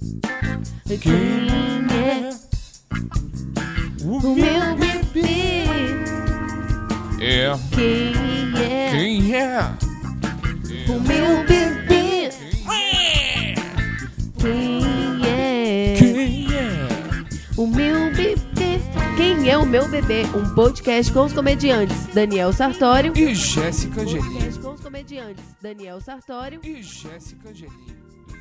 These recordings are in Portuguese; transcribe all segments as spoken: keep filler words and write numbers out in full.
Quem é o meu bebê? É. Quem é Quem é? o meu bebê? Quem é Quem é? o meu bebê? Quem é o meu bebê? Um podcast com os comediantes Daniel Sartório E Jéssica Angelim. podcast com os comediantes Daniel Sartório E Jéssica Angelim.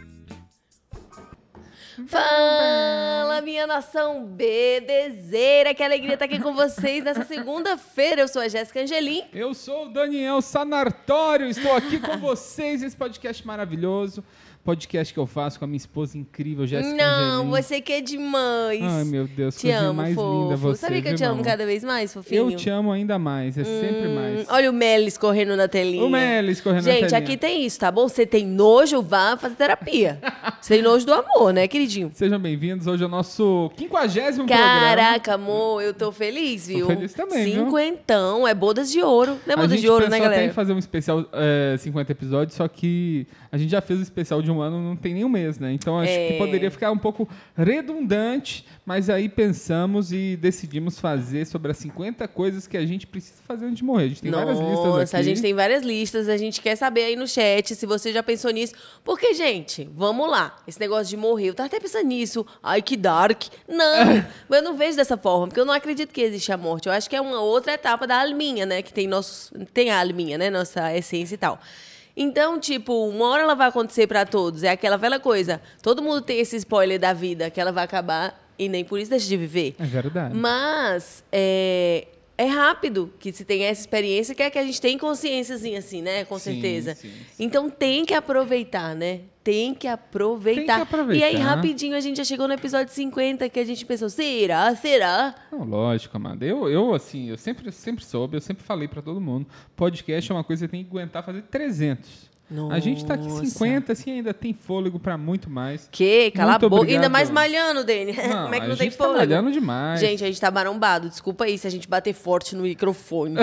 Fala, minha nação bebezeira, que alegria estar aqui com vocês nessa segunda-feira. Eu sou a Jéssica Angelim. Eu sou o Daniel Sanartório, estou aqui com vocês nesse podcast maravilhoso, podcast que eu faço com a minha esposa incrível, Jéssica Não, Angelim. você que é demais. Ai, meu Deus, Te coisa amo, mais fofo. linda você, Sabia que eu viu, te amo amor? cada vez mais, fofinho? Eu te amo ainda mais, é sempre mais. Olha o Melis correndo na telinha. O Melis correndo na Gente, telinha. aqui tem isso, tá bom? Você tem nojo, vá fazer terapia. Você tem nojo do amor, né, queridinho? Sejam bem-vindos, hoje é o nosso quinquagésimo programa. Caraca, amor, eu tô feliz, viu? feliz também, viu? Cinquentão, é bodas de ouro. Não é A bodas gente de ouro, né, pensou até galera? em fazer um especial é, cinquenta episódios, só que a gente já fez o especial de um ano, não tem nem um mês, né? Então acho É. que poderia ficar um pouco redundante, mas aí pensamos e decidimos fazer sobre as cinquenta coisas que a gente precisa fazer antes de morrer. A gente tem várias listas aqui. Nossa, a gente tem várias listas, a gente quer saber aí no chat se você já pensou nisso. Porque, gente, vamos lá, esse negócio de morrer, eu tava até pensando nisso, ai que dark. Não, eu não vejo dessa forma, porque eu não acredito que existe a morte. Eu acho que é uma outra etapa da alminha, né, que tem, nossos, tem a alminha, né, nossa essência e tal. Então, tipo, uma hora ela vai acontecer pra todos, é aquela velha coisa, todo mundo tem esse spoiler da vida, que ela vai acabar e nem por isso deixa de viver. É verdade. Mas é, é rápido que se tem essa experiência, que é que a gente tem consciênciazinha assim, né? Com Sim, certeza. sim, sim. Então tem que aproveitar, né? Tem que aproveitar. Tem que aproveitar. E aí, rapidinho, a gente já chegou no episódio cinquenta, que a gente pensou, será? Será? Não, lógico, amada. Eu, eu, assim, eu sempre, sempre soube, eu sempre falei pra todo mundo, podcast é uma coisa que você tem que aguentar fazer trezentos. A gente tá aqui Nossa. cinquenta, assim, ainda tem fôlego pra muito mais. Que? Cala Muito a boca. obrigado. Ainda mais malhando, Dani. Não, Como é que a não tem gente tá fôlego? malhando demais. Gente, a gente tá marombado. Desculpa aí se a gente bater forte no microfone.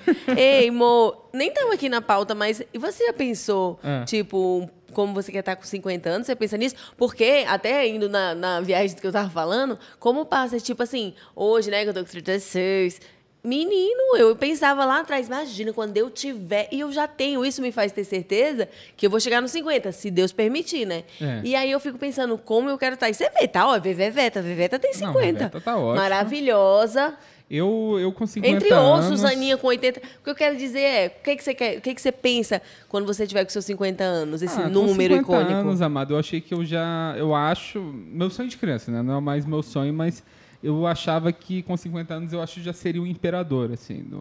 Ei, Mo, nem tava aqui na pauta, mas e você já pensou, É. tipo, como você quer estar com cinquenta anos? Você pensa nisso? Porque, até indo na, na viagem que eu tava falando, como passa, tipo assim, hoje, né, que eu tô com trinta e seis... Menino, eu pensava lá atrás, imagina, quando eu tiver, e eu já tenho, isso me faz ter certeza que eu vou chegar nos cinquenta, se Deus permitir, né? É. E aí eu fico pensando como eu quero estar. E você vê, tá? Ó, Veveta, Veveta tem Não, cinquenta. Veveta tá ótima. Maravilhosa. Eu, eu com cinquenta Entre anos... ossos, Aninha com oitenta. O que eu quero dizer é, o que, que, você, quer, o que, que você pensa quando você tiver com seus cinquenta anos? Esse Ah, número com cinquenta icônico. anos, amado, eu achei que eu já... Eu acho... Meu sonho de criança, né? Não é mais meu sonho, mas eu achava que com cinquenta anos eu acho que já seria um imperador, assim. Do...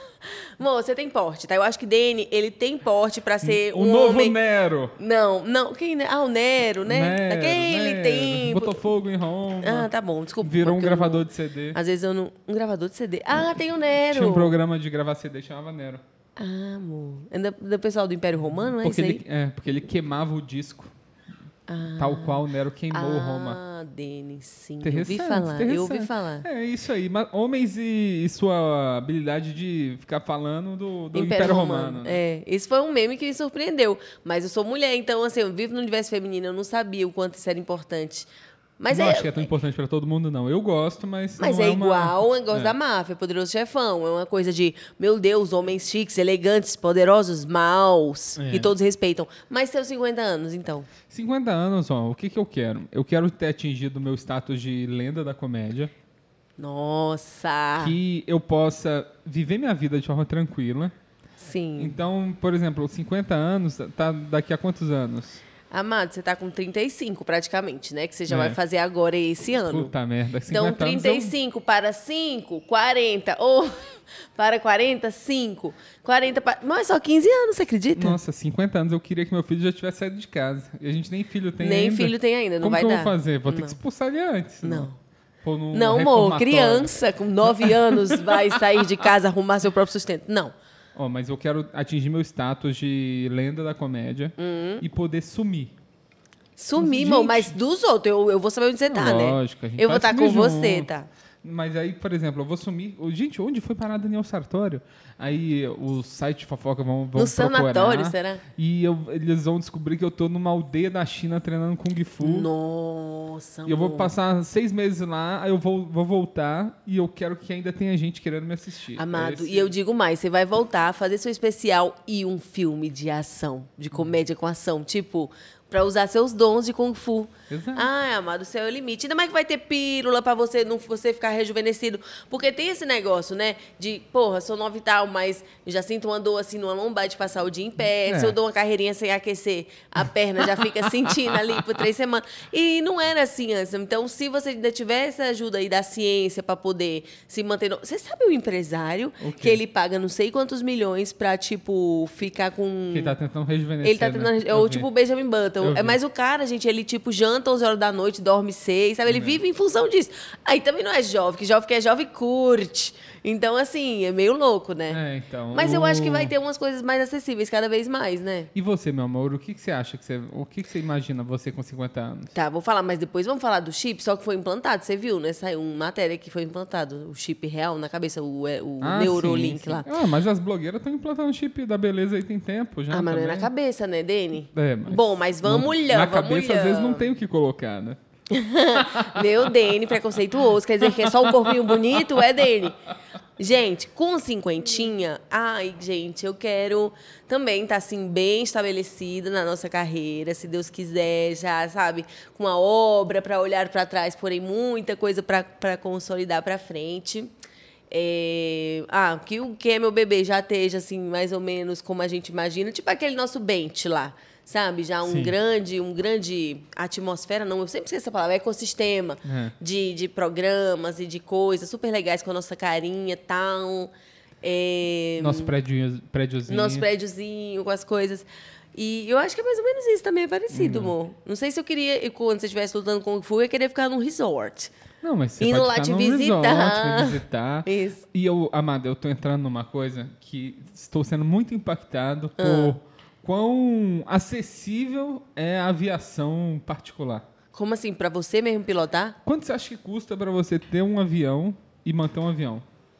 Amor, você tem porte, tá? Eu acho que Dani, ele tem porte pra ser o um novo homem... Nero. Não, não. Quem, né? Ah, o Nero, né? Nero, Daquele Nero. tempo. Botou fogo em Roma. Ah, tá bom, desculpa. Virou um porque eu não- gravador de C D. Às vezes eu não... Um gravador de C D. Ah, tem o Nero. Tinha um programa de gravar C D que chamava Nero. Ah, amor. É do, do pessoal do Império Romano, é Porque isso aí? ele, é, porque ele queimava o disco. Tal qual o Nero queimou Roma. Ah, Denis, sim. Eu Interessante, ouvi falar, eu ouvi interessante. falar. É isso aí. Mas homens e, e sua habilidade de ficar falando do, do Império, Império, Romano. Romano. né? É, esse foi um meme que me surpreendeu. Mas eu sou mulher, então, assim, eu vivo no universo feminino, eu não sabia o quanto isso era importante. Mas não é, acho que é tão importante pra todo mundo, não. Eu gosto, mas. mas não é, é uma- igual o negócio é. da máfia, Poderoso Chefão. É uma coisa de, meu Deus, homens chiques, elegantes, poderosos, maus, É. que todos respeitam. Mas seus cinquenta anos, então. cinquenta anos, ó, o que, que eu quero? Eu quero ter atingido o meu status de lenda da comédia. Nossa! Que eu possa viver minha vida de forma tranquila. Sim. Então, por exemplo, cinquenta anos, tá daqui a quantos anos? Amado, você tá com trinta e cinco praticamente, né? Que você já É. vai fazer agora esse ano. Puta merda, cinquenta Então, anos trinta e eu- cinco para cinco, quarenta. Ou para quarenta, cinco. quarenta para... Não, é só quinze anos, você acredita? Nossa, cinquenta anos eu queria que meu filho já tivesse saído de casa. E a gente nem filho tem Nem ainda. filho tem ainda, não Como vai que eu dar. vou fazer? Vou ter Não. que expulsar ele antes. Não. Pôr num Não, amor, reformatório. criança com nove anos vai sair de casa, arrumar seu próprio sustento. Não. Ó, mas eu quero atingir meu status de lenda da comédia Hum. e poder sumir. Sumir, Gente. irmão, mas dos outros, eu, eu vou saber onde você tá, né? Lógico, a gente Eu vou vai estar com sumir você, junto. tá? Mas aí, por exemplo, eu vou sumir... Gente, onde foi parar Daniel Sartório? Aí o site de fofoca vão, vão No procurar. sanatório, será? E eu- eles vão descobrir que eu tô numa aldeia da China treinando Kung Fu. Nossa, E eu vou amor. passar seis meses lá, aí eu vou, vou voltar e eu quero que ainda tenha gente querendo me assistir. Amado, Esse- e eu digo mais, você vai voltar a fazer seu especial e um filme de ação, de comédia com ação, tipo, pra usar seus dons de Kung Fu. Exato. Ai, amado, o céu é o limite. Ainda mais que vai ter pílula pra você não você ficar rejuvenescido. Porque tem esse negócio, né? De, porra, sou nova e tal, mas eu já sinto uma dor assim numa lombar de passar o dia em pé. É. Se eu dou uma carreirinha sem aquecer, a perna já fica sentindo ali por três semanas. E não era assim antes. Então, se você ainda tiver essa ajuda aí da ciência pra poder se manter. no- Você sabe o empresário O quê? que ele paga não sei quantos milhões pra, tipo, ficar com. Que tá tentando rejuvenescer. Ele tá né? tentando. É Eu o vi. tipo o Benjamin Button. Eu É, vi. mas o cara, gente, ele tipo janta onze horas da noite, dorme seis, sabe? Ele vive em função disso. Aí também não é jovem, que jovem que é jovem curte. Então, assim, é meio louco, né? É, então. Mas eu o- acho que vai ter umas coisas mais acessíveis cada vez mais, né? E você, meu amor, o que, que você acha que você. O que, que você imagina você com cinquenta anos? Tá, vou falar, mas depois vamos falar do chip, só que foi implantado, você viu, né? Saiu uma matéria que foi implantado, o chip real na cabeça, o, é, o Ah, Neurolink sim, sim. lá. Ah, mas as blogueiras estão implantando chip da beleza aí tem tempo já. Ah, mas não é na também. cabeça, né, Dene? É, mas Bom, mas vamos não- olhar, Na vamos cabeça, olhar. às vezes, não tem o que colocar, né? Meu Dene, preconceituoso. Quer dizer que é só um corpinho bonito? É, Dene? Gente, com cinquentinha, ai, gente, eu quero também estar, assim, bem estabelecida na nossa carreira, se Deus quiser, já, sabe? Com uma obra para olhar para trás, porém muita coisa para consolidar para frente. É, ah, que o que é meu bebê já esteja, assim, mais ou menos como a gente imagina, tipo aquele nosso Bente lá. Sabe, já um Sim. grande, um grande atmosfera, não, eu sempre esqueço essa palavra, ecossistema É. de, de programas e de coisas super legais com a nossa carinha e tal. É, Nosso prédio, prédiozinho. nosso prédiozinho, com as coisas. E eu acho que é mais ou menos isso também, é parecido, Uhum. amor. Não sei se eu queria, quando você estivesse lutando com o Fu, eu ia querer ficar num resort. Não, mas você Indo pode lá ficar te num visitar. resort, me visitar. Isso. E eu, Amada, eu tô entrando numa coisa que estou sendo muito impactado Ah. por quão acessível é a aviação particular. Como assim, pra você mesmo pilotar? Quanto você acha que custa para você ter um avião e manter um avião?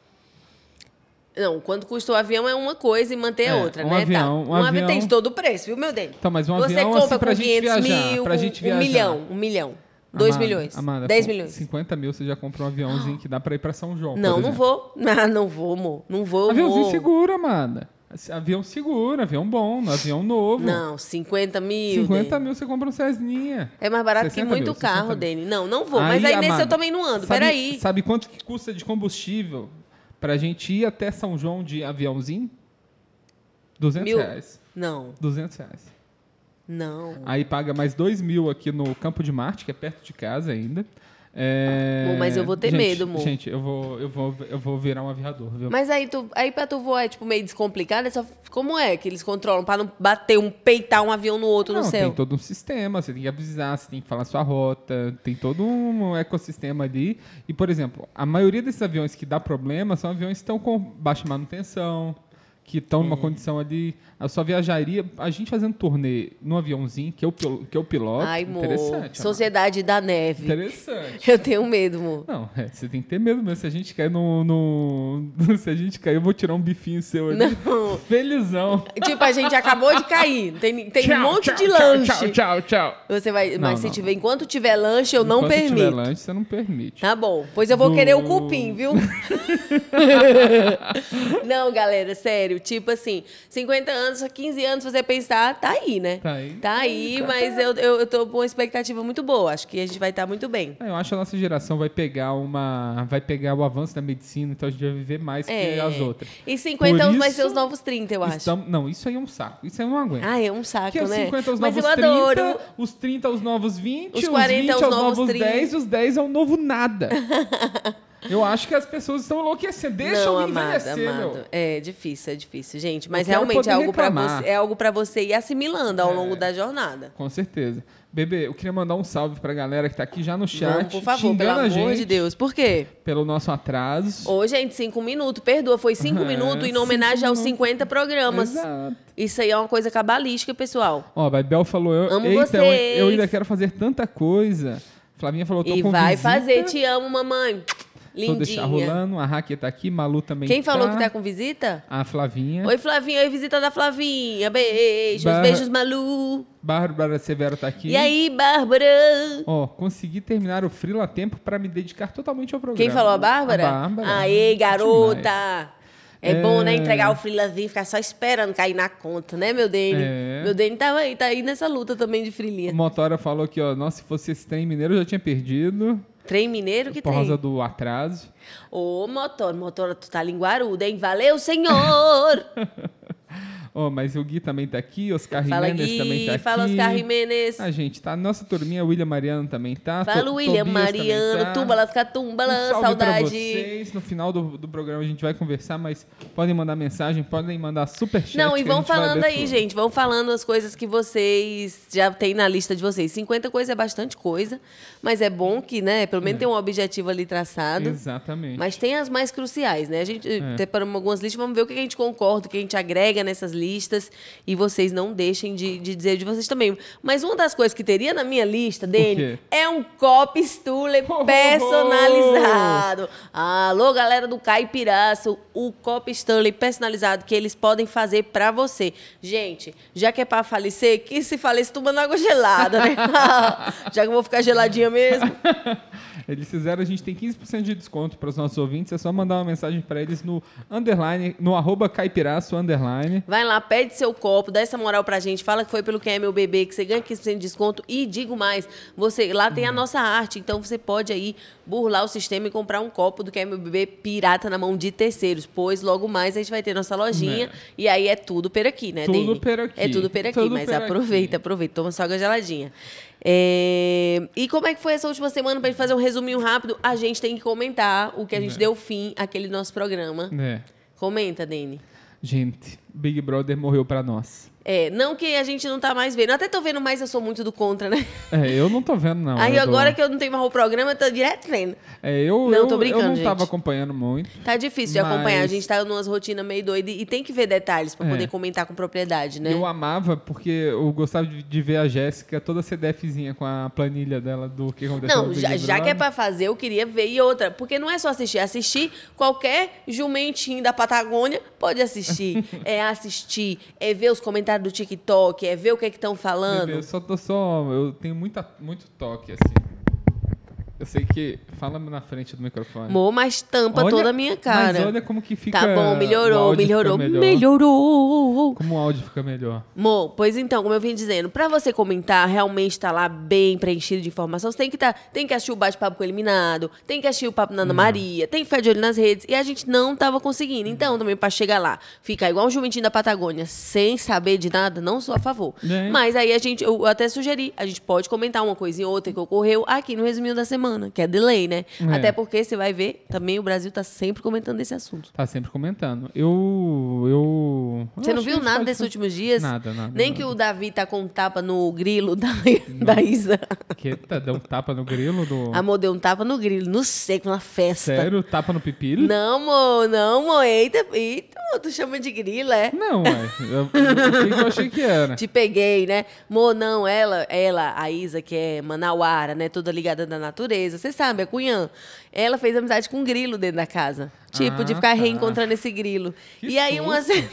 Não, quanto custa o avião é uma coisa e manter É, é outra, um né? avião- tá. um avião avião- tem de todo o preço, viu, meu dele? Tá, mas um Você avião compra assim, pra com gente quinhentos viajar, mil, pra com gente um viajar. milhão, um milhão, dois Amada, milhões, Amada, dez com milhões. cinquenta mil você já compra um aviãozinho que dá para ir para São João. Não, por não exemplo. vou. Ah, não vou, amor. Não vou, Aviãozinho amor. seguro, Amada. Esse Avião seguro, avião bom, avião novo. Não, cinquenta mil. cinquenta Dene. mil você compra um Cessninha. É mais barato que sessenta muito mil, carro, sessenta mil. Dene. Não, não vou. Mas aí nesse Amada, eu também não ando. sabe, Peraí. Sabe quanto que custa de combustível pra gente ir até São João de aviãozinho? duzentos Mil? reais. Não, duzentos reais. não. Aí paga mais dois mil aqui no Campo de Marte, que é perto de casa ainda. É... Amor, mas eu vou ter Gente, medo, amor. Gente, eu vou, eu, vou, eu vou virar um aviador, viu? Mas aí, tu, aí pra tu voar é tipo meio descomplicado? É só, como é que eles controlam? Pra não bater um, peitar um avião no outro Não, no céu? tem todo um sistema, você tem que avisar, você tem que falar sua rota, tem todo um ecossistema ali. E, por exemplo, a maioria desses aviões que dá problema são aviões que estão com baixa manutenção, que estão numa condição ali... Eu só viajaria, a gente fazendo turnê no aviãozinho, que eu, pil- que eu piloto, Ai, amor. interessante. Sociedade da Amado. Neve. Interessante. Eu tenho medo, amor. Não, é, você tem que ter medo mesmo. Se a gente cair no, no- Se a gente cair, eu vou tirar um bifinho seu ali. Não. Felizão. Tipo, a gente acabou de cair. Tem, tem Tchau, um monte tchau, de tchau, lanche. Tchau, tchau, tchau. Você vai, Não, mas se não. tiver, enquanto tiver lanche, eu não Enquanto permito. tiver lanche, você não permite. Tá bom. Pois eu vou Do- querer o cupim, viu? Não, galera, sério. Tipo assim, cinquenta anos, só quinze anos, você pensar, tá aí, né? Tá aí. Tá aí, mas eu, eu, eu tô com uma expectativa muito boa. Acho que a gente vai estar muito bem. É, eu acho que a nossa geração vai pegar uma. Vai pegar o avanço da medicina, então a gente vai viver mais que É. as outras. E cinquenta Por anos vai isso, ser os novos trinta, eu acho. Estamos- Não, isso aí é um saco. Isso aí eu não aguento. Ah, é um saco, Que é os né? cinquenta os Mas novos eu adoro. trinta, os trinta os novos vinte, Os os quarenta vinte os aos novos novos trinta. dez, os dez é o novo nada. Eu acho que as pessoas estão enlouquecendo. Deixa não, eu amada, envelhecer, amada. meu. É difícil, é difícil, gente. Mas quero realmente poder é algo para reclamar. você, é algo para você ir assimilando ao É. longo da jornada. Com certeza. Bebê, eu queria mandar um salve pra galera que tá aqui já no chat. Vamos, por favor, xingando pelo a amor gente de Deus. Por quê? pelo nosso atraso. Ô, gente, cinco minutos, perdoa, foi cinco É, minutos em cinco homenagem aos minutos. cinquenta programas. Exato. Isso aí é uma coisa cabalística, pessoal. Ó, a Bel falou, eu, Amo eita, eu, vocês. eu ainda quero fazer tanta coisa. Flavinha falou, tô E com vai visita. fazer, te amo, mamãe. Vou deixar Lindinha. rolando. A Raquel tá aqui, Malu também Quem tá. falou que tá com visita? A Flavinha. Oi, Flavinha. Oi, visita da Flavinha. Beijos, Ba- beijos, Malu. Bárbara Severo tá aqui. E aí, Bárbara? Ó, consegui terminar o Frila a tempo para me dedicar totalmente ao programa. Quem falou, a Bárbara? A Bárbara. Aê, garota. Demais. É, É. bom, né? Entregar o freelazinho e ficar só esperando cair na conta, né, meu Dene? É. Meu Dene tá aí, tá aí nessa luta também de O frilinha. Motora falou aqui, ó, nossa, se fosse esse trem mineiro eu já tinha perdido. Trem mineiro que por tem. causa do atraso. Ô, motor, motor, tu tá linguaruda, hein? Valeu, senhor! Ó, mas o Gui também tá aqui, Oscar Fala, Jimenez também Gui. tá aqui. Fala, Oscar Jimenez. A gente tá, nossa turminha, William Mariano também tá. Fala, To- William, Tobias também Mariano, tá. Túmbala, Catumbala, Um salve saudade. pra vocês. No final do, do programa a gente vai conversar, mas podem mandar mensagem, podem mandar superchat. Não, e que a vão gente vai falando ler aí, tudo. gente. Vão falando as coisas que vocês já têm na lista de vocês. cinquenta coisas é bastante coisa, mas é bom que, né, pelo menos tem um objetivo ali traçado. Exatamente. Mas tem as mais cruciais, né? A gente É. separamos algumas listas, vamos ver o que a gente concorda, o que a gente agrega nessas listas. E vocês não deixem de, de dizer de vocês também. Mas uma das coisas que teria na minha lista, Dene, quê? é um copo Stule Oh, personalizado. Alô, galera do Caipiraço, o copo Stanley personalizado que eles podem fazer pra você. Gente, já que é pra falecer, que se falecer tomando água gelada, né? Já que eu vou ficar geladinha mesmo. Eles fizeram, a gente tem quinze por cento de desconto para os nossos ouvintes. É só mandar uma mensagem para eles no underline, no arroba caipiraço underline. Vai lá, pede seu copo, dá essa moral pra gente, fala que foi pelo Quem é Meu Bebê, que você ganha quinze por cento de desconto. E digo mais, você lá tem a nossa arte, então você pode aí burlar o sistema e comprar um copo do Quem é Meu Bebê pirata na mão de terceiros, pois logo mais a gente vai ter nossa lojinha É. e aí é tudo per aqui, né, Tudo Dene? per aqui. É tudo per aqui, Tudo mas per aproveita, aqui. aproveita, toma só água geladinha. É, E como é que foi essa última semana, pra gente fazer um resuminho rápido? A gente tem que comentar o que a gente É. deu fim àquele nosso programa. É. Comenta, Dene. Gente, Big Brother morreu para nós. É, não que a gente não tá mais vendo. Eu até tô vendo mais, eu sou muito do contra, né? É, eu não tô vendo, não. Aí eu agora dou- que eu não tenho mais o programa, eu tô direto vendo. É, eu, Não, eu, tô brincando, eu não gente. tava acompanhando muito. Tá difícil de Mas- acompanhar. A gente tá numa rotina meio doida e tem que ver detalhes pra É. poder comentar com propriedade, né? Eu amava, porque eu gostava de, de ver a Jéssica toda CDFzinha com a planilha dela do que aconteceu no Não, Big já, já que é Brother. pra fazer, eu queria ver. E outra, porque não é só assistir. Assistir, qualquer jumentinho da Patagônia pode assistir. É assistir, é ver os comentários do TikTok, é ver o que é que estão falando. Bebê, eu só tô só. Eu tenho muita, muito toque, assim. Eu sei que. Fala na frente do microfone. Amor, mas tampa Olha- toda a minha cara. Mas olha como que fica. Tá bom, o melhorou, áudio fica melhorou, melhor. melhorou. Como o áudio fica melhor. Mo, pois então, como eu vim dizendo, pra você comentar, realmente tá lá bem preenchido de informação, você tem que, tá, tem que assistir o bate-papo com o eliminado, tem que assistir o papo na Ana Maria, tem que ficar de olho nas redes, e a gente não tava conseguindo. Então, também pra chegar lá, ficar igual um jumentinho da Patagônia, sem saber de nada, não sou a favor. É. Mas aí a gente, eu até sugeri, a gente pode comentar uma coisinha ou outra que ocorreu aqui no resuminho da semana, que é delay, né? É. Até porque você vai ver, também o Brasil tá sempre comentando esse assunto. Tá sempre comentando. Eu. eu Você eu não acho viu que nada faz- desses últimos dias? Nada, nada. Nem nada. que o Davi tá com um tapa no grilo da, da Isa. Que tá, deu um tapa no grilo do. Amor, deu um tapa no grilo, no seco, na festa. Sério? Tapa no pipilho? Não, amor, não, amor. Eita, eita, amor, tu chama de grilo, é? Não, ué. Eu, o que que eu achei que era? Te peguei, né? Amor, não, ela, ela, a Isa, que é manauara, né? Toda ligada da natureza. Você sabe, a Cunhã. Ela fez amizade com um grilo dentro da casa. Tipo, de Ah, ficar tá. reencontrando esse grilo. Que e aí, uma... susto.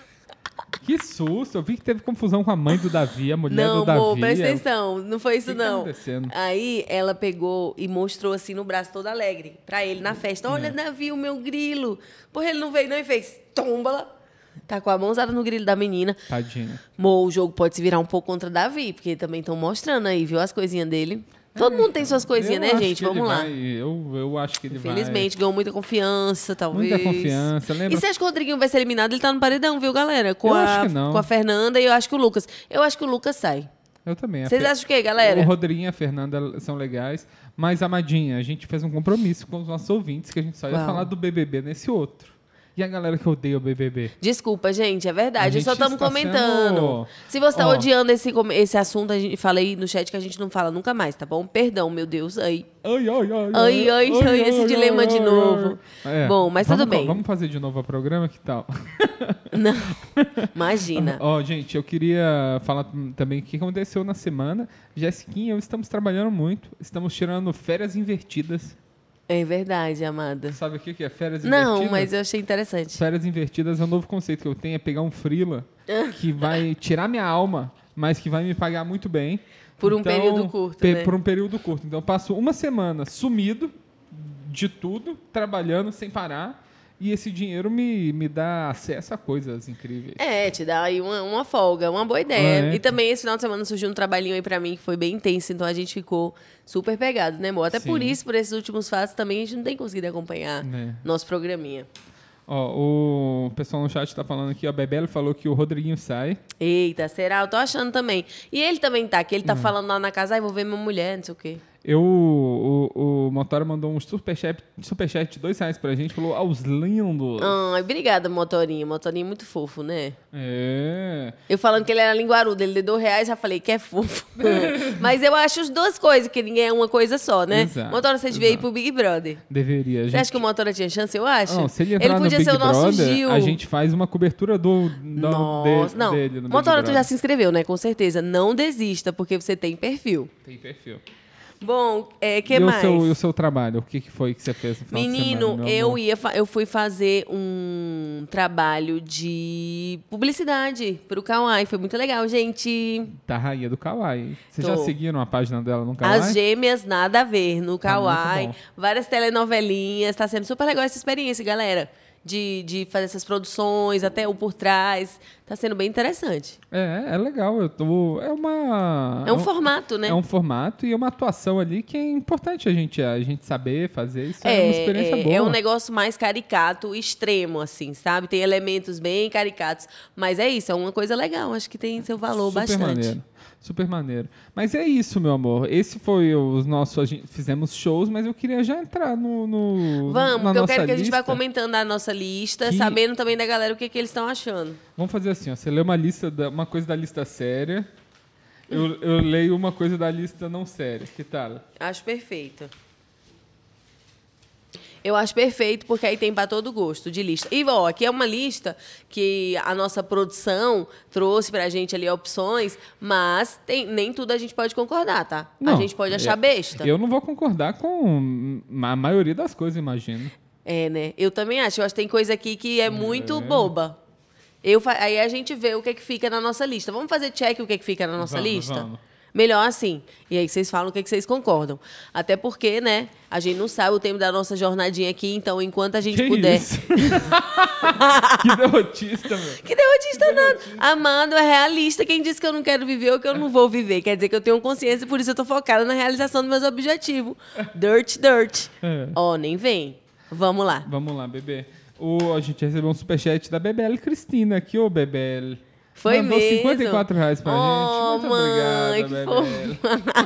Que susto! Eu vi que teve confusão com a mãe do Davi, a mulher Não, do Davi. amor, presta atenção. Não foi isso, Que que tá não. acontecendo? Aí ela pegou e mostrou assim no braço todo alegre pra ele na festa. Olha, Davi, o meu grilo. Porra, ele não veio não e fez tombala. Tá com a mãozada no grilo da menina. Tadinha. Mo, o jogo pode se virar um pouco contra Davi, porque também estão mostrando aí, viu, as coisinhas dele. Todo mundo tem suas coisinhas, Eu né, acho gente? que ele Vamos lá. vai- eu, eu acho que ele Infelizmente, ganhou muita confiança, vai. talvez. Muita confiança. Lembra? E você acha que o Rodriguinho vai ser eliminado? Ele tá no paredão, viu, galera? Com, Eu a, acho que não. com a Fernanda e eu acho que o Lucas. Eu acho que o Lucas sai. Eu também. A Vocês Fe- acham o quê, galera? O Rodriguinho e a Fernanda são legais. Mas, Amadinha, a gente fez um compromisso com os nossos ouvintes que a gente só ia Qual? falar do B B B nesse outro. E a galera que odeia o B B B? Desculpa, gente, é verdade. A Só gente estamos está comentando. sendo- Se você tá Ó. odiando esse, com- esse assunto, a gente fala aí no chat que a gente não fala nunca mais, tá bom? Perdão, meu Deus. Aí. Ai, ai, ai. Ai, ai, ai, esse dilema de novo. É, Bom, mas tudo vamos, bem. Vamos fazer de novo o programa, que tal? Não. Imagina. Ó, gente, eu queria falar também o que aconteceu na semana. Jessiquinha, eu estamos trabalhando muito. Estamos tirando férias invertidas. É verdade, amada. Sabe o que que é férias invertidas? Não, mas eu achei interessante. Férias invertidas é um novo conceito que eu tenho, é pegar um freela que vai tirar minha alma, mas que vai me pagar muito bem. Por um Então, período curto, pe- né? Por um período curto. Então eu passo uma semana sumido de tudo, trabalhando sem parar, e esse dinheiro me, me dá acesso a coisas incríveis. É, te dá aí uma, uma folga, uma boa ideia. É. E também esse final de semana surgiu um trabalhinho aí pra mim que foi bem intenso, então a gente ficou super pegado, né, amor? Até Sim. por isso, por esses últimos fatos, também a gente não tem conseguido acompanhar Né? nosso programinha. Ó, o pessoal no chat tá falando aqui, ó, a Bebelo falou que o Rodriguinho sai. Eita, será? Eu tô achando também. E ele também tá, que ele Hum. tá falando lá na casa, ai, vou ver minha mulher, não sei o quê. Eu, o, o Motora mandou um superchat, superchat de dois reais pra gente, falou aos lindos. Ai, obrigada, Motorinho. Motorinho é muito fofo, né? É. Eu falando que ele era linguarudo, ele deu dois reais, já falei que é fofo. Mas eu acho as duas coisas, que ninguém é uma coisa só, né? Exato, Motora, você devia ir exato. pro Big Brother. Deveria. A Você gente... acha que o Motora tinha chance? Eu acho. Não, se ele entrar podia no ser Big o nosso Brother, Gil. a gente faz uma cobertura do, do Nossa, de- não. dele no Big Motora, tu Brother. já se inscreveu, né? Com certeza. Não desista, porque você tem perfil. Tem perfil. Bom, é, que e mais? O seu, e o seu trabalho? O que, que foi que você fez no final de Menino, semana, meu eu amor? ia, fa- eu fui fazer um trabalho de publicidade pro Kawaii. Foi muito legal, gente. Da rainha do Kawaii. Vocês Tô. já seguiram a página dela no Kawaii? As gêmeas, nada a ver, no Tá muito Kawaii. bom. Várias telenovelinhas. Tá sendo super legal essa experiência, galera. De, de fazer essas produções, até o por trás. Tá sendo bem interessante. É, é legal. Eu tô, é uma... É um formato, né? É um formato e é uma atuação ali que é importante a gente, a gente saber fazer. Isso é, uma experiência é, boa. é um negócio mais caricato, extremo, assim, sabe? Tem elementos bem caricatos. Mas é isso, é uma coisa legal. Acho que tem seu valor Super bastante. maneiro. Super maneiro. Mas é isso, meu amor. Esse foi os nossos... A gente, fizemos shows, mas eu queria já entrar no... no Vamos, na porque eu nossa quero que a gente lista. vá comentando a nossa lista, Que- sabendo também da galera o que, que eles estão achando. Vamos fazer assim, ó. Você lê uma lista, da, uma coisa da lista séria. Eu, eu leio uma coisa da lista não séria. Que tal? Acho perfeito. Eu acho perfeito, porque aí tem para todo gosto de lista. E, ó, aqui é uma lista que a nossa produção trouxe pra gente ali opções, mas tem, nem tudo a gente pode concordar, tá? a Não, gente pode achar é- besta. Eu não vou concordar com a maioria das coisas, imagino. É, né? Eu também acho. Eu acho que tem coisa aqui que é muito boba. Eu, fa- aí a gente vê o que, é que fica na nossa lista. Vamos fazer check o que, é que fica na nossa Vamos, lista? vamos. Melhor assim. E aí vocês falam o que, é que vocês concordam. Até porque, né, a gente não sabe o tempo da nossa jornadinha aqui, então enquanto a gente Que puder. isso? Que derrotista, meu. Que derrotista nada. Amado é realista. Quem disse que eu não quero viver ou que eu não vou viver? Quer dizer que eu tenho consciência e por isso eu tô focada na realização dos meus objetivos. Dirt, dirt. É. Ó, nem vem. Vamos lá. Vamos lá, bebê. O, a gente recebeu um superchat da Bebel Cristina aqui, ô Bebel. Foi Mandou mesmo? cinquenta e quatro reais pra Oh, gente. Muito mãe, que obrigado, Bebel.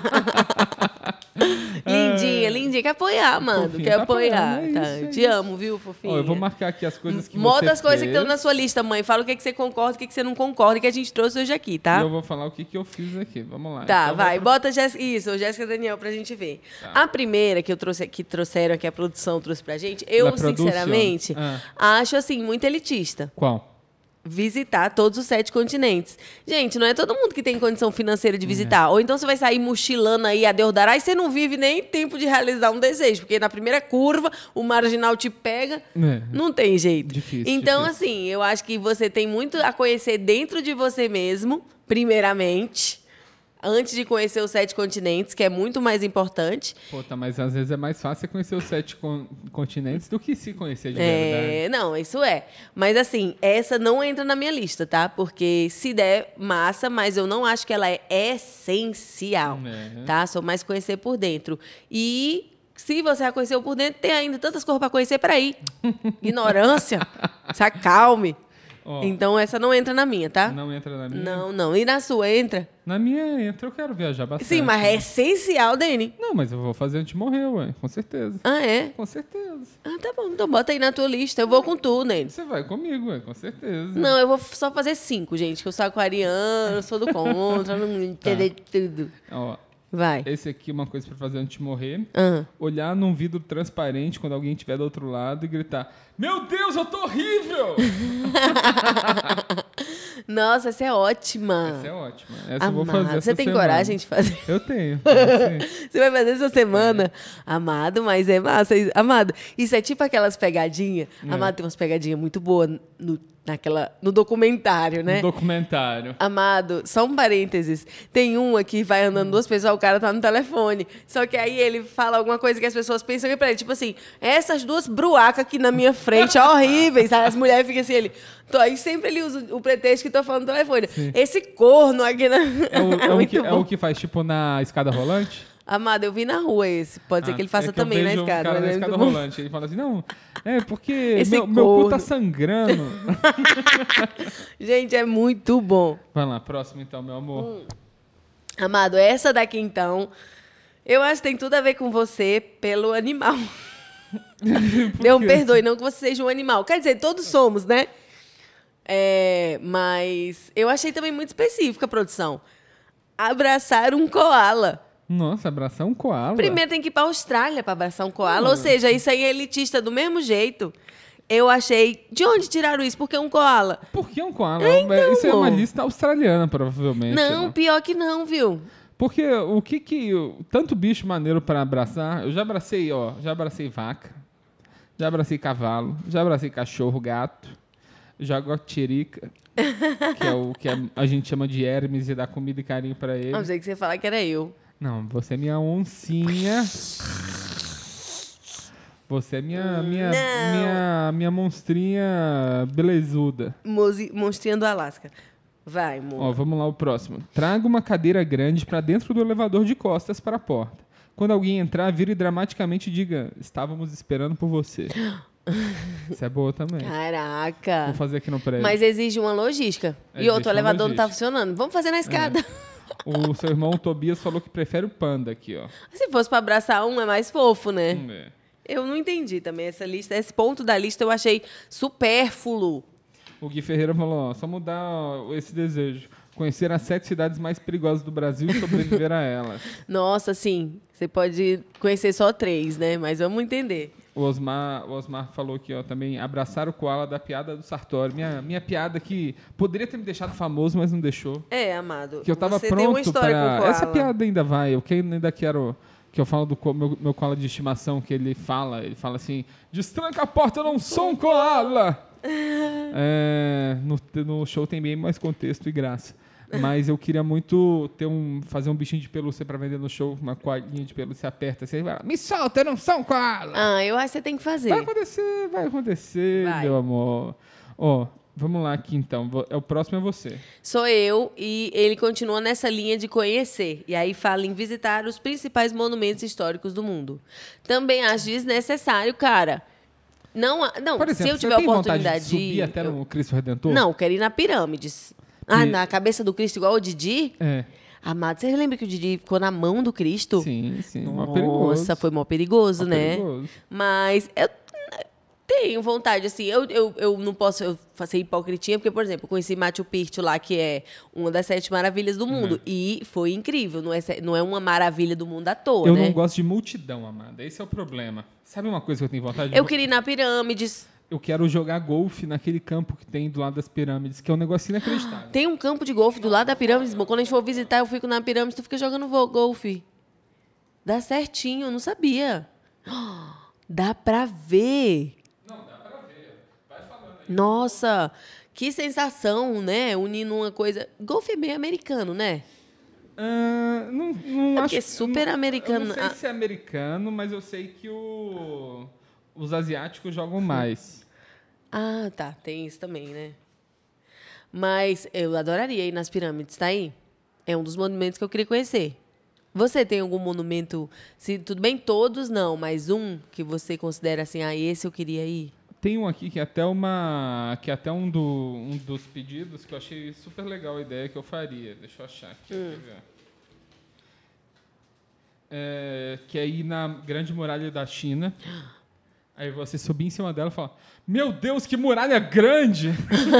Lindinha, lindinha. Quer apoiar, mano. Fofinha, Quer tá apoiar. apoiando, é tá? isso, é Te isso. amo, viu, fofinha? Ó, eu vou marcar aqui as coisas que Bota você as coisas que fez. estão na sua lista, mãe. Fala o que, que você concorda, o que, que você não concorda, que a gente trouxe hoje aqui, tá? E eu vou falar o que, que eu fiz aqui. Vamos lá. Tá, Então, vai. vou- Bota Jéssica, isso, Jéssica e Daniel pra gente ver. A primeira que eu trouxe, que trouxeram, que a produção trouxe pra gente, eu, La production. sinceramente, Ah. acho assim, muito elitista. Qual? Visitar todos os sete continentes. Gente, não é todo mundo que tem condição financeira de visitar. Ou então você vai sair mochilando aí a Deus dará e você não vive nem tempo de realizar um desejo. Porque na primeira curva, o marginal te pega, É. não tem jeito. Difícil, Então, difícil. assim, eu acho que você tem muito a conhecer dentro de você mesmo, primeiramente, antes de conhecer os sete continentes, que é muito mais importante. Pô, tá, mas às vezes é mais fácil você conhecer os sete con- continentes do que se conhecer de verdade. É, não, isso é. Mas assim, essa não entra na minha lista, tá? Porque se der, massa, mas eu não acho que ela é essencial, É. tá? Só mais conhecer por dentro. E se você já conheceu por dentro, tem ainda tantas coisas pra conhecer, peraí. Ignorância. Se acalme. Ó, Então essa não entra na minha, tá? Não entra na minha? Não, não. E na sua, entra? Na minha entra, eu quero viajar bastante. Sim, mas é essencial, Dani. Não, mas eu vou fazer antes de morrer, ué. Com certeza. Ah, é? Com certeza. Ah, tá bom. Então bota aí na tua lista. Eu vou com tu, Dani. Você vai comigo, ué. Com certeza. Não, eu vou só fazer cinco, gente, que eu sou aquariana, eu sou do contra, não entender tudo. Ó, Vai. esse aqui é uma coisa pra fazer antes de morrer. Ah. Olhar num vidro transparente quando alguém estiver do outro lado e gritar: Meu Deus, eu tô horrível! Nossa, essa é ótima. Essa é ótima. Essa eu vou fazer Amado, essa você tem semana. coragem de fazer? Eu tenho. eu sei. Você vai fazer essa semana? Amado, mas é massa. Amado, isso é tipo aquelas pegadinhas. É. Amado, tem umas pegadinhas muito boas no, naquela, no documentário, né? Um documentário. Amado, só um parênteses. Tem uma que vai andando duas pessoas, o cara tá no telefone. Só que aí ele fala alguma coisa que as pessoas pensam que é pra ele. Tipo assim, essas duas bruacas aqui na minha frente, horríveis. Aí as mulheres ficam assim, ele... Tô, aí sempre ele usa o pretexto que tô falando no telefone. Sim. Esse corno aqui na... É o, é o muito que, é bom. o que faz, tipo, na escada rolante? Amado, eu vi na rua esse. Pode ser Ah, que ele faça é que eu também na vejo um escada. cara mas na é escada muito bom. rolante. Ele fala assim, não, é porque Esse meu, meu cu tá corno. sangrando. Gente, é muito bom. Vai lá, próximo então, meu amor. Amado, essa daqui então, eu acho que tem tudo a ver com você pelo animal. Não, quê? perdoe, não que você seja um animal. Quer dizer, todos somos, né? É, mas eu achei também muito específica a produção. Abraçar um koala. Nossa, abraçar um koala. Primeiro tem que ir pra Austrália pra abraçar um koala. Hum. Ou seja, isso aí é elitista do mesmo jeito. Eu achei... De onde tiraram isso? Porque é um koala. Por que um koala? É, então, Isso é uma amor. lista australiana, provavelmente. Não, né? pior que não, viu? Porque o que que... Tanto bicho maneiro pra abraçar... Eu já abracei, ó... Já abracei vaca. Já abracei cavalo. Já abracei cachorro, gato. Jaguatirica. Que é o que a, a gente chama de Hermes e dá comida e carinho pra ele. Não sei que você falar que era eu. Não, você é minha oncinha. Você é minha, minha, Não. minha, minha monstrinha belezuda. Mozi- Monstrinha do Alasca. Vai, amor. Ó, vamos lá, o próximo. Traga uma cadeira grande pra dentro do elevador de costas para a porta. Quando alguém entrar, vire dramaticamente e diga: estávamos esperando por você. Isso é boa também. Caraca. Vou fazer aqui no prédio. Mas exige uma logística. E Existe outro, o uma elevador não tá logística. funcionando. Vamos fazer na escada. O seu irmão Tobias falou que prefere o panda aqui, ó. Se fosse pra abraçar um, é mais fofo, né? Hum, é. Eu não entendi também essa lista. Esse ponto da lista eu achei supérfluo. O Gui Ferreira falou, ó, só mudar ó, esse desejo. Conhecer as sete cidades mais perigosas do Brasil e sobreviver a elas. Nossa, sim. Você pode conhecer só três, né? Mas vamos entender. O Osmar, o Osmar falou aqui, ó, também, abraçar o koala da piada do Sartori. Minha, minha piada que poderia ter me deixado famoso, mas não deixou. É, amado. Que eu tava você tem uma pronto história com o para... koala. Essa piada ainda vai, eu que ainda quero... Que eu falo do co- meu, meu koala de estimação, que ele fala, ele fala assim, destranca a porta, eu não sou um koala! É, no, no show tem bem mais contexto e graça. Mas eu queria muito ter um, fazer um bichinho de pelúcia pra vender no show, uma coalinha de pelúcia aperta. Você vai lá, me solta, eu não sou um koala! Ah, eu acho que você tem que fazer. Vai acontecer, vai acontecer, Vai. meu amor. Ó, vamos lá aqui então. Vo- É, o próximo é você. Sou eu e ele continua nessa linha de conhecer. E aí fala em visitar os principais monumentos históricos do mundo. Também acho desnecessário, cara. Não, há- não Por exemplo, se eu você tiver tem oportunidade vontade de subir ir, até eu- no Cristo Redentor? Não, quero ir na pirâmides. Ah, E- na cabeça do Cristo igual o Didi? É, Amado, você lembra que o Didi ficou na mão do Cristo? sim, sim. mó perigoso. Nossa, foi mó perigoso, Mó né? perigoso. Mas eu tenho vontade, assim, eu, eu, eu não posso eu fazer hipocritia, porque, por exemplo, eu conheci Machu Picchu lá, que é uma das sete maravilhas do mundo, Uhum. e foi incrível, não é, se- não é uma maravilha do mundo à toa, Eu né? não gosto de multidão, Amanda. Esse é o problema. Sabe uma coisa que eu tenho vontade de... Eu queria ir na pirâmides. Eu quero jogar golfe naquele campo que tem do lado das pirâmides, que é um negócio inacreditável. Tem um campo de golfe do lado da pirâmide, irmão. Quando a gente for visitar, eu fico na pirâmide, tu fica jogando vo- golfe. Dá certinho, eu não sabia. Dá pra ver. Nossa, que sensação, né? Unindo uma coisa. Golfe é meio americano, né? Ah, não, não É acho porque é super não- americano. Eu não sei Ah. se é americano, mas eu sei que o, os asiáticos jogam mais. Ah, tá. Tem isso também, né? Mas eu adoraria ir nas pirâmides, tá aí? É um dos monumentos que eu queria conhecer. Você tem algum monumento? Se, tudo bem, todos não, mas um que você considera assim, ah, esse eu queria ir? Tem um aqui que é até uma que é até um, do, um dos pedidos que eu achei super legal a ideia que eu faria. Deixa eu achar aqui. Hum. Quer ver? É, que é ir na Grande Muralha da China. Aí você subir em cima dela e falar: Meu Deus, que muralha grande!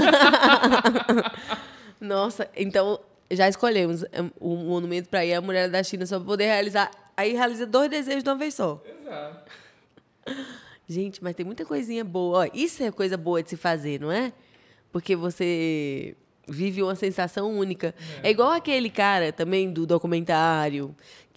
Nossa, então já escolhemos é, o monumento para ir à Muralha da China só para poder realizar. Aí realiza dois desejos de uma vez só. Exato. Gente, mas tem muita coisinha boa. Ó, isso é coisa boa de se fazer, não é? Porque você vive uma sensação única. É. é igual aquele cara também do documentário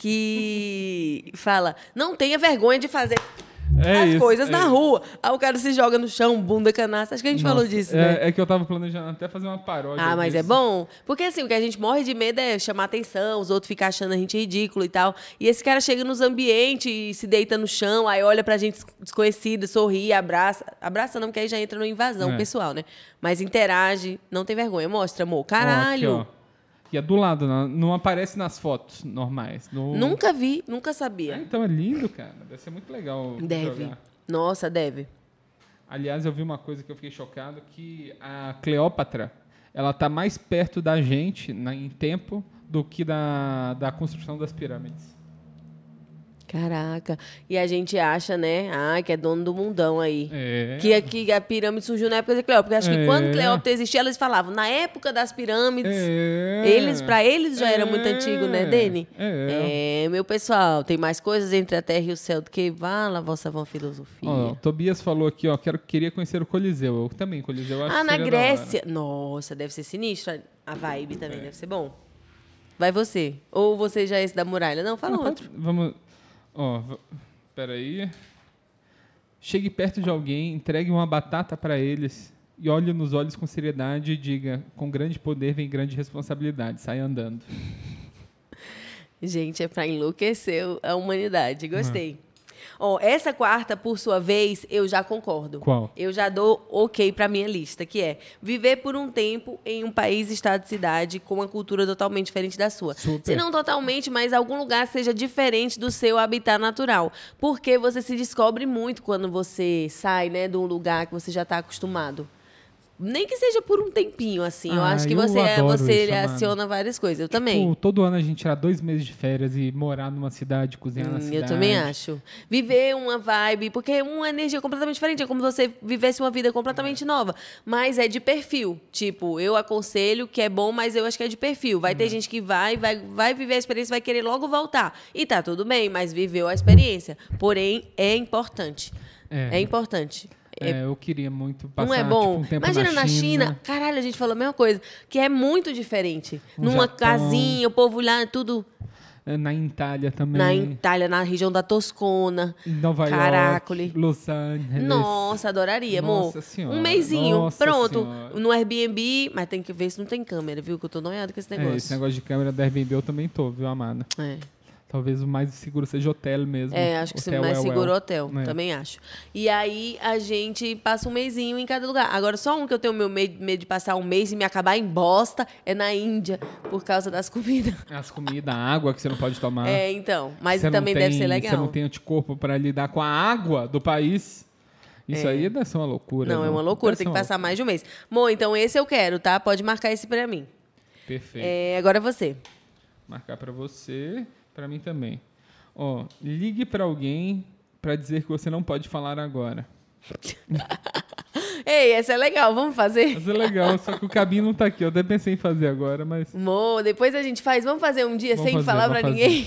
que fala, não tenha vergonha de fazer É as isso, coisas é na isso. rua. Aí o cara se joga no chão, bunda canastra. Acho que a gente Nossa, falou disso, é, né? É que eu tava planejando até fazer uma paródia Ah, mas disso. é bom. Porque assim, o que a gente morre de medo é chamar atenção, os outros ficam achando a gente ridículo e tal. E esse cara chega nos ambientes e se deita no chão, aí olha pra gente desconhecida, sorri, abraça. Abraça não, porque aí já entra no invasão É. pessoal, né? Mas interage, não tem vergonha. Mostra, amor. Ó, Caralho. aqui, ó. E é do lado, não, não aparece nas fotos normais. No... Nunca vi, nunca É, sabia. então é lindo, cara. Deve ser muito legal Deve. jogar. Nossa, deve. Aliás, eu vi uma coisa que eu fiquei chocado, que a Cleópatra, ela tá mais perto da gente na, em tempo do que da, da construção das pirâmides. Caraca. E a gente acha, né? Ah, que é dono do mundão aí. É. Que, que a pirâmide surgiu na época de Cleópatra. Porque acho que É. quando Cleópatra existia, eles falavam, na época das pirâmides. É. Eles, pra eles já era É. muito antigo, né, Dene? É. É, meu pessoal, tem mais coisas entre a terra e o céu do que vala a vossa vã filosofia. Ó, o Tobias falou aqui, ó, quero, queria conhecer o Coliseu. Eu também, Coliseu, eu acho ah, que na seria da Grécia. Nossa, deve ser sinistro. A vibe também deve ser bom. Vai você. Ou você já é esse da muralha? Não, fala Não, outro. pode- Vamos. Ó, v- peraí. Chegue perto de alguém, entregue uma batata para eles e olhe nos olhos com seriedade e diga: com grande poder vem grande responsabilidade. Sai andando. Gente, é pra enlouquecer a humanidade. Gostei. Ó, essa quarta, por sua vez, eu já concordo. Qual? Eu já dou ok pra minha lista, que é viver por um tempo em um país, estado, cidade com uma cultura totalmente diferente da sua. Super. Se não totalmente, mas algum lugar seja diferente do seu habitat natural. Porque você se descobre muito quando você sai, né, de um lugar que você já está acostumado. Nem que seja por um tempinho, assim. eu Ah, acho que eu você, é- adoro você isso, Amanda. aciona várias coisas. Eu também. Tipo, todo ano a gente tirar dois meses de férias e morar numa cidade, cozinhar na Hum, cidade. eu também acho. Viver uma vibe, porque é uma energia completamente diferente. É como se você vivesse uma vida completamente nova. Mas é de perfil. Tipo, eu aconselho que é bom, mas eu acho que é de perfil. Vai ter gente que vai, vai, vai viver a experiência, vai querer logo voltar. E tá tudo bem, mas viveu a experiência. Porém, é importante. É. É importante. É, eu queria muito passar Não é bom? tipo, um tempo Imagina na na China. China. Caralho, a gente falou a mesma coisa. Que é muito diferente. No Numa Japão. casinha, o povo lá, tudo É, Na Itália também. na Itália, na região da Toscona. Em Nova Caracole. York, Los Angeles. Nossa, adoraria, amor. Nossa Senhora, Um mesinho, nossa pronto. Senhora. No Airbnb, mas tem que ver se não tem câmera, viu? Que eu tô noiada com esse negócio. É, esse negócio de câmera da Airbnb eu também tô, viu, Amada? É. Talvez o mais seguro seja hotel mesmo. É, acho que Hotel mais é seguro well. hotel, É. também acho. E aí a gente passa um mesinho em cada lugar. Agora, só um que eu tenho meu medo, medo de passar um mês e me acabar em bosta é na Índia, por causa das comidas. As comidas, a água que você não pode tomar. É, então. Mas Você não também tem- deve ser legal. Você não tem anticorpo para lidar com a água do país. Isso É. aí deve ser uma loucura. Não, é viu? uma loucura, Deve tem ser que uma passar mais de um mês. Mo, então esse eu quero, tá? Pode marcar esse pra mim. loucura. Perfeito. É, agora é você. Marcar para você, para mim também. Ó, ligue para alguém para dizer que você não pode falar agora. Ei, essa é legal, vamos fazer? Mas é legal, só que o cabinho não tá aqui. Eu até pensei em fazer agora, mas... Mo, depois a gente faz. Vamos fazer um dia Vamos sem fazer, falar pra vamos ninguém?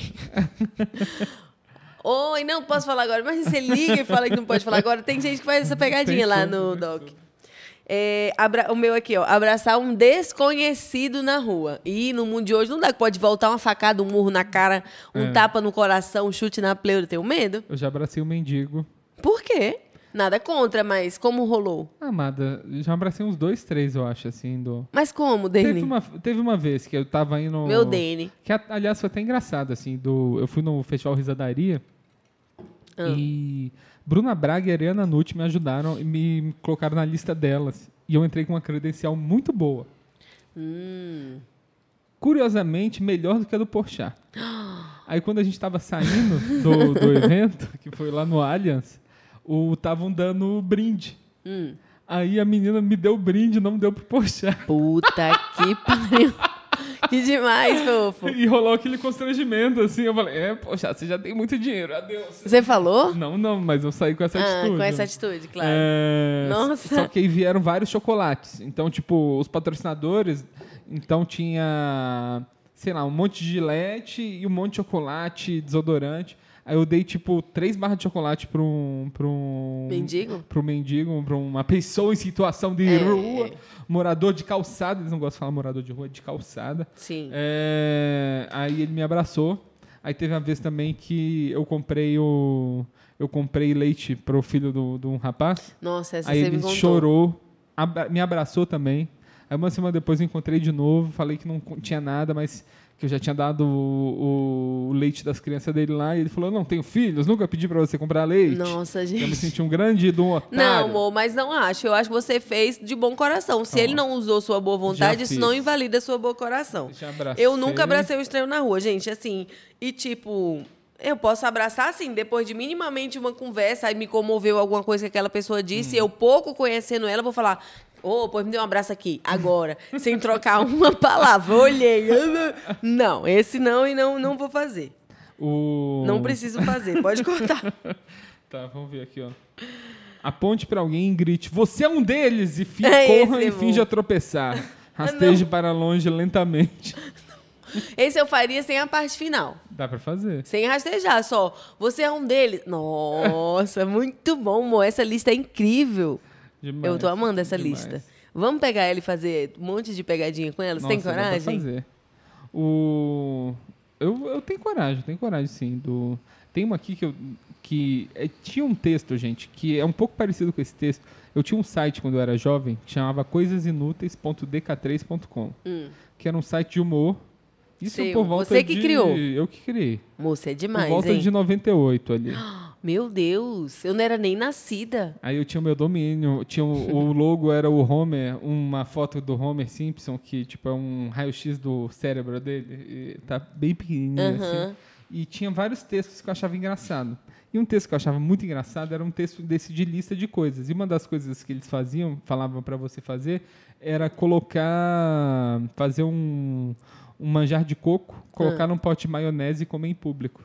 Oi, não posso falar agora. Mas você liga e fala que não pode falar agora. Tem gente que faz essa pegadinha Tem lá tudo, no tem doc. tudo. É, abra- o meu aqui, ó. Abraçar um desconhecido na rua. E no mundo de hoje não dá. Pode voltar uma facada, um murro na cara, um É. tapa no coração, um chute na pleura. Tenho medo? Eu já abracei um mendigo. Por quê? Nada contra, mas como rolou? Amada, já abracei uns dois, três, eu acho, assim, do... Mas como, Teve Dani? uma, teve uma vez que eu tava indo... Meu Dani. Que, a- aliás, foi até engraçado, assim, do... Eu fui no Festival Risadaria Ah. e Bruna Braga e Ariana Nucci me ajudaram e me colocaram na lista delas. E eu entrei com uma credencial muito boa. Hum. Curiosamente, melhor do que a do Porchat. Aí, quando a gente tava saindo do, do evento, que foi lá no Allianz, estavam dando brinde. Hum. Aí a menina me deu o brinde, não me deu pro Porchat. Puta que pariu. Que demais, fofo. E rolou aquele constrangimento, assim. Eu falei, é, poxa, você já tem muito dinheiro, adeus. Você falou? Não, não, mas eu saí com essa Ah, atitude. com essa atitude, claro. É, Nossa. Só que aí vieram vários chocolates. Então, tipo, os patrocinadores... Então, tinha, sei lá, um monte de Gillette e um monte de chocolate, desodorante. Aí eu dei, tipo, três barras de chocolate pra um... Pra um Mendigo? Pra um mendigo, pra uma pessoa em situação de É. rua. Morador de calçada. Eles não gostam de falar morador de rua, de calçada. Sim. É, aí ele me abraçou. Aí teve uma vez também que eu comprei o... Eu comprei leite pro filho do- de um rapaz. Nossa, essa Aí você ele me contou. chorou, abra- me abraçou também. Aí uma semana depois eu encontrei de novo, falei que não co- tinha nada, mas que eu já tinha dado o, o leite das crianças dele lá. E ele falou, não tenho filhos, nunca pedi pra você comprar leite. Nossa, Eu me gente. senti um grande de um otário. Não, amor, mas não acho. Eu acho que você fez de bom coração. Se Ó, ele não usou sua boa vontade, já isso fiz. não invalida sua boa coração. Já abracei. Eu nunca abracei um estranho na rua, gente. Assim, e tipo, eu posso abraçar, assim, depois de minimamente uma conversa, aí me comoveu alguma coisa que aquela pessoa disse, Hum. eu pouco conhecendo ela, vou falar, ô, pois me dê um abraço aqui, agora, sem trocar uma palavra. Olhei. Não, esse não e não, não vou fazer. O... Não preciso fazer, pode cortar. Tá, vamos ver aqui, ó. Aponte pra alguém e grite, você é um deles! E fi- É corra esse, e amor. finja tropeçar. Rasteje para longe lentamente. Esse eu faria sem a parte final. Dá pra fazer. Sem rastejar, só. Você é um deles. Nossa, muito bom, amor. Essa lista é incrível. Demais, Eu tô amando essa demais. lista. Vamos pegar ela e fazer um monte de pegadinha com ela? Você tem Nossa, dá pra coragem? fazer. O... Eu, eu tenho coragem, tenho coragem, sim. Do... Tem uma aqui que eu... Que é, tinha um texto, gente, que é um pouco parecido com esse texto. Eu tinha um site quando eu era jovem que chamava coisas inúteis ponto d k três ponto com, Hum. que era um site de humor. Isso Seu. por volta Você que de... criou? Eu que criei. Moça, é Por demais, volta hein? de noventa e oito ali. Meu Deus, eu não era nem nascida. Aí eu tinha o meu domínio, tinha o, o logo era o Homer, uma foto do Homer Simpson, que tipo é um raio-x do cérebro dele, e tá bem pequenininho Aham. assim. E tinha vários textos que eu achava engraçado. E um texto que eu achava muito engraçado era um texto desse de lista de coisas. E uma das coisas que eles faziam, falavam para você fazer, era colocar, fazer um, um manjar de coco, colocar num pote de maionese e comer em público.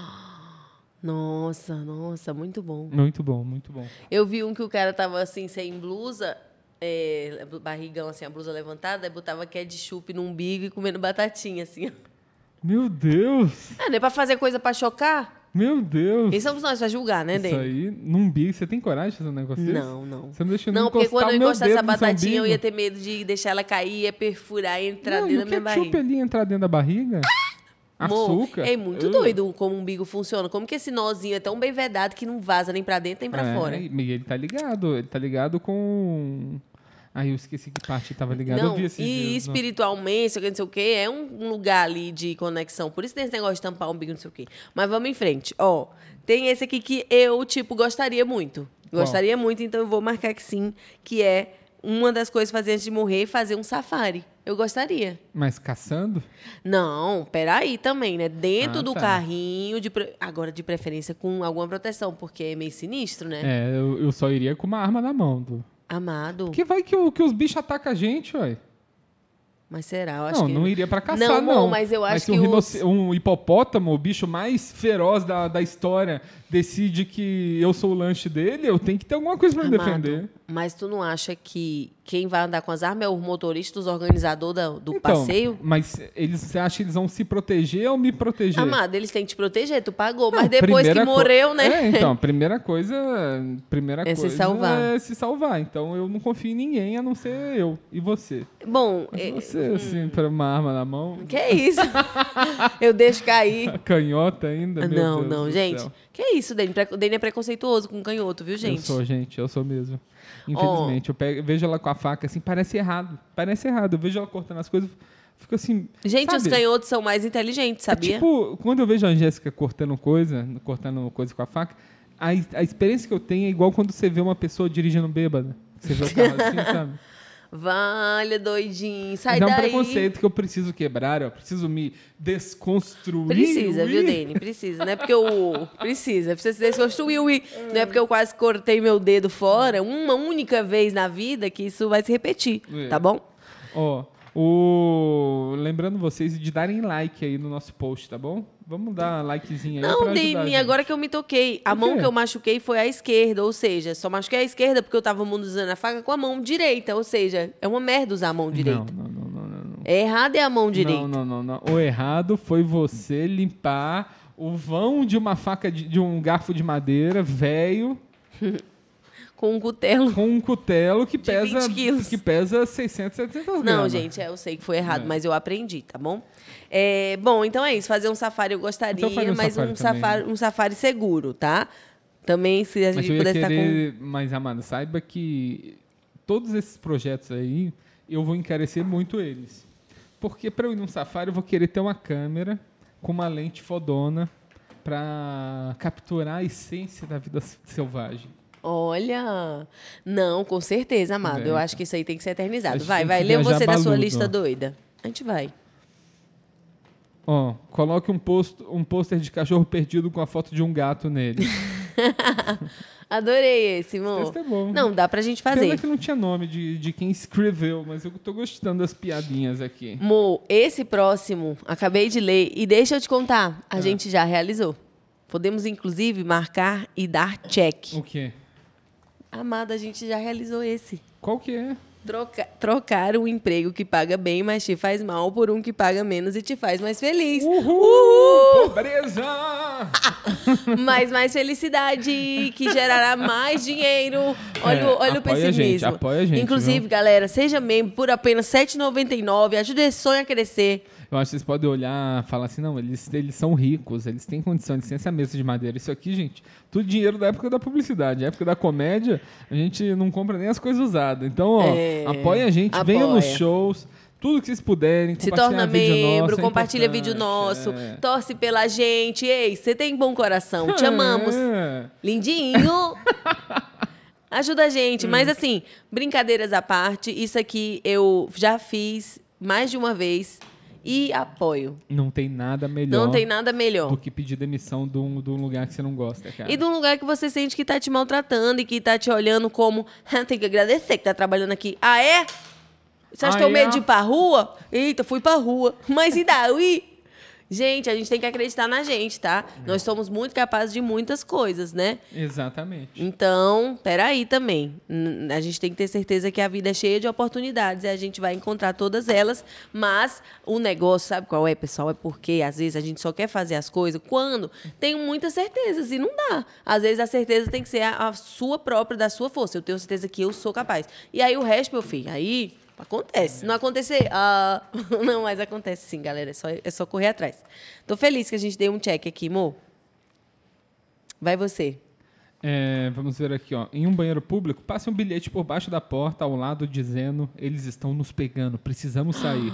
Nossa, nossa, muito bom. Muito bom, muito bom. Eu vi um que o cara tava assim, sem blusa, é, barrigão, assim, a blusa levantada, aí botava ketchup no umbigo e comendo batatinha, assim. Meu Deus! Ah, não é pra fazer coisa pra chocar? Meu Deus! Quem somos nós pra julgar, né, Isso Dani? aí, num umbigo, você tem coragem de fazer um negócio desse? Não, não. Você não deixa eu nem Não, porque encostar quando eu o meu encostasse dedo essa no seu batatinha, eu umbigo. ia ter medo de deixar ela cair, ia perfurar e entrar Não, e dentro o da minha ketchup barriga. ali entrar dentro da barriga? Amor, Açúcar? é muito Uh. doido como o umbigo funciona. Como que esse nozinho é tão bem vedado que não vaza nem pra dentro nem pra É, fora. E ele tá ligado, ele tá ligado com... Ai, eu esqueci que parte tava ligado. Não, eu vi esses e dias, não. espiritualmente, sei o que, não sei o que, é um lugar ali de conexão. Por isso tem esse negócio de tampar o umbigo, não sei o quê. Mas vamos em frente. Ó, tem esse aqui que eu, tipo, gostaria muito. Qual? Gostaria muito, então eu vou marcar que sim, que é uma das coisas fazer antes de morrer, fazer um safari. Eu gostaria. Mas caçando? Não, peraí também, né? Dentro Ah, do tá. carrinho, de pre- agora de preferência com alguma proteção, porque é meio sinistro, né? É, eu, eu só iria com uma arma na mão. Do... Amado. Porque vai que, o- que os bichos atacam a gente, ué. Mas será? Eu acho Não, que... não iria pra caçar, Não, não. amor, mas eu acho se um, que rinoce- os- um hipopótamo, o bicho mais feroz da, da história, decide que eu sou o lanche dele, eu tenho que ter alguma coisa pra me Amado, defender. mas tu não acha que quem vai andar com as armas é o motorista, os organizadores da- do Então, passeio? mas eles, você acha que eles vão se proteger ou me proteger? Amado, eles têm que te proteger, tu pagou. Não, mas depois que primeira co- morreu, né? É, então, a primeira coisa, primeira É se coisa salvar. é se salvar. Então, eu não confio em ninguém, a não ser eu e você. Bom, Mas é- você, assim, para uma arma na mão, que é isso? Eu deixo cair. a canhota ainda, meu não, Deus não, do gente. céu. Que é isso, Dani? Pre- O Dani é preconceituoso com canhoto, viu, gente? Eu sou, gente, eu sou mesmo. Infelizmente, eu, pego, eu vejo ela com a faca, assim, parece errado. Parece errado. Eu vejo ela cortando as coisas, fico assim... Gente, os sabe? canhotos são mais inteligentes, É sabia? tipo, quando eu vejo a Jéssica cortando coisa, cortando coisa com a faca, a, a experiência que eu tenho é igual quando você vê uma pessoa dirigindo bêbada. Você vê o carro assim, sabe? Valha, doidinho. Sai Mas é um daí. preconceito que eu preciso quebrar, eu preciso me desconstruir. Precisa, viu, Dani? Precisa. Não é porque eu... Precisa. Precisa se desconstruir. ui. Não é porque eu quase cortei meu dedo fora uma única vez na vida que isso vai se repetir. É. Tá bom? Ó, o... lembrando vocês de darem like aí no nosso post, tá bom? Vamos dar likezinho aí pra Não, ajudar a Dani, gente. agora que eu me toquei. A O mão quê? que eu machuquei foi a esquerda, ou seja, só machuquei a esquerda porque eu tava usando a faca com a mão direita, ou seja, é uma merda usar a mão direita. Não, não, não, não, não, não. É errado é a mão direita. Não, não, não, não. O errado foi você limpar o vão de uma faca, de, de um garfo de madeira, velho, Com um cutelo. com um cutelo que pesa, vinte quilos. que pesa seiscentos, setecentos gramas. Não, gente, eu sei que foi errado, É. mas eu aprendi, tá bom? É, bom, então é isso. Fazer um safari eu gostaria, Então faria um mas safari um também. safari, um safari seguro, tá? Também, se a Mas gente eu ia pudesse estar com... querer, mas, Amanda, saiba que todos esses projetos aí, eu vou encarecer muito eles. Porque para eu ir num safari, eu vou querer ter uma câmera com uma lente fodona para capturar a essência da vida selvagem. Olha, não, com certeza, amado. É, Eu acho que isso aí tem que ser a eternizado. gente Vai, tem vai, que lê viajar você da sua baludo, lista ó. doida. A gente vai. Ó, coloque um, post, um pôster de cachorro perdido com a foto de um gato nele. Adorei esse, amor. Esse é bom. Não, dá pra gente Pena fazer. que não tinha nome de, de quem escreveu, mas eu tô gostando das piadinhas aqui. Mo, esse próximo, acabei de ler, e deixa eu te contar, a Ah. gente já realizou. Podemos, inclusive, marcar e dar check. O quê? Amada, a gente já realizou esse. Qual que é? Troca, trocar um emprego que paga bem, mas te faz mal, por um que paga menos e te faz mais feliz. Uhul! Pobreza! Mas mais felicidade, que gerará mais dinheiro. Olha, o- É, olha o apoia a pessimismo. gente, apoia a gente, Inclusive, viu? galera, seja membro por apenas sete reais e noventa e nove centavos. Ajude esse sonho a crescer. Eu acho que vocês podem olhar e falar assim, não, eles, eles são ricos, eles têm condição, eles têm essa mesa de madeira. Isso aqui, gente, tudo dinheiro da época da publicidade. Na época da comédia, a gente não compra nem as coisas usadas. Então, ó, É, apoia a gente, venha apoia. nos shows, tudo que vocês puderem. Se compartilhar torna vídeo membro, nosso, é compartilha importante, vídeo nosso, é. torce pela gente. Ei, você tem bom coração, te amamos. É. Lindinho. Ajuda a gente. Hum. Mas assim, brincadeiras à parte, isso aqui eu já fiz mais de uma vez e apoio. Não tem nada melhor Não tem nada melhor. do que pedir demissão de um, de um lugar que você não gosta, cara. E de um lugar que você sente que tá te maltratando e que tá te olhando como tem que agradecer que tá trabalhando aqui. Ah, é? Você acha que eu Ah, medo é? de ir pra rua? Eita, fui pra rua. Mas e daí? Gente, a gente tem que acreditar na gente, tá? Nós somos muito capazes de muitas coisas, né? Exatamente. Então, peraí também. N- A gente tem que ter certeza que a vida é cheia de oportunidades e a gente vai encontrar todas elas. Mas o negócio, sabe qual é, pessoal? É porque às vezes a gente só quer fazer as coisas quando tem muitas certezas e não dá. Às vezes a certeza tem que ser a, a sua própria, da sua força. Eu tenho certeza que eu sou capaz. E aí o resto, meu filho, aí acontece. Se não acontecer, ah, não, mas acontece sim, galera. É só, é só correr atrás. Tô feliz que a gente deu um check aqui, amor. Vai você. É, vamos ver aqui, ó. Em um banheiro público, passe um bilhete por baixo da porta ao lado dizendo: eles estão nos pegando, precisamos sair.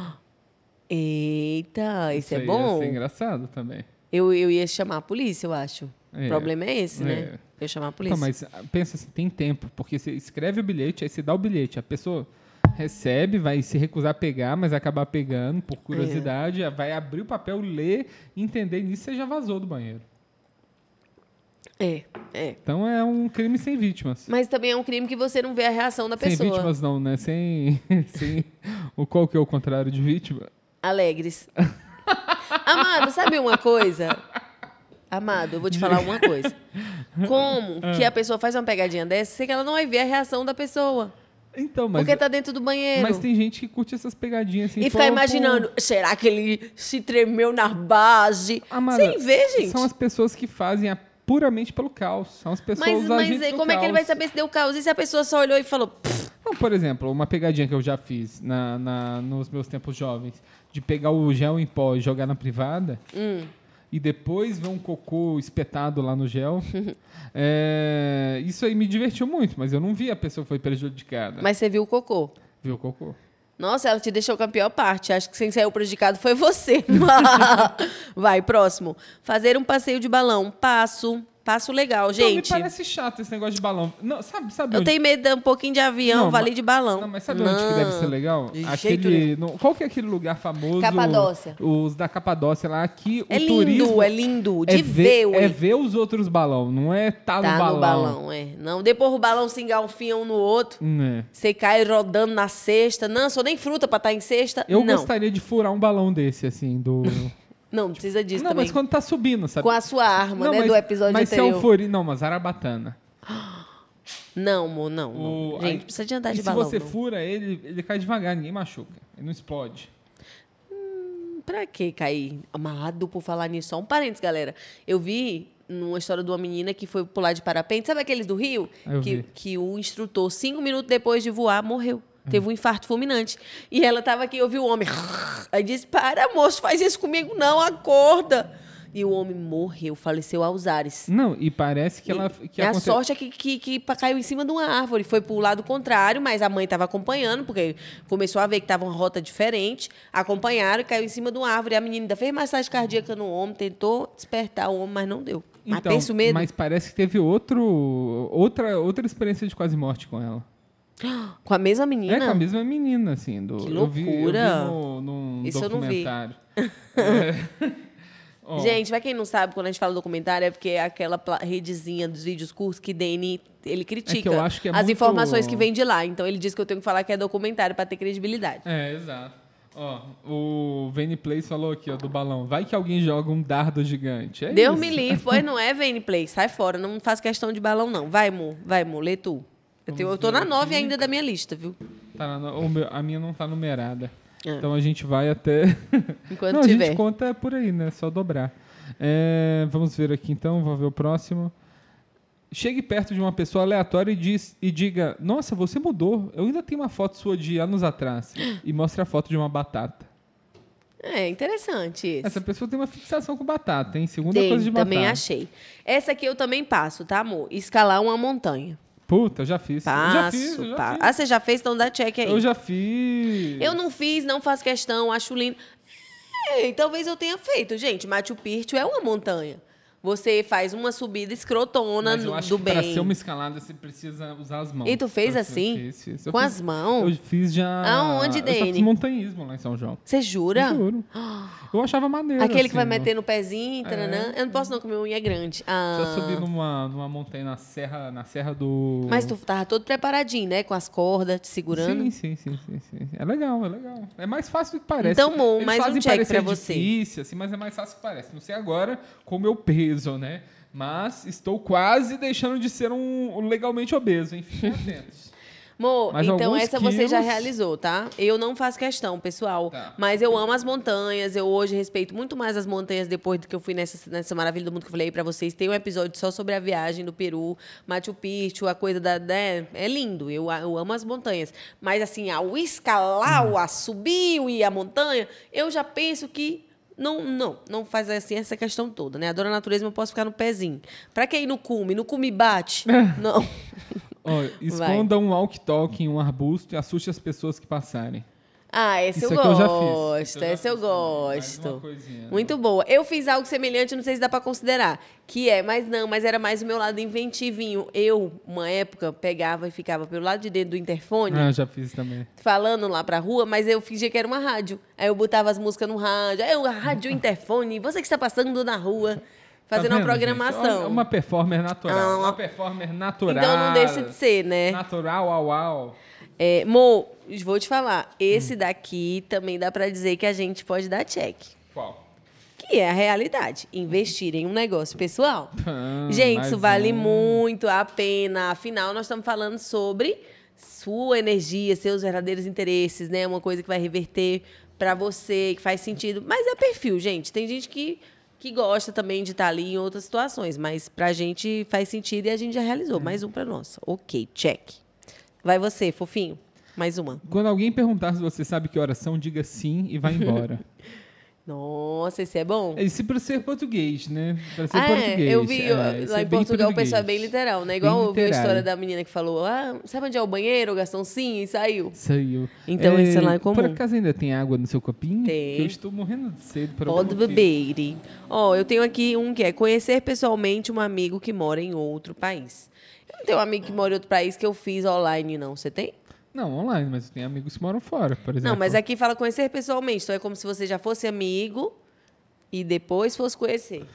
Eita, isso, é aí bom. Ia ser engraçado também. Eu, eu ia chamar a polícia, eu acho. É. O problema é esse, né? É. Eu ia chamar a polícia. Então, mas ah, pensa assim, tem tempo, porque você escreve o bilhete, aí você dá o bilhete, a pessoa recebe, vai se recusar a pegar, mas vai acabar pegando por curiosidade, vai abrir o papel, ler, entender nisso, você já vazou do banheiro. É, é. Então é um crime sem vítimas. Mas também é um crime que você não vê a reação da Sem pessoa. vítimas não, né? Sem, sem o qual que é o contrário de vítima? Alegres. Amado, sabe uma coisa? Amado, eu vou te falar uma coisa. Como Ah. que a pessoa faz uma pegadinha dessa, sei que ela não vai ver a reação da pessoa. Então, mas, Porque tá dentro do banheiro. mas tem gente que curte essas pegadinhas assim. E ficar pô, imaginando, pô. será que ele se tremeu na base? Amada, Sem ver, gente. São as pessoas que fazem a- puramente pelo caos. São as pessoas Mas, mas agentes aí, do como é que ele vai caos. saber se deu caos? E se a pessoa só olhou e falou... "Pff, Não, por exemplo, uma pegadinha que eu já fiz na, na- nos meus tempos jovens, de pegar o gel em pó e jogar na privada, hum. e depois ver um cocô espetado lá no gel, é, isso aí me divertiu muito, mas eu não vi a pessoa que foi prejudicada. Mas você viu o cocô. Viu o cocô? Nossa, ela te deixou com a pior parte. Acho que quem saiu prejudicado foi você. Vai, próximo. Fazer um passeio de balão. Passo. Passo legal, Então, me gente. parece chato esse negócio de balão. Não, sabe, sabe Eu onde... tenho medo de um pouquinho de avião, Não, vale mas- de balão. Não, mas sabe onde que deve ser legal? de jeito Aquele, no- qual que é aquele lugar famoso? Capadócia. Os da Capadócia lá, que É o lindo, turismo é lindo. é De ver, ver, é ué. ver os outros balão, não é tá, Tá no balão. no balão, é. Não, depois o balão se engalfinha um no outro. Hum, é. Você cai rodando na cesta. Não, sou nem fruta pra estar em cesta. Eu não. gostaria de furar um balão desse, assim, do... Não, não precisa disso não, também. mas quando tá subindo, sabe? Com a sua arma, Não, né, mas, do episódio mas anterior. se é um furinho... Não, mas zarabatana. Não, amor, não. não. O- Gente, aí- precisa de andar e de se balão. você não. fura ele, ele cai devagar, ninguém machuca. Ele não explode. Pra que cair amado por falar nisso? Só um parênteses, galera. Eu vi numa história de uma menina que foi pular de parapente. Sabe aqueles do Rio? Eu Que, vi. que o instrutor, cinco minutos depois de voar, morreu. Teve um infarto fulminante. E ela tava aqui, eu vi o homem. Aí disse, para, moço, faz isso comigo não, acorda. E o homem morreu, faleceu aos ares. Não, e parece que ela... Que a aconte- sorte é que, que, que caiu em cima de uma árvore. Foi pro lado contrário, mas a mãe estava acompanhando, porque começou a ver que estava uma rota diferente. Acompanharam e caiu em cima de uma árvore. A menina ainda fez massagem cardíaca no homem, tentou despertar o homem, mas não deu. Mas Então, pensa o medo. mas parece que teve outro, outra, outra experiência de quase morte com ela. Com a mesma menina? É, com a mesma menina, assim. Do, Que eu vi, eu vi loucura. no, num Isso eu não vi. documentário. É. Ó, Gente, pra quem não sabe, quando a gente fala documentário, é porque é aquela pla- redezinha dos vídeos curtos que Dani, ele critica É que eu acho que é as muito- informações que vêm de lá. Então, ele diz que eu tenho que falar que é documentário pra ter credibilidade. É, exato. Ó, o Vani Place falou aqui, ó, do balão. Vai que alguém joga um dardo gigante. É Deus isso. me livre, pois não é, Vane Play. Sai fora, não faz questão de balão, não. Vai, Mo, vai, Mo, lê tu. Eu, tenho- eu tô ver na nove aqui. ainda da minha lista, viu? Tá na- o meu- a minha não tá numerada. Ah. Então a gente vai até... Enquanto não, a tiver. gente conta por aí, né? Só dobrar. É, vamos ver aqui então, vou ver o próximo. Chegue perto de uma pessoa aleatória e, diz, e diga: nossa, você mudou. Eu ainda tenho uma foto sua de anos atrás. E mostre a foto de uma batata. É, interessante isso. Essa pessoa tem uma fixação com batata, hein? Segunda Tem, coisa de batata. também achei. Essa aqui eu também passo, tá, amor? Escalar uma montanha. Puta, eu já fiz. eu já Passo, fiz, eu já passo. fiz. Ah, você já fez? Então dá check aí. Eu já fiz. Eu não fiz, não faço questão, acho lindo. É, talvez eu tenha feito. Gente, Machu Picchu é uma montanha. Você faz uma subida escrotona Mas eu no- acho do que bem. pra ser uma escalada, você precisa usar as mãos. E tu fez Pra- assim? Fiz, fiz. Eu Com fiz- as mãos? Eu fiz já... Aonde, Eu já fiz Dene? montanhismo lá em São João. Você jura? Eu juro. Eu achava maneiro, Aquele que vai assim, meter no pezinho, taranã. É. Eu não posso não, porque minha unha é grande. Ah. Já subi numa, numa montanha na serra, na serra do... Mas tu tava todo preparadinho, né? Com as cordas, te segurando. Sim, sim, sim, sim, sim. É legal, é legal. É mais fácil do que parece. Então, Mo, Eles mais um fazem check parecer pra você. difícil, assim, mas é mais fácil do que parece. Não sei agora com o meu peso, né? Mas estou quase deixando de ser um um legalmente obeso, enfim, atentos. Mo, Mas então alguns essa você já quilos- realizou, tá? Eu não faço questão, pessoal. Tá. Mas eu amo as montanhas. Eu hoje respeito muito mais as montanhas depois do que eu fui nessa, nessa maravilha do mundo que eu falei pra vocês. Tem um episódio só sobre a viagem do Peru, Machu Picchu, a coisa da... Né? É lindo. Eu, eu amo as montanhas. Mas assim, ao escalar, Hum. a subir e a montanha, eu já penso que... Não, não, não faz assim essa questão toda, né? Adoro a natureza, mas eu posso ficar no pezinho. Pra que ir no cume? No cume bate? Não. Ó, esconda um walkie-talkie em um arbusto e assuste as pessoas que passarem. Ah, esse Isso eu aqui eu já gosto. fiz. Isso eu já Essa eu fiz também. Mais uma gosto. coisinha. Muito boa. Eu fiz algo semelhante, não sei se dá pra considerar. Que é, mas não, mas era mais o meu lado inventivinho. Eu, uma época, pegava e ficava pelo lado de dentro do interfone, Ah, já fiz também. falando lá pra rua, mas eu fingia que era uma rádio. Aí eu botava as músicas no rádio. Aí eu, rádio interfone, você que está passando na rua, fazendo Tá uma vendo, gente? programação. Olha, Uma performer natural. Ah. Uma performer natural. Então não deixa de ser, né? Natural, au, au. É, Mo, vou te falar, Hum. esse daqui também dá pra dizer que a gente pode dar check. Qual? Que é a realidade. Investir em um negócio pessoal. Ah, Gente, mais isso vale um. muito a pena. Afinal, nós estamos falando sobre sua energia, seus verdadeiros interesses, né? Uma coisa que vai reverter para você, que faz sentido. Mas é perfil, gente. Tem gente que, que gosta também de estar ali em outras situações, mas pra gente faz sentido e a gente já realizou. Mais um para nós. Ok, check. Vai você, fofinho. Mais uma. Quando alguém perguntar se você sabe que horas são, diga sim e vai embora. Nossa, esse é bom. Isso para ser português, né? Para ser Ah, português. é, eu vi É, ó, isso lá é em bem Portugal o pessoal é português. bem literal, né? Igual Bem eu vi a literário. história da menina que falou: ah, sabe onde é o banheiro, Gastão? Sim, e saiu. Saiu. Então, esse lá é comum. Por acaso ainda tem água no seu copinho? Tem. Que eu estou morrendo de sede para Pode beber. Ó, eu tenho aqui um que é conhecer pessoalmente um amigo que mora em outro país. Eu não tenho um amigo que mora em outro país que eu fiz online, não. Você tem? Não, online, mas eu tenho amigos que moram fora, por exemplo. Não, mas aqui fala conhecer pessoalmente. Então é como se você já fosse amigo e depois fosse conhecer.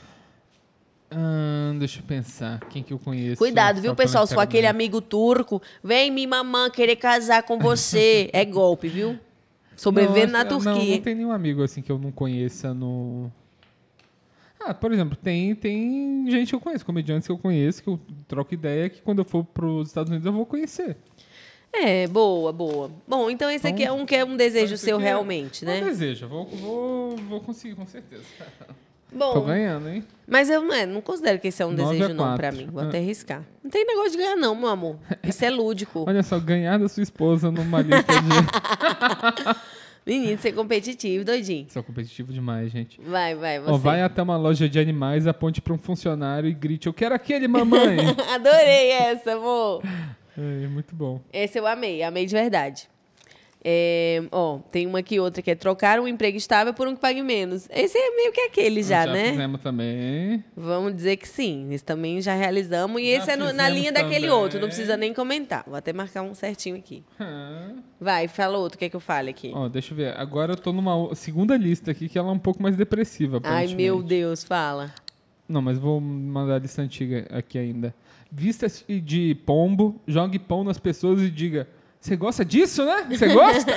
Ah, deixa eu pensar. Quem que eu conheço? Cuidado, viu, só pela pessoal? Se for aquele internet? amigo turco, vem minha mamãe querer casar com você. É golpe, viu? Sobrevivendo Não, na acho- Não, Turquia. não tem nenhum amigo assim que eu não conheça no... Ah, por exemplo, tem, tem gente que eu conheço, comediantes que eu conheço, que eu troco ideia, que quando eu for para os Estados Unidos eu vou conhecer. É, boa, boa. Bom, então esse aqui é um que é um desejo Esse seu aqui é realmente, um né? desejo. Vou, vou, vou conseguir, com certeza. Bom, Tô ganhando, hein? mas eu não, é, não considero que esse é um Nove desejo a não quatro. pra mim. Vou Ah. até arriscar. Não tem negócio de ganhar não, meu amor. Isso é lúdico. Olha só, ganhar da sua esposa numa lista de... Menino, ser competitivo, doidinho. Sou competitivo demais, gente. Vai, vai, você. Ó, vai até uma loja de animais, aponte pra um funcionário e grite, eu quero aquele, mamãe! Adorei essa, amor. É, muito bom. Esse eu amei, amei de verdade. É, ó, tem uma aqui, outra que é trocar um emprego estável por um que pague menos. Esse é meio que aquele já, já né? fizemos também. Vamos dizer que sim. Esse também já realizamos. E Já esse é no- na fizemos linha daquele também. outro, não precisa nem comentar. Vou até marcar um certinho aqui. Ah. Vai, fala outro, quer que eu fale aqui? Ó, deixa eu ver. Agora eu tô numa o- segunda lista aqui, que ela é um pouco mais depressiva, Ai, aparentemente. meu Deus, fala. Não, mas vou mandar a lista antiga aqui ainda. Vista-se de pombo, jogue pão nas pessoas e diga... Você gosta disso, né? Você gosta?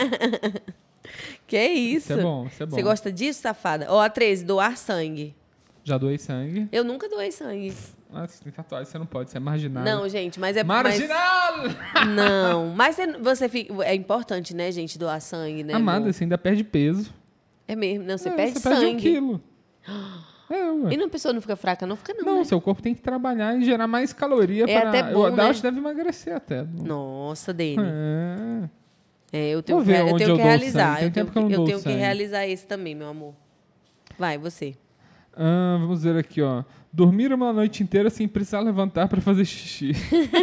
Que isso? Isso é bom, isso é bom. Você gosta disso, safada? Ó, a treze, doar sangue. Já doei sangue. Eu nunca doei sangue. Ah, você tem tatuagem, você não pode, você é marginal. Não, gente, mas é... Marginal! Mas, não, mas você, você fica... É importante, né, gente, doar sangue, né, Amada, amor? você ainda perde peso. É mesmo, não, você É, perde você sangue. perde um quilo. É, ué. E não, a pessoa não fica fraca? Não fica não, Não, né? seu corpo tem que trabalhar e gerar mais caloria. É pra... até bom, eu né? acho que deve emagrecer até. Nossa, Dene. É. É, eu tenho, Vou que, ver eu onde tenho eu que dou realizar. sangue. Tem Eu tenho, tempo que eu não eu dou tenho que sangue. realizar esse também, meu amor. Vai, você. Ah, vamos ver aqui, ó. Dormir uma noite inteira sem precisar levantar pra fazer xixi.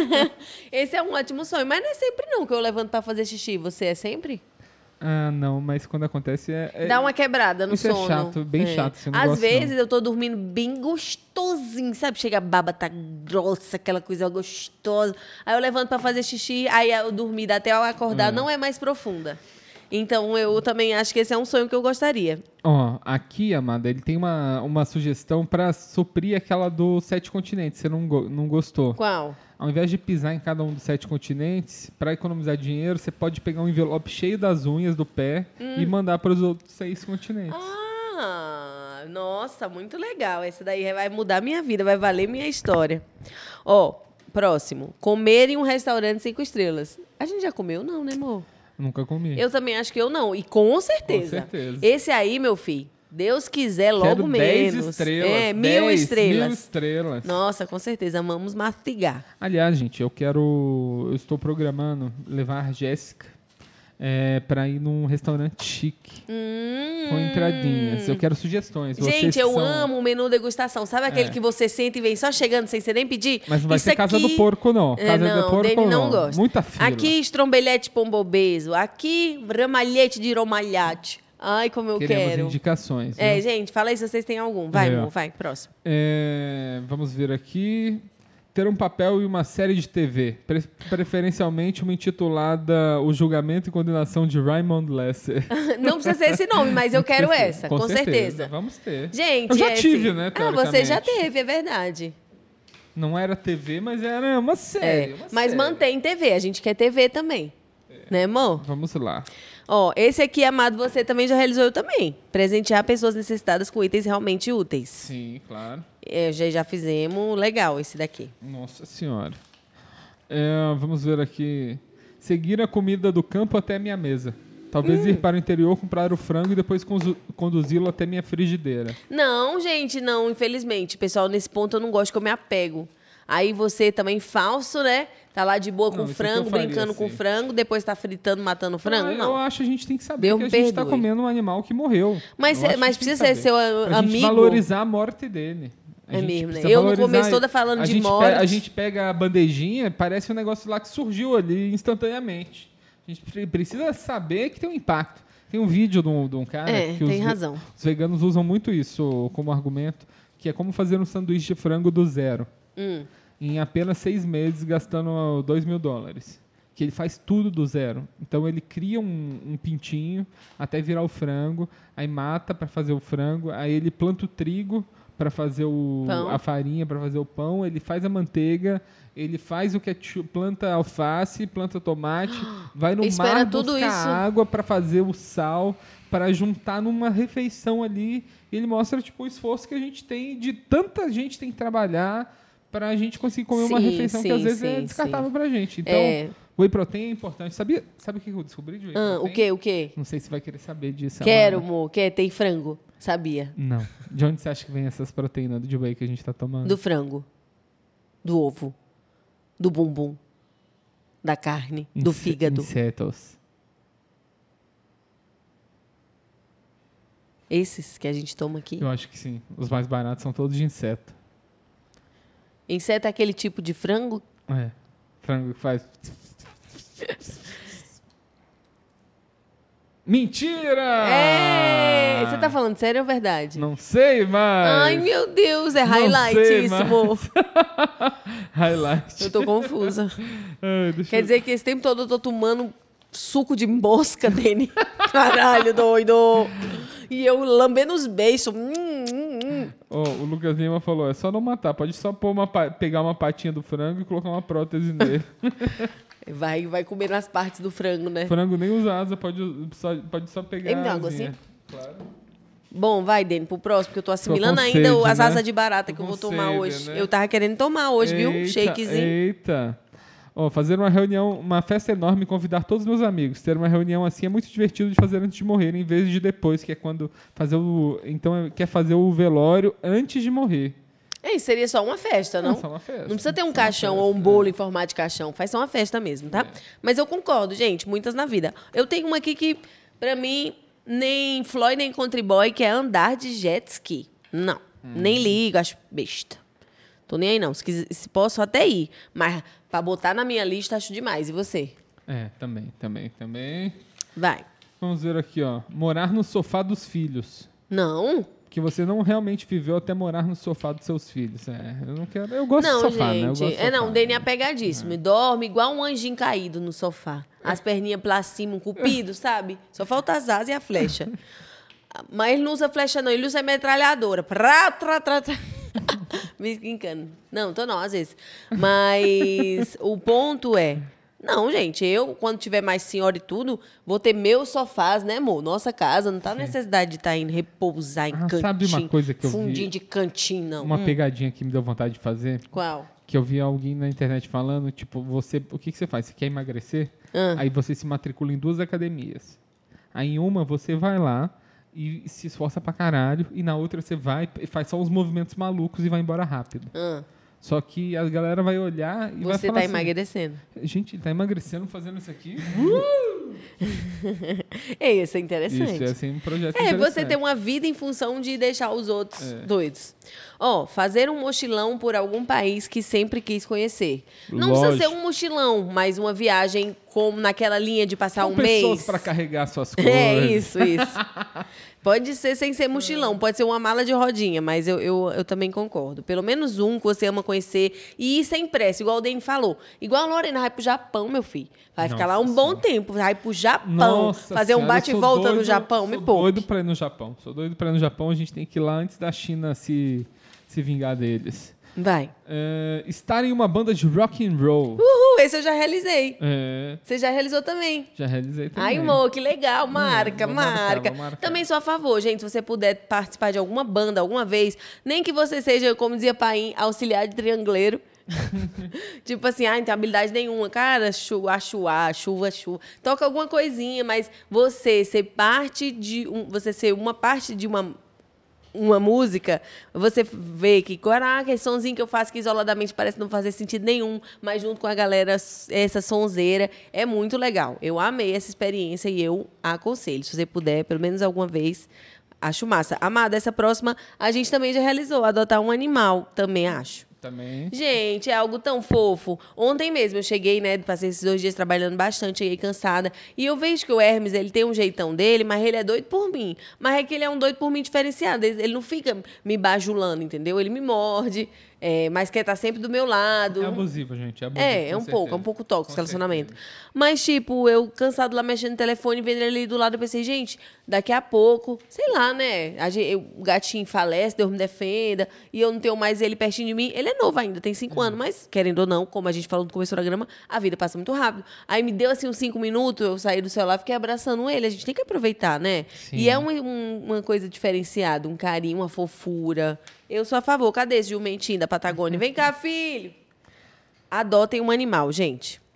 Esse é um ótimo sonho, mas não é sempre não que eu levanto pra fazer xixi. Você é sempre? Ah, não, mas quando acontece é. é- Dá uma quebrada no isso é sono. chato, bem chato, você não Às gosta, vezes não. eu tô dormindo bem gostosinho, sabe? Chega a baba, tá grossa, aquela coisa gostosa. Aí eu levanto pra fazer xixi, aí eu dormir até eu acordar Hum. não é mais profunda. Então eu também acho que esse é um sonho que eu gostaria. Ó, aqui, amada, ele tem uma, uma sugestão pra suprir aquela do sete continentes. Você não, go- não gostou? Qual? Ao invés de pisar em cada um dos sete continentes, para economizar dinheiro, você pode pegar um envelope cheio das unhas do pé e mandar para os outros seis continentes. Ah, nossa, muito legal. Esse daí vai mudar minha vida, vai valer minha história. Ó, próximo. Comer em um restaurante cinco estrelas. A gente já comeu? Não, né, amor? Nunca comi. Eu também acho que eu não. E com certeza. certeza. Esse aí, meu filho, Deus quiser, logo Quero dez menos. estrelas. É, mil dez, estrelas. Mil estrelas. Nossa, com certeza. Amamos mastigar. Aliás, gente, eu quero. Eu estou programando levar a Jéssica é, para ir num restaurante chique. Hum. Com entradinhas. Eu quero sugestões. Vocês Gente, que eu são- amo o menu degustação. Sabe aquele É. que você senta e vem só chegando sem você nem pedir? Mas não vai Isso ser Casa aqui- do Porco, não. É, Casa não, do Porco, dele não não. gosta. Muita fila. Aqui, estrombelete pombobeso. Aqui, ramalhete de romalhate. Ai, como eu Queremos quero. indicações. É, viu? gente, fala aí se vocês têm algum. Vai, É. amor, vai, próximo. É, vamos ver aqui. Ter um papel e uma série de T V. Pre- preferencialmente uma intitulada O Julgamento e Condenação de Raymond Lesser. Não precisa ser esse nome, mas eu quero essa, com, certeza. certeza. Vamos ter. Gente, Eu já esse- tive, né, Ah, você já teoricamente. teve, é verdade. Não era T V, mas era uma série. É, uma mas série. mantém T V, a gente quer T V também. Né, amor? Vamos lá. Ó, esse aqui, amado, você também já realizou, eu também. Presentear pessoas necessitadas com itens realmente úteis. Sim, claro. É, já, já fizemos, legal esse daqui. Nossa senhora. É, vamos ver aqui. Seguir a comida do campo até minha mesa. Talvez Hum. ir para o interior, comprar o frango e depois conzu- conduzi-lo até minha frigideira. Não, gente, não, infelizmente. Pessoal, nesse ponto eu não gosto que eu me apego. Aí você também falso, né? Tá lá de boa com Não, isso aqui frango, eu faria, brincando com sim. frango, depois tá fritando, matando frango. Ah, Eu Não. acho que a gente tem que saber Deus que a me gente está perdoe. comendo um animal que morreu. Mas, Eu acho cê- que mas a gente tem precisa que ser seu saber. Pra gente amigo. valorizar a morte dele. A É gente mesmo, né? precisa Eu no valorizar- começo toda falando a de gente pe- morte. A gente pega a bandejinha, parece um negócio lá que surgiu ali instantaneamente. A gente pre- precisa saber que tem um impacto. Tem um vídeo de um, de um cara É, que tem os, razão. os veganos usam muito isso como argumento, que é como fazer um sanduíche de frango do zero. Hum. Em apenas seis meses, gastando dois mil dólares. Que ele faz tudo do zero. Então ele cria um, um pintinho até virar o frango, aí mata para fazer o frango, aí ele planta o trigo para fazer o, Pão. a farinha, para fazer o pão, ele faz a manteiga, ele faz o ketchup, planta alface, planta tomate, vai no Espera mar tudo buscar isso. água para fazer o sal, para juntar numa refeição ali. E ele mostra tipo o esforço que a gente tem, de tanta gente tem que trabalhar para a gente conseguir comer uma Sim, refeição que às sim, vezes é sim, descartável sim. para a gente. Então, É. Whey protein é importante. Sabia, sabe o que eu descobri de whey Ah, protein? o quê, o quê? Não sei se vai querer saber disso. Quero, Amanda. amor. Quer? Tem frango. Sabia. Não. De onde você acha que vem essas proteínas de whey que a gente tá tomando? Do frango. Do ovo. Do bumbum. Da carne. Do Inse- fígado. Insetos. Esses que a gente toma aqui. Eu acho que sim. Os mais baratos são todos de inseto. Inseto é aquele tipo de frango? É. Frango que faz... Mentira! É! Você tá falando sério ou verdade? Não sei mais. Ai, meu Deus, é Não highlight sei isso, mais. amor. Highlight. Eu tô confusa. Ai, deixa Quer eu- dizer que esse tempo todo eu tô tomando suco de mosca, Dani. Caralho, doido. E eu lambendo os beiços. Hum, hum, hum. Ó, o Lucas Lima falou, é só não matar, pode só pôr uma pa- pegar uma patinha do frango e colocar uma prótese nele. Vai, vai comer nas partes do frango, né? Frango nem usa asa, pode só, pode só pegar Ei, me dá a água asinha. assim? Claro. Bom, vai, Dani, pro próximo, porque eu tô assimilando com ainda sede, as né? asas de barata que Tô eu vou com tomar sede, hoje. né? Eu tava querendo tomar hoje, viu? Eita, Shakezinho. Eita. Ó, fazer uma reunião, uma festa enorme e convidar todos os meus amigos. Ter uma reunião assim é muito divertido de fazer antes de morrer, em vez de depois, que é quando fazer o... Então, é- quer fazer o velório antes de morrer. É, isso seria só uma festa, não? Só uma festa. Não precisa ter um Só uma caixão festa, ou um bolo em formato de caixão. Faz só uma festa mesmo, tá? Mas eu concordo, gente. Muitas na vida. Eu tenho uma aqui que, pra mim, nem Floyd nem Country Boy, que é andar de jet ski. Não. Nem ligo, acho besta. Tô nem aí, não. Se, quis- se posso, até ir. Mas pra botar na minha lista, acho demais. E você? É, também, também, também. Vai. Vamos ver aqui, ó. Morar no sofá dos filhos. Não? Que você não realmente viveu até morar no sofá dos seus filhos. É, eu não quero. Eu gosto Não, de sofá, né? Eu gente. gosto de É, não, sofá. o Dani é apegadíssimo. E dorme igual um anjinho caído no sofá. As perninhas pra cima, um cupido, sabe? Só falta as asas e a flecha. Mas ele não usa flecha, não. Ele usa metralhadora. Pra, tra, tra, tra. Me brincando. Não, tô não, às vezes. Mas o ponto é... Não, gente, eu, quando tiver mais senhora e tudo, vou ter meus sofás, né, amor? Nossa casa, não tá necessidade de estar indo repousar em Ah, cantinho. sabe uma coisa que eu vi? Fundinho de cantinho, não. Uma Hum, pegadinha que me deu vontade de fazer. Qual? Que eu vi alguém na internet falando, tipo, você, o que, que você faz? Você quer emagrecer? Ah. Aí você se matricula em duas academias. Aí em uma você vai lá e se esforça pra caralho, e na outra você vai e faz só uns movimentos malucos e vai embora rápido. Ah, Só que a galera vai olhar e vai você falar tá assim, emagrecendo. gente, tá emagrecendo fazendo isso aqui? É, isso é interessante. Isso é assim, um projeto É, você interessante. ter uma vida em função de deixar os outros É. doidos. Ó, fazer um mochilão por algum país que sempre quis conhecer. Não precisa Lógico. ser um mochilão, mas uma viagem como naquela linha de passar Com um pessoas mês. pra carregar suas coisas. É, isso, isso. Pode ser sem ser mochilão, pode ser uma mala de rodinha, mas eu, eu, eu também concordo. Pelo menos um que você ama conhecer e ir sem pressa, igual o Dani falou. Igual a Lorena vai pro Japão, meu filho. Vai ficar lá um Nossa bom Senhora. tempo, vai pro Japão, Nossa fazer um Senhora, eu bate e sou volta no doido- Japão, me sou poupe. doido pra ir no Japão. Sou doido pra ir no Japão, a gente tem que ir lá antes da China se, se vingar deles. Vai. É, estar em uma banda de rock and roll. Uhul, esse eu já realizei. É, Você já realizou também. já realizei também. Ai, amor, que legal. Marca, vou marcar, marca. vou marcar. Também sou a favor, gente. Se você puder participar de alguma banda alguma vez, nem que você seja, como dizia Paim, auxiliar de triangleiro. Tipo assim, ah, não tem habilidade nenhuma. Cara, chuva, chuva, chuva, chuva. Toca alguma coisinha, mas você ser parte de um. Você ser uma parte de uma. Uma música, você vê que, caraca, esse sonzinho que eu faço que isoladamente parece não fazer sentido nenhum, mas junto com a galera, essa sonzeira, é muito legal. Eu amei essa experiência e eu aconselho. Se você puder, pelo menos alguma vez, acho massa. Amada, essa próxima a gente também já realizou, adotar um animal, também acho. Também. Gente, é algo tão fofo. Ontem mesmo eu cheguei, né? Passei esses dois dias trabalhando bastante, cheguei cansada. E eu vejo que o Hermes, ele tem um jeitão dele, mas ele é doido por mim. Mas é que ele é um doido por mim diferenciado. Ele, ele não fica me bajulando, entendeu? Ele me morde, é, mas quer estar sempre do meu lado. É abusivo, gente. É, abusivo, É, é com um certeza. pouco, é um pouco tóxico esse Com relacionamento. certeza. Mas, tipo, eu cansado lá mexendo no telefone, vendo ele ali do lado, eu pensei, gente, daqui a pouco, sei lá, né? A gente, eu- o gatinho falece, Deus me defenda, e eu não tenho mais ele pertinho de mim. Ele é novo ainda, tem cinco anos, mas, querendo ou não, como a gente falou no começo do programa, a vida passa muito rápido. Aí me deu, assim, uns cinco minutos, eu saí do celular, fiquei abraçando ele. A gente tem que aproveitar, né? Sim. E é um- um- uma coisa diferenciada, um carinho, uma fofura. Eu sou a favor. Cadê esse jumentinho da Patagônia? Vem cá, filho! Adotem um animal, gente.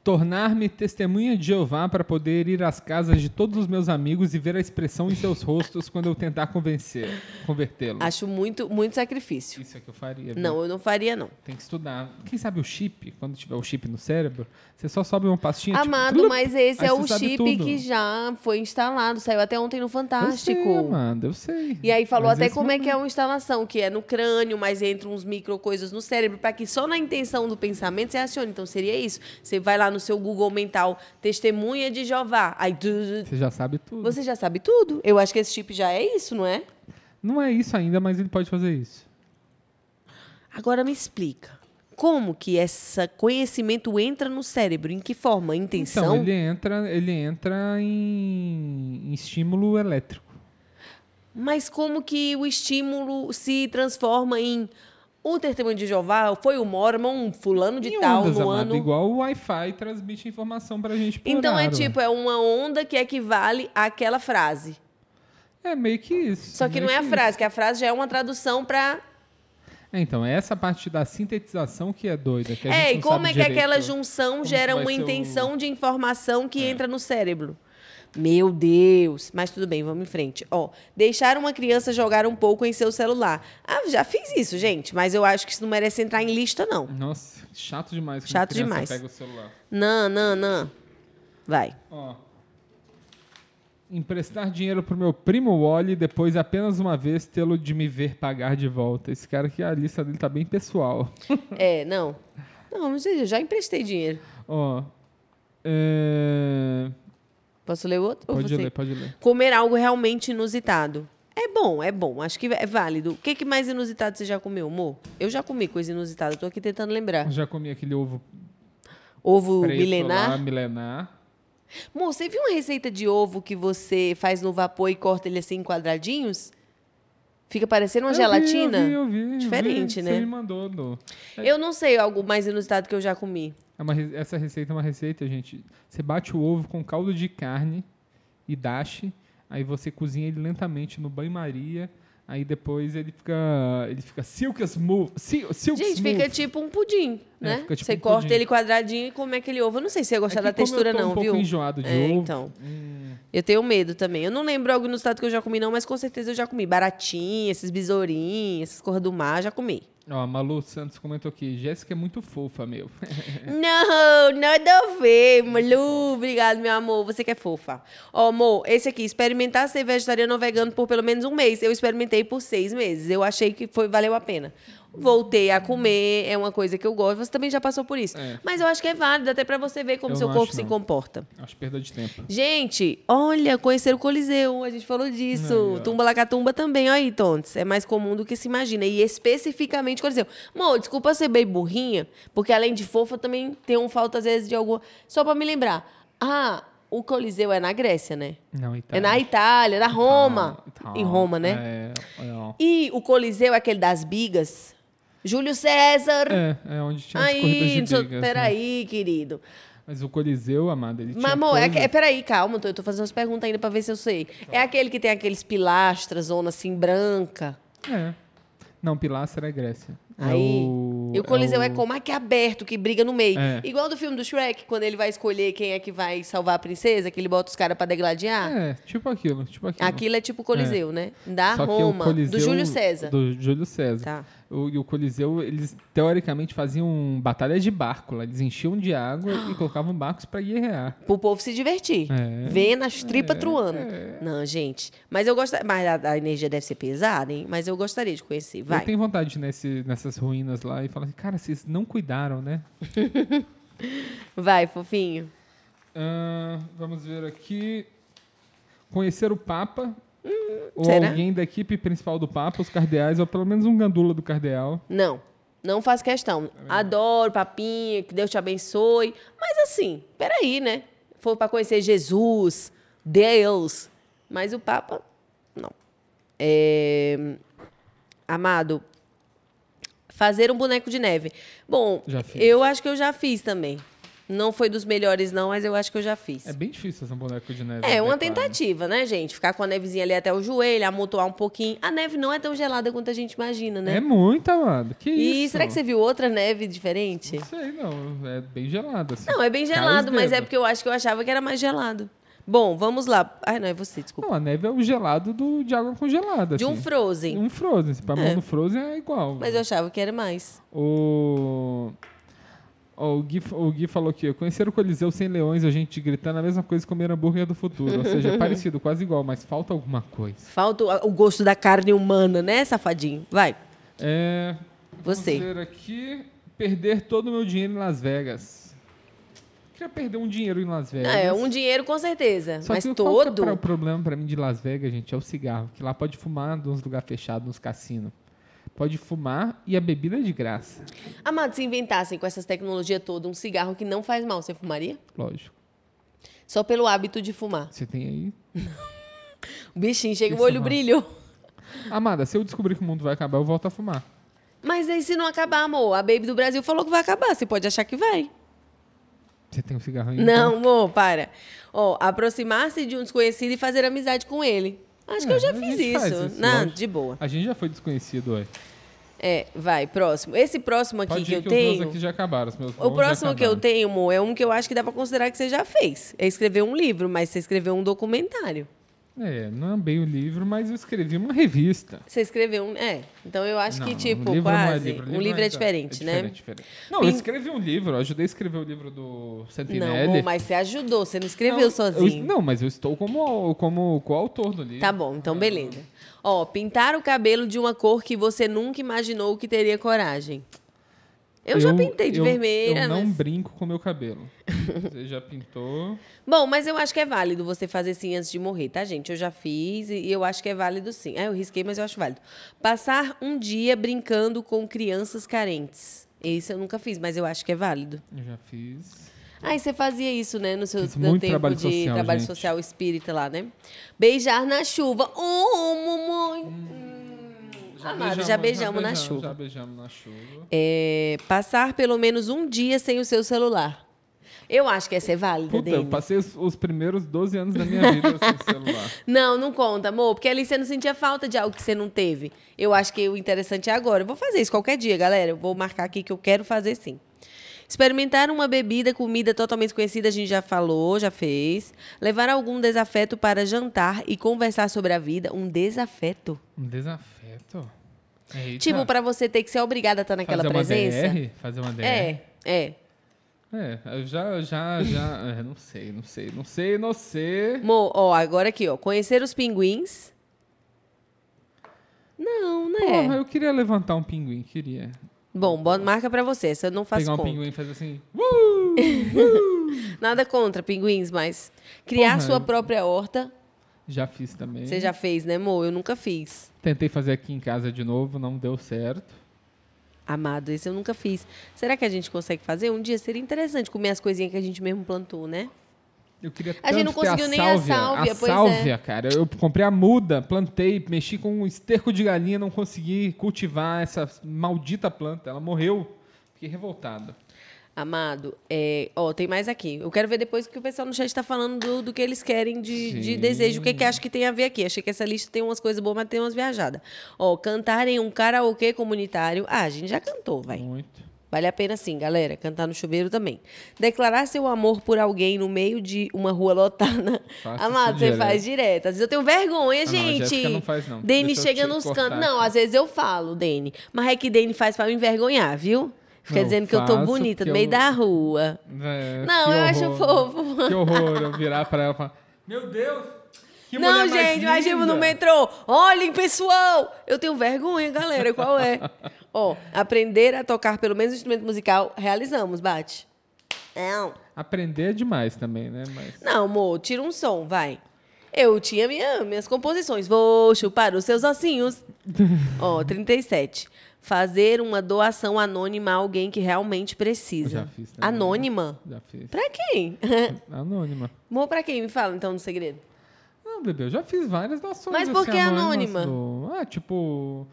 Tornar-me testemunha de Jeová para poder ir às casas de todos os meus amigos e ver a expressão em seus rostos quando eu tentar convencer, convertê-los. Acho muito, muito sacrifício. Isso é que eu faria. Viu? Não, eu não faria, não. Tem que estudar. Quem sabe o chip, quando tiver o chip no cérebro, você só sobe uma pastinha. Amado, tipo, mas esse aí é você o sabe chip tudo. que já foi instalado. Saiu até ontem no Eu Fantástico. sei, Amanda, eu sei. E aí falou Mas até esse como não é que é uma instalação, que é no crânio, mas entra uns micro coisas no cérebro, para que só na intenção do pensamento você acione. Então seria isso. Você vai lá no seu Google mental, testemunha de Jeová. Aí tu- Você já sabe tudo. você já sabe tudo. Eu acho que esse chip já é isso, não é? Não é isso ainda, mas ele pode fazer isso. Agora me explica. Como que esse conhecimento entra no cérebro? Em que forma? Intenção? Então, ele entra, ele entra em, em estímulo elétrico. Mas como que o estímulo se transforma em o testemunho de Jeová? Foi o Mormon, um fulano de Em tal, ondas, no amado, ano... igual o Wi-Fi transmite informação pra gente por Então é ar, ué. tipo, é uma onda que equivale àquela frase. É meio que isso. Só que meio não é a isso. frase, que a frase já é uma tradução para... É, então, é essa parte da sintetização que é doida. Que a gente É, e não como sabe é que direito aquela junção como gera que vai uma ser o- É. intenção de informação que entra no cérebro? Meu Deus. Mas tudo bem, vamos em frente. Ó, deixar uma criança jogar um pouco em seu celular. Ah, já fiz isso, gente, mas eu acho que isso não merece entrar em lista, não. Nossa, chato demais. quando Chato a criança demais. pega o celular. Não, não, não. Vai. Ó. Emprestar dinheiro pro meu primo Wally e depois apenas uma vez tê-lo de me ver pagar de volta. Esse cara aqui, a lista dele tá bem pessoal. É, não. Não, mas eu já emprestei dinheiro. Ó. É... Posso ler o outro? Ou Pode você? ler, pode ler. Comer algo realmente inusitado. É bom, é bom. Acho que é válido. O que, que mais inusitado você já comeu, amor? Eu já comi coisa inusitada. Tô aqui tentando lembrar. Eu já comi aquele ovo Ovo preto milenar. lá, milenar. Amor, você viu uma receita de ovo que você faz no vapor e corta ele assim em quadradinhos? Fica parecendo uma Eu gelatina? Vi, eu vi, eu vi, eu Diferente, vi. né? Você me mandou. No... Eu não sei algo mais inusitado que eu já comi. É uma re- essa receita é uma receita, gente. Você bate o ovo com caldo de carne e dashi, aí você cozinha ele lentamente no banho-maria, aí depois ele fica ele fica silk smooth, sil- silk Gente, smooth. fica tipo um pudim, né? fica tipo você um corta pudim. ele quadradinho e come aquele ovo. Eu não sei se você ia gostar É da que como textura, eu tô não, um pouco viu? enjoado de É, ovo. então. hum, Eu tenho medo também. Eu não lembro algo inusitado que eu já comi, não, mas com certeza eu já comi. Baratinha, esses besourinhos, essas coisas do mar, já comi. Ó, a Malu Santos comentou aqui, Jéssica é muito fofa, meu. Não, nada a ver, Malu. Obrigado, meu amor. Você que é fofa. Ó, amor, esse aqui, experimentar ser vegetariano ou vegano por pelo menos um mês. Eu experimentei por seis meses. Eu achei que foi, valeu a pena. Voltei a comer, é uma coisa que eu gosto. Você também já passou por isso. É. Mas eu acho que é válido, até pra você ver como Eu seu não corpo acho, se não. comporta. Acho perda de tempo. Gente, olha, conhecer o Coliseu, a gente falou disso. Aí, ó. Tumba Lacatumba também, olha aí, Tontes. É mais comum do que se imagina. E especificamente Coliseu. Amor, desculpa ser bem burrinha, porque além de fofa, também tem um falta, às vezes, de alguma... Só pra me lembrar. Ah, o Coliseu é na Grécia, né? Não, É Itália. na Itália, na Roma. Itália. Em Roma, né? É, não. E o Coliseu é aquele das bigas. Júlio César. É, é onde tinha as corridas Aí, de bigas. né? peraí, querido. Mas o Coliseu, amado, ele Mas, tinha amor, é, coisa- que- é, peraí, calma, tô- eu tô fazendo umas perguntas ainda pra ver se eu sei. É aquele que tem aqueles pilastras, zona assim, branca. É. Não, Pilastra é Grécia. É Aí. o- E o Coliseu é, o- como aqui aberto, que briga no meio. É. Igual do filme do Shrek, quando ele vai escolher quem é que vai salvar a princesa, que ele bota os caras pra degladiar. É, tipo aquilo, tipo aquilo. Aquilo é tipo o Coliseu, né? Da Só que o Roma, Coliseu- do Júlio César. Do Júlio César. Tá. O, e o Coliseu, eles teoricamente faziam batalhas de barco lá. Eles enchiam de água e colocavam barcos pra guerrear. Pro povo se divertir. É. Vendo as tripas truando. Não, gente. Mas eu gostaria. Mas a, a energia deve ser pesada, hein? Mas eu gostaria de conhecer. Vai. Eu tenho vontade de ir nesse, nessas ruínas lá e falar assim, cara, vocês não cuidaram, né? Vai, fofinho. Ah, vamos ver aqui. Conhecer o Papa. ou será? alguém da equipe principal do Papa, os cardeais, ou pelo menos um gandula do cardeal. Não. Não faço questão. Adoro, papinha, que Deus te abençoe. Mas assim, peraí, né? For para conhecer Jesus, Deus. Mas o Papa, não. É... Amado, fazer um boneco de neve. Bom, Já fiz. eu acho que eu já fiz também. Não foi dos melhores, não, mas eu acho que eu já fiz. É bem difícil fazer um boneco de neve. É, uma adequado. tentativa, né, gente? Ficar com a nevezinha ali até o joelho, amontoar um pouquinho. A neve não é tão gelada quanto a gente imagina, né? É muita, mano. Que E isso? será que você viu outra neve diferente? Não sei, não. É bem gelado, assim. Não, é bem Cai os gelado, mas é dedos. porque eu acho que eu achava que era mais gelado. Bom, vamos lá. Ai, não, é você, desculpa. Não, a neve é o gelado do, de água congelada, De um assim. Frozen. Um Frozen. Se pra É. mão no Frozen é igual. Mas eu achava que era mais. O... ó, o, Gui, o Gui falou aqui, ó, conhecer o Coliseu sem leões, a gente gritando a mesma coisa que comer hambúrguer do futuro. Ou seja, é parecido, quase igual, mas falta alguma coisa. Falta o o gosto da carne humana, né, safadinho? Vai. É, Você. Vamos ver aqui, perder todo o meu dinheiro em Las Vegas. Queria perder um dinheiro em Las Vegas. É, um dinheiro com certeza. Só mas que qual que é todo. pra- o problema pra mim de Las Vegas, gente, é o cigarro. Que lá pode fumar nos lugares fechados, nos cassinos. Pode fumar e a bebida é de graça. Amado, se inventassem com essas tecnologias todas um cigarro que não faz mal, você fumaria? Lógico. Só pelo hábito de fumar. Você tem aí... O bichinho chega, o Isso, olho mano. brilhou. Amada, se eu descobrir que o mundo vai acabar, eu volto a fumar. Mas aí se não acabar, amor, a Baby do Brasil falou que vai acabar. Você pode achar que vai. Você tem um cigarro aí? Não, amor, para. Ó, aproximar-se de um desconhecido e fazer amizade com ele. Acho que É, eu já a fiz gente faz isso. isso, Não, lógico. de boa. A gente já foi desconhecido, ué. É, vai, próximo. Esse próximo aqui Pode que ir eu que os meus tenho... aqui já acabaram. Os meus O bons já próximo que eu acabaram. tenho, amor, é um que eu acho que dá pra considerar que você já fez. É escrever um livro, mas você escreveu um documentário. É, não é bem o livro, mas eu escrevi uma revista. Você escreveu um... É, então eu acho Não, que, tipo, um livro não é quase... livro, um livro é ainda- diferente, é né? diferente, diferente. Não, Pin- eu escrevi um livro, eu ajudei a escrever o livro do Não, Sentinelle. amor, mas você ajudou, você não escreveu Não, sozinho. eu- não, mas eu estou como, como coautor do livro. Tá bom, então beleza. Ó, pintar o cabelo de uma cor que você nunca imaginou que teria coragem. Eu, já pintei de eu- vermelha, Eu não mas... brinco com meu cabelo. Você já pintou? Bom, mas eu acho que é válido você fazer sim antes de morrer, tá, gente? Eu já fiz e eu acho que é válido sim. Ah, eu risquei, mas eu acho válido. Passar um dia brincando com crianças carentes. Esse eu nunca fiz, mas eu acho que é válido. Eu já fiz. Ah, e você fazia isso, né? No seu Fiz no muito tempo trabalho de social, trabalho gente. social espírita lá, né? Beijar na chuva. Oh, mamãe. Hum. Amado, já beijamos na chuva. Já beijamos na chuva. É, passar pelo menos um dia sem o seu celular. Eu acho que essa é válida, Puta, eu Dani. passei os, os primeiros doze anos da minha vida sem celular. Não, não conta, amor, porque ali você não sentia falta de algo que você não teve. Eu acho que o interessante é agora. Eu vou fazer isso qualquer dia, galera. Eu vou marcar aqui que eu quero fazer sim. Experimentar uma bebida, comida totalmente desconhecida, a gente já falou, já fez. Levar algum desafeto para jantar e conversar sobre a vida. Um desafeto. Um desafeto? Eita. Tipo, para você ter que ser obrigada a estar naquela Fazer presença. uma D R? Fazer uma D R? É, é. É, eu já, já, já... é, não sei, não sei, não sei, não sei. Mo, ó, agora aqui, ó. Conhecer os pinguins. Não, né? Porra, eu queria levantar um pinguim, queria. Bom, bota, marca pra você. Essa eu não faço Pegar um conta. pinguim e fazer assim... Uh! Nada contra pinguins, mas criar Porra, sua eu- própria horta. Já fiz também. Você já fez, né, Mo? Eu nunca fiz. Tentei fazer aqui em casa de novo, não deu certo. Amado, esse eu nunca fiz. Será que a gente consegue fazer? Um dia seria interessante comer as coisinhas que a gente mesmo plantou, né? Eu queria A gente tanto não ter conseguiu nem a sálvia, sálvia, a pois é. sálvia, cara. Eu comprei a muda, plantei, mexi com um esterco de galinha, não consegui cultivar essa maldita planta. Ela morreu. Fiquei revoltado. Amado, é, ó, tem mais aqui. Eu quero ver depois o que o pessoal no chat está falando do, do que eles querem de, de Sim. desejo. O que, que acho que tem a ver aqui? Achei que essa lista tem umas coisas boas, mas tem umas viajadas. Ó, cantar em um karaokê comunitário. Ah, a gente já cantou, vai. Muito. Vale a pena sim, galera. Cantar no chuveiro também. Declarar seu amor por alguém no meio de uma rua lotada. Faço Amado, isso você direto. faz direto. Às vezes eu tenho vergonha, Ah, não, a gente. Jéssica não faz, não. Dene Deixa eu chega te nos cortar cantos. Não, aqui. às vezes eu falo, Dene. Mas é que Dene faz pra me envergonhar, viu? Fica Não, dizendo que eu tô faço bonita no porque meio eu- da rua. É, Não, que eu acho horror. fofo. Que horror eu virar pra ela e falar: Meu Deus! Que Não, mulher mais gente, mas tipo no linda." metrô. Olhem, pessoal! Eu tenho vergonha, galera. Qual é? Ó, aprender a tocar pelo menos um instrumento musical. Realizamos, bate. Não. Aprender é demais também, né? Mas... Não, amor, tira um som, vai. Eu tinha minha, minhas composições. Vou chupar os seus ossinhos. Ó, trinta e sete. Fazer uma doação anônima a alguém que realmente precisa. Eu já fiz também. Anônima? Já fiz. Pra quem? Anônima. Amor, pra quem? Me fala, então, no segredo. Ah, bebê, eu já fiz várias doações. Mas por assim, que anônimas anônima? do- Ah, tipo...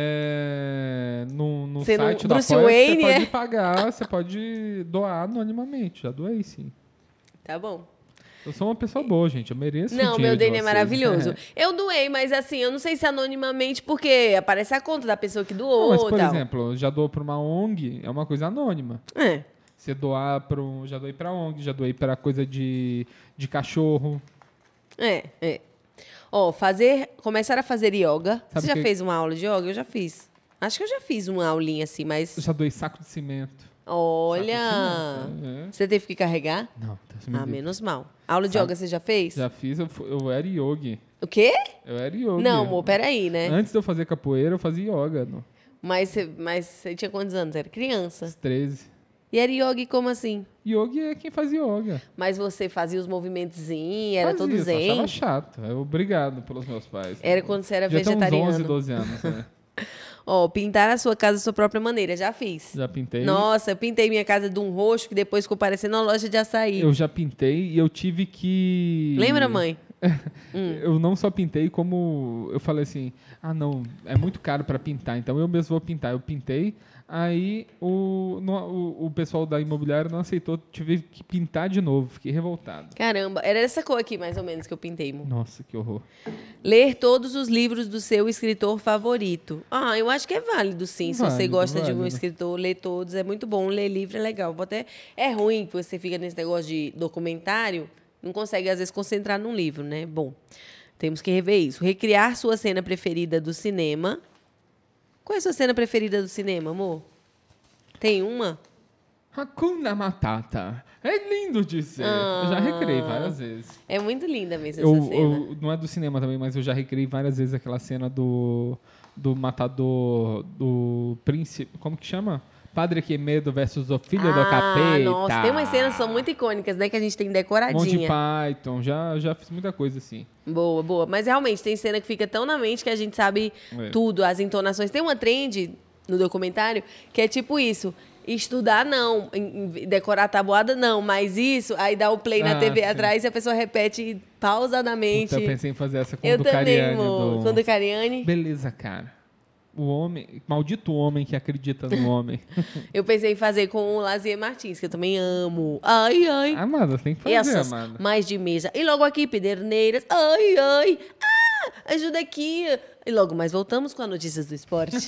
É, no no Você não- site da Bruce Apoia, Wayne, você é? pode pagar, você pode doar anonimamente. Já doei, sim. Tá bom. Eu sou uma pessoa boa, gente. Eu mereço o Não, dinheiro meu de D N é vocês. maravilhoso. Eu doei, mas assim, eu não sei se anonimamente, porque aparece a conta da pessoa que Não, doou mas, e por tal. exemplo, já doou para uma O N G, é uma coisa anônima. É. Você doar para um... Já doei para O N G, já doei para coisa de, de cachorro. É, é. Ó, fazer, começar a fazer yoga. Sabe Você já que- fez uma aula de yoga? Eu já fiz. Acho que eu já fiz uma aulinha assim, mas... Eu já doei saco de cimento. Olha! Saco de cimento, é. Você teve que carregar? Não, Deus me Ah, livre. menos mal. Aula de Sabe- yoga você já fez? Já fiz, eu, fu- eu era yogi. O quê? Eu era yogi. Não, amor, peraí, né? Antes de eu fazer capoeira, eu fazia yoga. No, Mas você, mas você tinha quantos anos? Era criança. aos treze. E era yoga como assim? Yogi é quem faz yoga. Mas você fazia os movimentozinhos, era Fazia, todo só zen? achava chato. Eu, obrigado pelos meus pais. Era quando você era Já tem uns vegetariano. onze, doze anos, né? Ó, pintar a sua casa da sua própria maneira. Já fiz. Já pintei. Nossa, eu pintei minha casa de um roxo que depois ficou parecendo uma loja de açaí. Eu já pintei e eu tive que... Lembra, mãe? Eu não só pintei, como eu falei assim, ah, não, é muito caro para pintar, então eu mesmo vou pintar. Eu pintei, aí o, no- o, o pessoal da imobiliária não aceitou, tive que pintar de novo, fiquei revoltado. Caramba, era essa cor aqui, mais ou menos, que eu pintei, amor. Nossa, que horror. Ler todos os livros do seu escritor favorito. Ah, eu acho que é válido, sim. Se você Válido, gosta de um válido. escritor, ler todos. É muito bom. Ler livro é legal. Vou até... É ruim que você fica nesse negócio de documentário, não consegue, às vezes, concentrar num livro, né? Bom, temos que rever isso. Recriar sua cena preferida do cinema. Qual é a sua cena preferida do cinema, amor? Tem uma? Hakuna Matata. É lindo de ser. Eu já recriei várias vezes. É muito linda mesmo Eu, essa cena. eu- não é do cinema também, mas eu já recriei várias vezes aquela cena do, do matador do príncipe. Como que chama? Padre Quemedo versus o filho do capeta. Nossa, tem umas cenas que são muito icônicas, né? Que a gente tem Monty decoradinha. Python. Já, já fiz muita coisa assim. Boa, boa. Mas realmente tem cena que fica tão na mente que a gente sabe É. tudo, as entonações. Tem uma trend no documentário que é tipo isso. Estudar não, em- em- decorar a tabuada não, mas isso, aí dá o play na Ah, T V sim. atrás e a pessoa repete pausadamente. Puta, eu pensei em fazer essa com Eu o do também, Cariani. amor. Do... Com o do Cariani. Beleza, cara. O homem... Maldito homem que acredita no homem. Eu pensei em fazer com o Lazier Martins, que eu também amo. Ai, ai. Amada, tem que fazer, Essas amada. mais de mesa. E logo aqui, Pederneiras. Ai, ai. Ah, ajuda aqui. E logo mais voltamos com as notícias do esporte.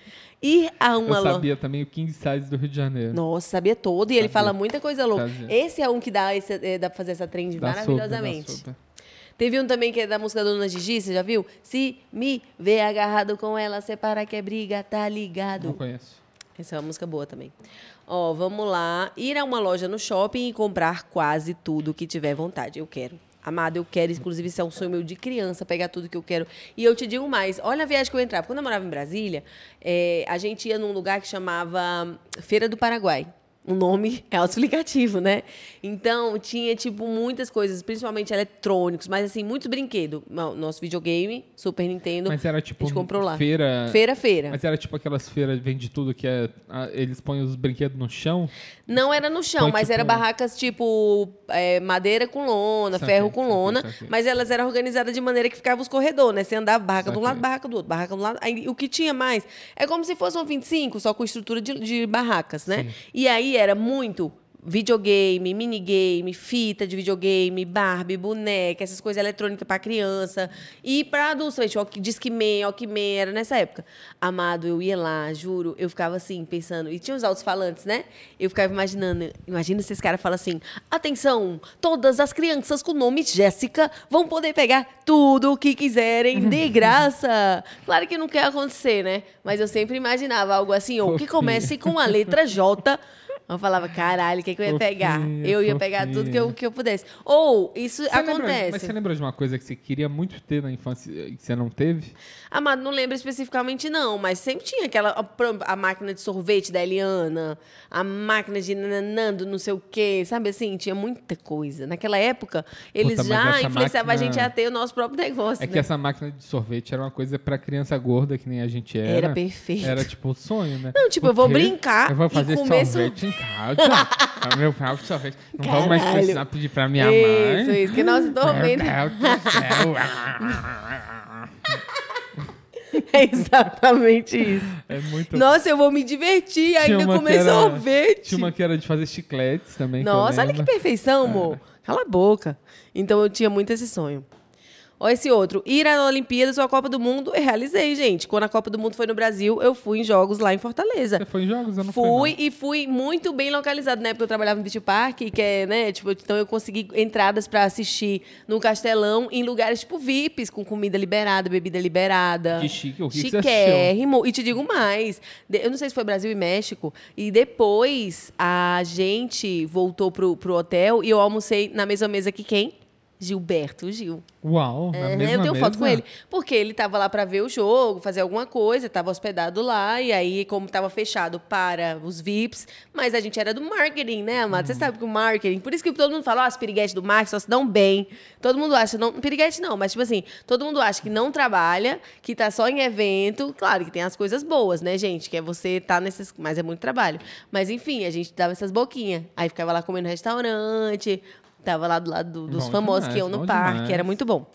Ir a uma Eu loja. sabia também o King Size do Rio de Janeiro. Nossa, sabia todo. E ele Sabia. fala muita coisa louca. Sabia. Esse é um que dá, esse, é, dá pra fazer essa trend Dá maravilhosamente. super, dá super. Teve um também que é da música Dona Gigi, você já viu? Se me vê agarrado com ela, separa que é briga, tá ligado? Não conheço. Essa é uma música boa também. Ó, vamos lá. Ir a uma loja no shopping e comprar quase tudo que tiver vontade. Eu quero. Amado, eu quero. Inclusive, isso é um sonho meu de criança, pegar tudo que eu quero. E eu te digo mais. Olha a viagem que eu entrava. Quando eu morava em Brasília, eh, a gente ia num lugar que chamava Feira do Paraguai. O nome é autoexplicativo, né? Então, tinha, tipo, muitas coisas, principalmente eletrônicos, mas, assim, muitos brinquedos. Nosso videogame, Super Nintendo, Mas era tipo a gente comprou lá. feira... Feira, feira. Mas era tipo aquelas feiras que vende tudo que é... ah, eles põem os brinquedos no chão. Não era no chão, Foi, mas tipo, era barracas tipo é, madeira com lona, Saquei, ferro com saquei, lona, saquei. mas elas eram organizadas de maneira que ficava os corredores, né? Você andava barraca de um Saquei. lado, barraca do outro, barraca do lado. Aí, o que tinha mais é como se fosse um vinte e cinco, só com estrutura de, de barracas, né? Sim. E aí era muito videogame, minigame, fita de videogame, Barbie, boneca, essas coisas eletrônicas para criança. E para adultos, gente, Walk- Discman, Walkman, era nessa época. Amado, eu ia lá, juro, eu ficava assim, pensando. E tinha os alto-falantes, né? Eu ficava imaginando. Imagina se esse cara fala assim: atenção, todas as crianças com o nome Jéssica vão poder pegar tudo o que quiserem de graça. Claro que não quer acontecer, né? Mas eu sempre imaginava algo assim, ou que Fofinha. comece com a letra J. Eu falava, caralho, o que, que eu ia pegar? Fofinha, Eu ia pegar tudo que eu, fofinha. que eu pudesse. Ou, isso Você lembra- acontece. mas você lembra de uma coisa que você queria muito ter na infância e que você não teve? Amado, não lembro especificamente, não, mas sempre tinha aquela. A, a máquina de sorvete da Eliana, a máquina de nanando, não sei o quê, sabe assim? Tinha muita coisa. Naquela época, eles Puta, mas já essa influenciavam a máquina- gente a ter o nosso próprio negócio. É né? que essa máquina de sorvete era uma coisa pra criança gorda, que nem a gente era. Era perfeito. Era tipo o sonho, né? Não, tipo, eu vou Porque brincar Eu vou e fazer comer sorvete em Cláudia, é o meu pau só fez. Não vou mais Caralho. precisar pedir pra minha mãe. Isso, isso. Que nossa, tô Meu vendo. Deus do céu. É exatamente isso. É muito... Nossa, eu vou me divertir, Tinha ainda uma comer que era- sorvete. Tinha uma que era de fazer chicletes também. Nossa, que eu olha que lembro. perfeição, amor. Cala a boca. Então eu tinha muito esse sonho. Olha esse outro. Ir à Olimpíadas ou à Copa do Mundo, eu realizei, gente. Quando a Copa do Mundo foi no Brasil, eu fui em jogos lá em Fortaleza. Você foi em jogos? Eu não Fui fui, e fui muito bem localizado. Na época eu trabalhava no Beach Park, que é, né, tipo, então eu consegui entradas pra assistir no Castelão em lugares tipo V I Ps, com comida liberada, bebida liberada. Que chique, o que que você Chiquérrimo. E te digo mais, de- eu não sei se foi Brasil e México, e depois a gente voltou pro, pro hotel e eu almocei na mesma mesa que quem? Gilberto Gil. não. Uau, na Uhum, mesma eu tenho foto mesa? com ele. Porque ele tava lá para ver o jogo, fazer alguma coisa, tava hospedado lá, e aí, como tava fechado para os V I Ps, mas a gente era do marketing, né, Amado? Você sabe que o marketing. Por isso que todo mundo fala, ó, os piriguetes do marketing só se dão bem. Todo mundo acha, não, piriguete não, mas tipo assim, todo mundo acha que não trabalha, que tá só em evento. Claro que tem as coisas boas, né, gente? Que é você tá nesses. Mas é muito trabalho. Mas enfim, a gente dava essas boquinhas. Aí ficava lá comendo no restaurante. Tava lá do lado do- dos Bom famosos demais, que iam no bom parque, demais. era muito bom.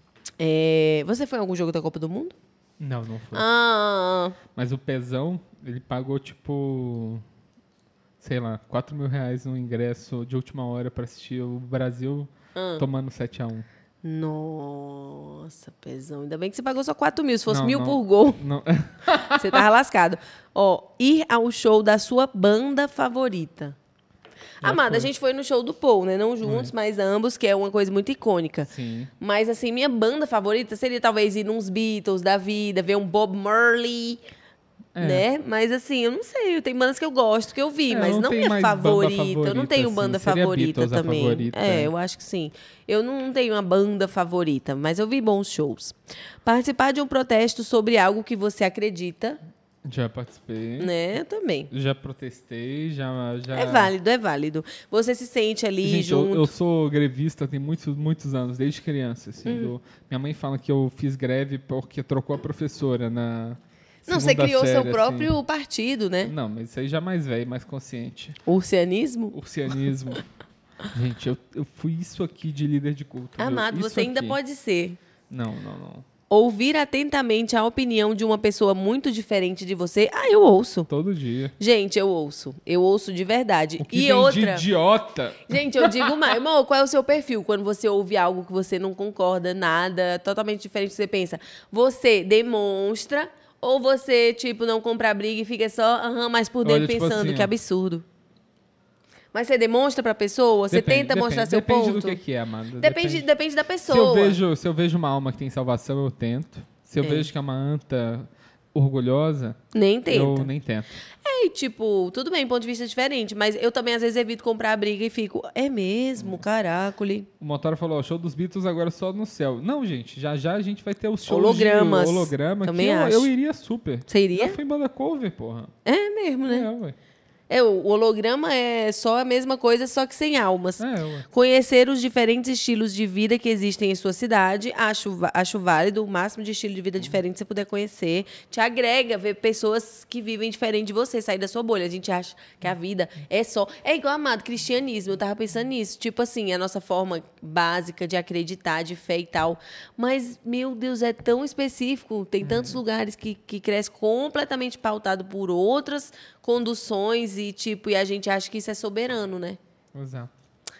É, você foi em algum jogo da Copa do Mundo? Não, não foi. Ah, Mas o Pezão, ele pagou, tipo, sei lá, quatro mil reais no ingresso de última hora pra assistir o Brasil Ah. tomando sete a um. nossa, pesão. Ainda bem que você pagou só quatro mil. Se fosse Não, mil não. por gol, Não. você tava lascado. Ó, ir ao show da sua banda favorita. Já Amada, foi. a gente foi no show do Paul, né? Não juntos, mas ambos, que é uma coisa muito icônica. Sim. Mas, assim, minha banda favorita seria talvez ir nos Beatles da vida, ver um Bob Marley, É. né? Mas, assim, eu não sei. Tem bandas que eu gosto, que eu vi, É, mas não não tem minha mais banda favorita. Eu não favorita, tenho assim. banda Seria favorita Beatles a também. favorita, é, é. eu acho que sim. Eu não tenho uma banda favorita, mas eu vi bons shows. Participar de um protesto sobre algo que você acredita, Já participei. né? Eu também. Já protestei, já... já... É válido, é válido. Você se sente ali Gente, eu, junto. eu sou grevista tem muitos, muitos anos, desde criança. Assim, Hum. do- minha mãe fala que eu fiz greve porque trocou a professora na Não, você segunda criou seu série, próprio assim. partido, né? Não, mas isso aí já mais velho, mais consciente. Ursianismo? Ursianismo. Gente, eu, eu fui isso aqui de líder de culto. viu? Amado, Isso você ainda aqui. pode ser. Não, não, não. Ouvir atentamente a opinião de uma pessoa muito diferente de você. Ah, eu ouço. Todo dia. Gente, eu ouço. Eu ouço de verdade. O que E vem outra. de idiota. Gente, eu digo mais. Irmão, qual é o seu perfil? Quando você ouve algo que você não concorda, nada, totalmente diferente do que você pensa. Você demonstra ou você, tipo, não compra briga e fica só, aham, mas por dentro Olha, tipo pensando assim, que ó. absurdo. Mas você demonstra pra pessoa? Você Depende, tenta depende, mostrar seu depende ponto? do que, que é, Amanda. Depende, depende da Se pessoa. eu, vejo, se eu vejo uma alma que tem salvação, eu tento. Se eu É. vejo que é uma anta orgulhosa, Nem tenta. eu nem tento. É, e, tipo, tudo bem, ponto de vista diferente, mas eu também às vezes evito comprar a briga e fico, é mesmo, caracoles. O Motora falou, ó, show dos Beatles agora só no céu. Não, gente, já já a gente vai ter os shows Hologramas. de holograma. Também que eu, acho. eu iria super. Você iria? Já fui em banda cover, porra. É mesmo, né? É, ué. É, o holograma é só a mesma coisa, só que sem almas. É, ué. Conhecer os diferentes estilos de vida que existem em sua cidade, acho, va- acho válido. O máximo de estilo de vida diferente que você puder conhecer. Te agrega ver pessoas que vivem diferente de você, sair da sua bolha. A gente acha que a vida é só... É igual, amado, cristianismo. Eu tava pensando nisso. Tipo assim, a nossa forma básica de acreditar, de fé e tal. Mas, meu Deus, é tão específico. Tem tantos lugares que, que cresce completamente pautado por outras conduções e, tipo, e a gente acha que isso é soberano, né? Exato.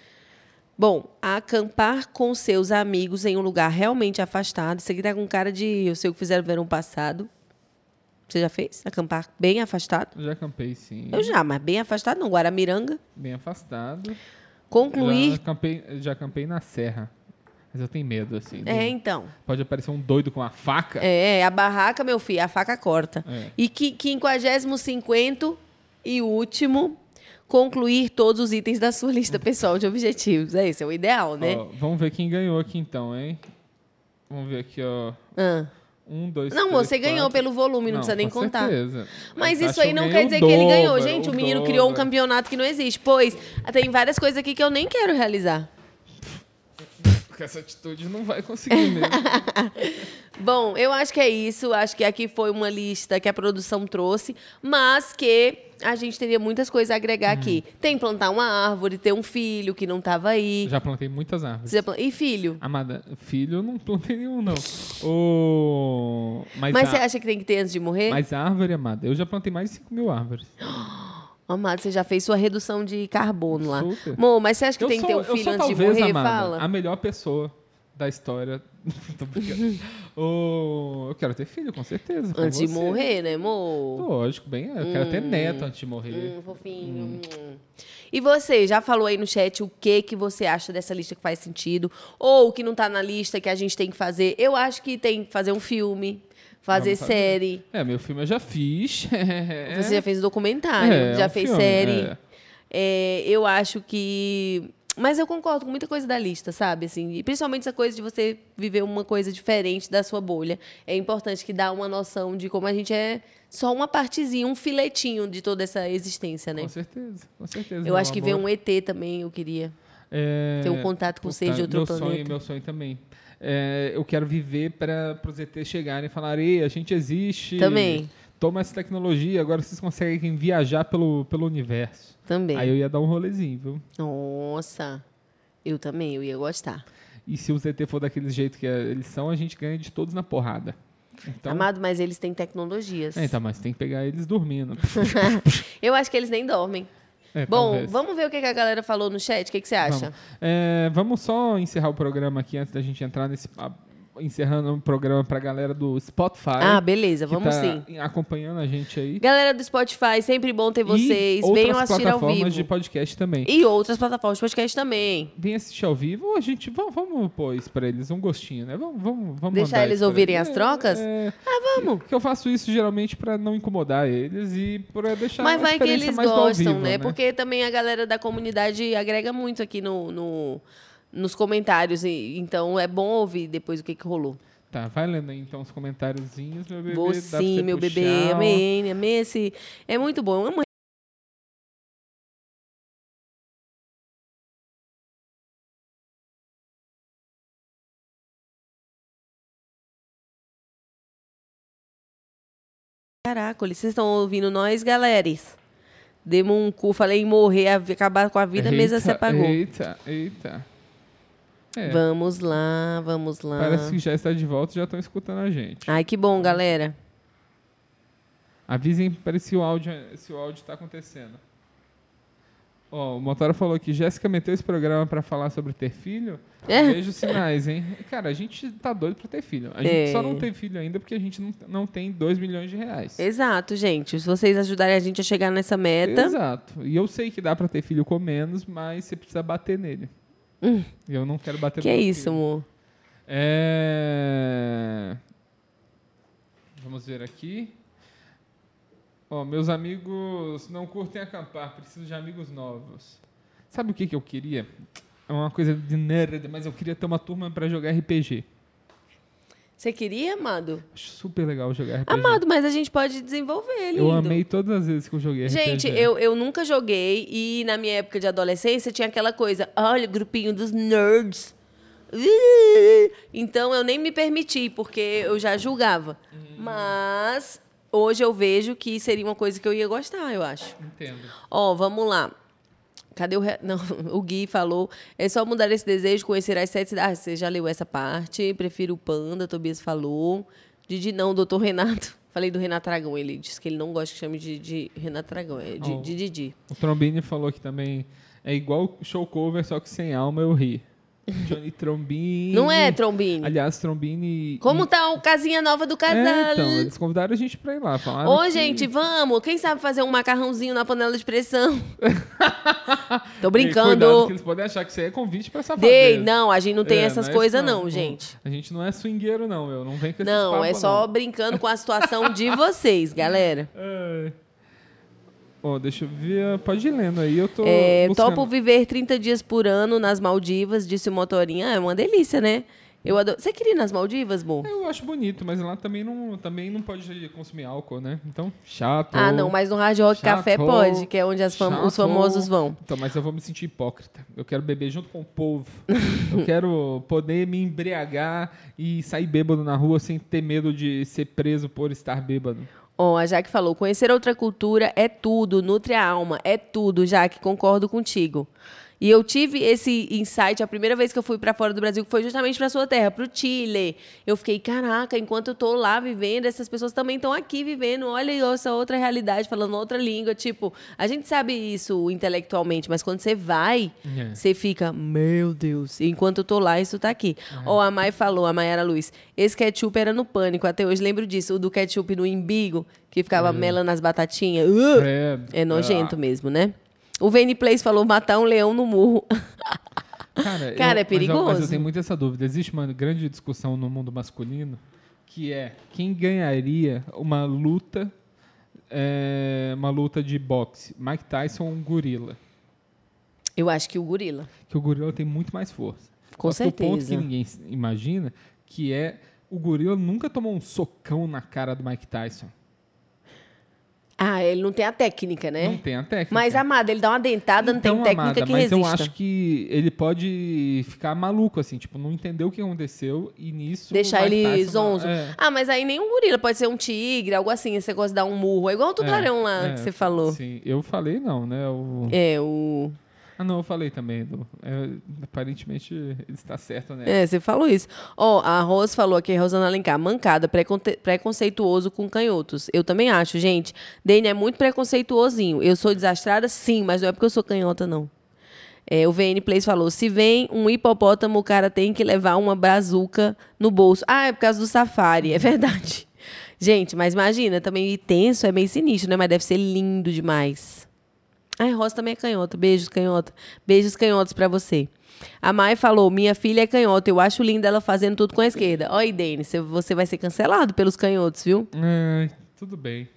Bom, acampar com seus amigos em um lugar realmente afastado. Isso aqui tá com cara de eu sei o que fizeram no verão passado. Você já fez? Acampar bem afastado? Eu já acampei, sim. Eu já, mas bem afastado não. Guaramiranga. Bem afastado. Concluir. Já acampei, já acampei na serra. Mas eu tenho medo, assim. É, de- então. Pode aparecer um doido com uma faca. É, a barraca, meu filho, a faca corta. É. E que quinquagésimo cinquento e último, concluir todos os itens da sua lista pessoal de objetivos. É esse, é o ideal, né? Ó, vamos ver quem ganhou aqui, então, hein? Vamos ver aqui, ó. Ah. Um, dois, Não, três, você ganhou quatro. pelo volume, não, precisa nem com contar. certeza. Mas Acho isso aí eu não ganhei quer o dizer que ele ganhou. dobro, Gente, o o menino criou um dobro. campeonato que não existe. Pois, tem várias coisas aqui que eu nem quero realizar. Com essa atitude não vai conseguir mesmo. Bom, eu acho que é isso. Acho que aqui foi uma lista que a produção trouxe, mas que a gente teria muitas coisas a agregar aqui. Tem plantar uma árvore, ter um filho que não estava aí. Já plantei muitas árvores. Você pla- E filho? Amada, filho eu não plantei nenhum, não. O... Mas, Mas a- você acha que tem que ter antes de morrer? mas árvore, amada, eu já plantei mais de cinco mil árvores. Amado, você já fez sua redução de carbono lá. Super. Amor, mas você acha que Eu tem que sou, ter um eu filho sou antes de talvez, morrer? amada, Fala. a melhor pessoa da história. Tô brincando. O- Eu quero ter filho, com certeza. com Antes de você. morrer, né, amor? Lógico, bem, eu quero ter neto antes de morrer. Hum, fofinho. Hum. E você, já falou aí no chat o que que você acha dessa lista que faz sentido? Ou o que não tá na lista que a gente tem que fazer? Eu acho que tem que fazer um filme, fazer Vamos fazer. série. É, meu filme eu já fiz. Você já fez documentário, É, já um fez filme, série. é. É, eu acho que... Mas eu concordo com muita coisa da lista, sabe? Assim, e principalmente essa coisa de você viver uma coisa diferente da sua bolha. É importante que dá uma noção de como a gente é só uma partezinha, um filetinho de toda essa existência, né? Com certeza, com certeza. Eu meu acho que ver amor. um E T também, eu queria. É, ter um contato com puta, seres de outro meu planeta. Sonho, meu sonho também. É, eu quero viver para os E Tês chegarem e falarem, a gente existe. Também. Toma essa tecnologia, agora vocês conseguem viajar pelo, pelo universo. Também. Aí eu ia dar um rolezinho, viu? Nossa, eu também, eu ia gostar. E se os E T for daquele jeito que é- eles são, a gente ganha de todos na porrada. Então, Amado, mas eles têm tecnologias. é, então, mas tem que pegar eles dormindo. Eu acho que eles nem dormem. É, Bom, talvez. vamos ver o que que a galera falou no chat. O que, que você acha? Vamos. É, vamos só encerrar o programa aqui antes da gente entrar nesse. a- encerrando o programa pra galera do Spotify. Ah, beleza, que vamos tá sim. acompanhando a gente aí. Galera do Spotify, sempre bom ter vocês. E outras Venham assistir ao plataformas vivo. de podcast também. E outras plataformas de podcast também. Vem assistir ao vivo, a gente vamos, vamos pôr isso pra eles, um gostinho, né? Vamos, vamos, vamos Deixar mandar eles isso pra ouvirem eles. as trocas? É, Ah, vamos. que eu faço isso geralmente pra não incomodar eles e pra deixar Mas a vai que experiência eles mais do ao gostam, vivo, né? Porque também a galera da comunidade agrega muito aqui no, no- nos comentários. E, então é bom ouvir depois o que, que rolou. Tá, vai lendo aí então os comentáriozinhos, meu bebê. Vou dá pra sim, você meu puxar, bebê. ó. Amei, amei esse. É muito bom. Eu amo. Caraca, vocês estão ouvindo nós, galeres? Demos um cu, falei em morrer, av- acabar com a vida, a mesa se apagou. Eita, eita. É, Vamos lá, vamos lá. parece que já está de volta e já estão escutando a gente. Ai, que bom, galera. Avisem para se o áudio se o áudio está acontecendo. Ó, o Motora falou que Jéssica meteu esse programa para falar sobre ter filho. É. Vejo sinais, hein? Cara, a gente tá doido para ter filho. A gente É. só não tem filho ainda porque a gente não, não tem dois milhões de reais. Exato, gente. Se vocês ajudarem a gente a chegar nessa meta. Exato. E eu sei que dá para ter filho com menos, mas você precisa bater nele. Hum. E eu não quero bater Que no é meu isso, filho. amor? É... Vamos ver aqui. Ó, meus amigos não curtem acampar, preciso de amigos novos. Sabe o que, que eu queria? É uma coisa de nerd, mas eu queria ter uma turma para jogar R P G. Você queria, amado? Acho super legal jogar R P G. Amado, mas a gente pode desenvolver, lindo. Eu amei todas as vezes que eu joguei R P G. Gente, eu, eu nunca joguei e na minha época de adolescência tinha aquela coisa, olha, grupinho dos nerds. Então eu nem me permiti, porque eu já julgava. Mas hoje eu vejo que seria uma coisa que eu ia gostar, eu acho. Entendo. Ó, vamos lá. Cadê o... Re... Não, o Gui falou, é só mudar esse desejo, conhecer as sete cidades. Ah, você já leu essa parte, prefiro o Panda, Tobias falou. Didi não, doutor Renato. Falei do Renato Aragão, ele disse que ele não gosta que chame de, de Renato Aragão, é de, Oh. de Didi. O Trombini falou que também é igual show cover, só que sem alma eu ri. Johnny Trombini. Não é, Trombini? Aliás, Trombini... Como tá o casinha nova do casal? É, então, eles convidaram a gente pra ir lá. Falaram Ô, que- gente, vamos. Quem sabe fazer um macarrãozinho na panela de pressão? Tô Ei, brincando. cuidado, que eles podem achar que isso aí é convite pra safadeza. Dei, não, a gente não tem É, essas não é coisas isso não, não. gente. A gente não é swingueiro, não, meu. Não vem com esses Não, papos, é só não. brincando com a situação de vocês, galera. É. Ó, deixa eu ver. Pode ir lendo aí, eu tô É, buscando. topo viver trinta dias por ano nas Maldivas, disse o Motorinha. Ah, é uma delícia, né? Eu adoro. Você queria ir nas Maldivas, Bo? Eu acho bonito, mas lá também não, também não pode consumir álcool, né? Então, chato. Ah, não, mas no Hard Rock chato, Café pode, que é onde as fam- os chato. famosos vão. Então, mas eu vou me sentir hipócrita. Eu quero beber junto com o povo. Eu quero poder me embriagar e sair bêbado na rua sem ter medo de ser preso por estar bêbado. Ó, a Jaque falou, conhecer outra cultura é tudo, nutre a alma, é tudo, Jaque, concordo contigo. E eu tive esse insight, a primeira vez que eu fui para fora do Brasil, que foi justamente para sua terra, para o Chile. Eu fiquei, caraca, enquanto eu tô lá vivendo, essas pessoas também estão aqui vivendo, olha essa outra realidade, falando outra língua. Tipo, a gente sabe isso intelectualmente, mas quando você vai, É. você fica, meu Deus, enquanto eu tô lá, isso tá aqui. Ó, a Mai falou, a Mayara Luiz, esse ketchup era no Pânico, até hoje lembro disso, o do ketchup no imbigo, que ficava melando as batatinhas. Uh! É, É nojento mesmo, né? O Vene Place falou matar um leão no murro. Cara, Cara, eu- é perigoso. Mas eu, mas eu tenho muito essa dúvida. Existe uma grande discussão no mundo masculino que é quem ganharia uma luta, é, uma luta de boxe, Mike Tyson ou um gorila? Eu acho que o gorila. Que o gorila tem muito mais força. Com Só que o ponto certeza. que ninguém s- imagina que é o gorila nunca tomou um socão na cara do Mike Tyson. Ah, ele não tem a técnica, né? Não tem a técnica. Mas, amada, ele dá uma dentada, não tem Então, técnica amada, que mas resista. eu acho que ele pode ficar maluco, assim, tipo, não entender o que aconteceu e nisso... Deixar o Mike ele Tyson- zonzo. É. Ah, mas aí nem um gorila, pode ser um tigre, algo assim, esse negócio de dar um murro. É igual o tubarão lá É, que você falou. Sim, eu falei não, né? O... É, o... Ah, não, eu falei também. Do... é, aparentemente ele está certo, né? É, você falou isso. Ó, a Rose falou aqui, a Rosana Alencar, mancada, preconte- preconceituoso com canhotos. Eu também acho, gente. Dani é muito preconceituosinho. Eu sou desastrada, sim, mas não é porque eu sou canhota, não. É, o V N Place falou, se vem um hipopótamo, o cara tem que levar uma brazuca no bolso. Ah, é por causa do safari, é verdade. Gente, mas imagina, também ir tenso é meio sinistro, né? Mas deve ser lindo demais. Ai, Rosa também é canhota. Beijos, canhota. Beijos canhotos pra você. A Mai falou, minha filha é canhota. Eu acho linda ela fazendo tudo com a esquerda. Olha aí, Dani, você- você vai ser cancelado pelos canhotos, viu? É, tudo bem.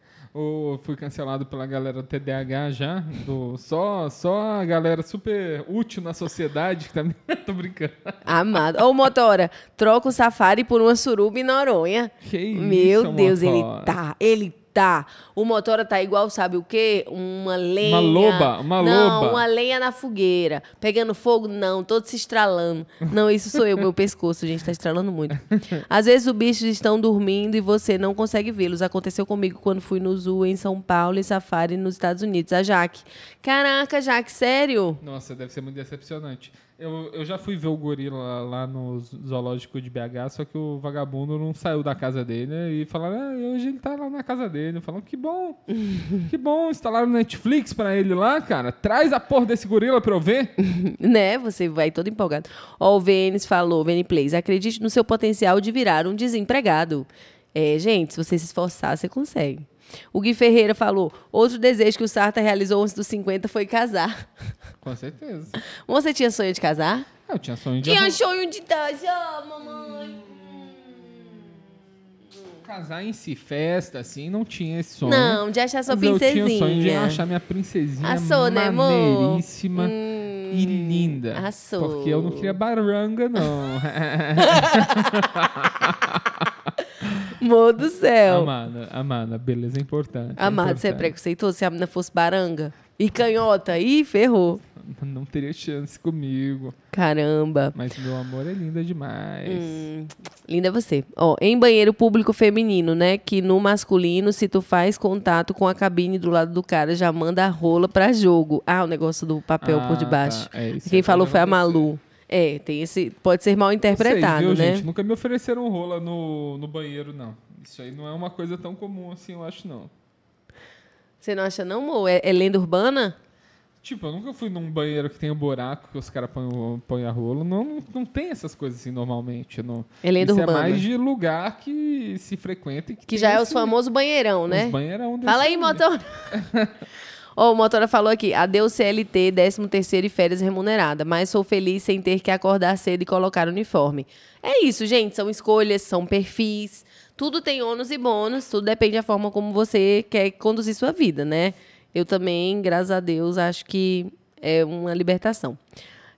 Ou fui cancelado pela galera do T D A H já. Do... Só, só a galera super útil na sociedade que também. Tô brincando. Amado. Ô, Motora, troca o safari por uma suruba em Noronha. Que Meu isso, Deus, ele Motora. tá, ele tá. O Motora tá igual, sabe o quê? Uma lenha. Uma loba, uma não, loba. uma lenha na fogueira. Pegando fogo, não, todo se estralando. Não, isso sou eu, meu pescoço, gente, tá estralando muito. Às vezes os bichos estão dormindo e você não consegue vê-los. Aconteceu comigo quando fui no zoo em São Paulo e safari nos Estados Unidos. A Jaque. Caraca, Jaque, sério? Nossa, deve ser muito decepcionante. Eu, eu já fui ver o gorila lá no zoológico de B H, só que o vagabundo não saiu da casa dele, né? E falaram, ah, hoje ele tá lá na casa dele. Falaram, que bom, que bom, instalaram Netflix pra ele lá, cara. Traz a porra desse gorila pra eu ver. Né? Você vai todo empolgado. Ó, o Vênis falou, Vênis Plays, acredite no seu potencial de virar um desempregado. É, gente, se você se esforçar, você consegue. O Gui Ferreira falou, outro desejo que o Sarta realizou antes dos cinquenta foi casar. Com certeza. Você tinha sonho de casar? Ah, eu tinha sonho de Tinha arrum- sonho de casar, mamãe. casar em si, festa, assim, não tinha esse sonho. Não, de achar sua Mas eu princesinha. tinha o sonho de achar minha princesinha Assou, né, amor? maneiríssima Hum, e linda. assou. Porque eu não queria baranga, não. Amor do céu. Amada, amada, beleza é importante. é Amado, você é importante. preconceituoso? Se a menina fosse baranga e canhota, ih, ferrou. Não teria chance comigo. Caramba. Mas meu amor é linda demais. Hum, linda é você. Ó, em banheiro público feminino, né? Que no masculino, se tu faz contato com a cabine do lado do cara, já manda a rola pra jogo. Ah, o negócio do papel Ah, por debaixo. tá. É, isso Quem aí falou pode foi a acontecer. Malu. É, tem esse. Pode ser mal Não sei, interpretado, viu, né? gente? Nunca me ofereceram rola no, no banheiro, não. Isso aí não é uma coisa tão comum assim, eu acho, não. Você não acha, não, amor? É, é lenda urbana? Tipo, eu nunca fui num banheiro que tem um buraco que os caras põem, o- põem a rola. Não, não, não tem essas coisas assim normalmente. Não. É lenda Isso urbana. é mais de lugar que se frequenta e que, Que tem já é esse- os famosos banheirão, né? Os banheirão desse Fala aí, aí. motor. Ó, o Motora falou aqui, adeus C L T, décimo terceiro e férias remunerada, mas sou feliz sem ter que acordar cedo e colocar uniforme. É isso, gente, são escolhas, são perfis, tudo tem ônus e bônus, tudo depende da forma como você quer conduzir sua vida, né? Eu também, graças a Deus, acho que é uma libertação.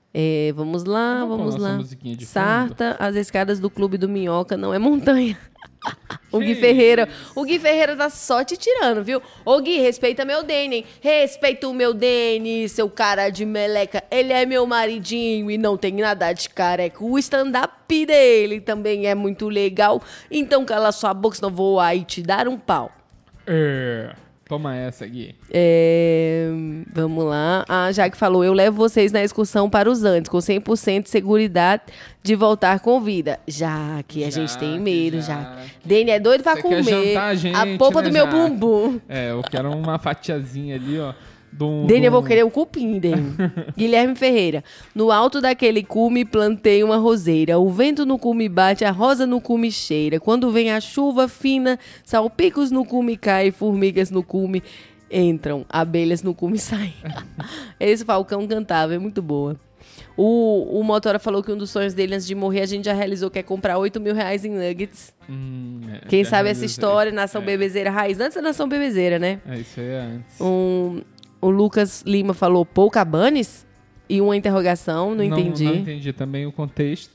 É, vamos lá, Vamos pôr vamos nossa lá. musiquinha de fundo? Sarta, as escadas do Clube do Minhoca não é montanha. O Gui Que Ferreira. isso? O Gui Ferreira tá só te tirando, viu? Ô Gui, respeita meu Dene, hein? Respeita o meu Dene, seu cara de meleca. Ele é meu maridinho e não tem nada de careca. O stand-up dele também é muito legal. Então cala sua boca, senão vou aí te dar um pau. É. Toma essa, Gui. É, vamos lá. A Jaque falou, eu levo vocês na excursão para os Andes, com cem por cento de seguridade de voltar com vida. Jaque, a gente tem Jaque, medo, Jaque. Jaque. Dene é doido pra Você quer comer jantar a gente, polpa né, do meu Jaque? bumbum. É, eu quero uma fatiazinha ali, ó. De um, Dene, de eu vou um- querer o cupim, Dene. Guilherme Ferreira. No alto daquele cume plantei uma roseira. O vento no cume bate, a rosa no cume cheira. Quando vem a chuva fina, salpicos no cume caem, formigas no cume entram, abelhas no cume saem. Esse Falcão cantava, é muito boa. O, o Motora falou que um dos sonhos dele antes de morrer, a gente já realizou, que é comprar oito mil reais em nuggets. Hum, é, Quem já sabe essa realizei. história, Nação é. Bebezeira Raiz. Antes da Nação Bebezeira, né? É, isso aí é antes. Um, o Lucas Lima falou Paul Cabanes e uma interrogação, não entendi. Não entendi também o contexto.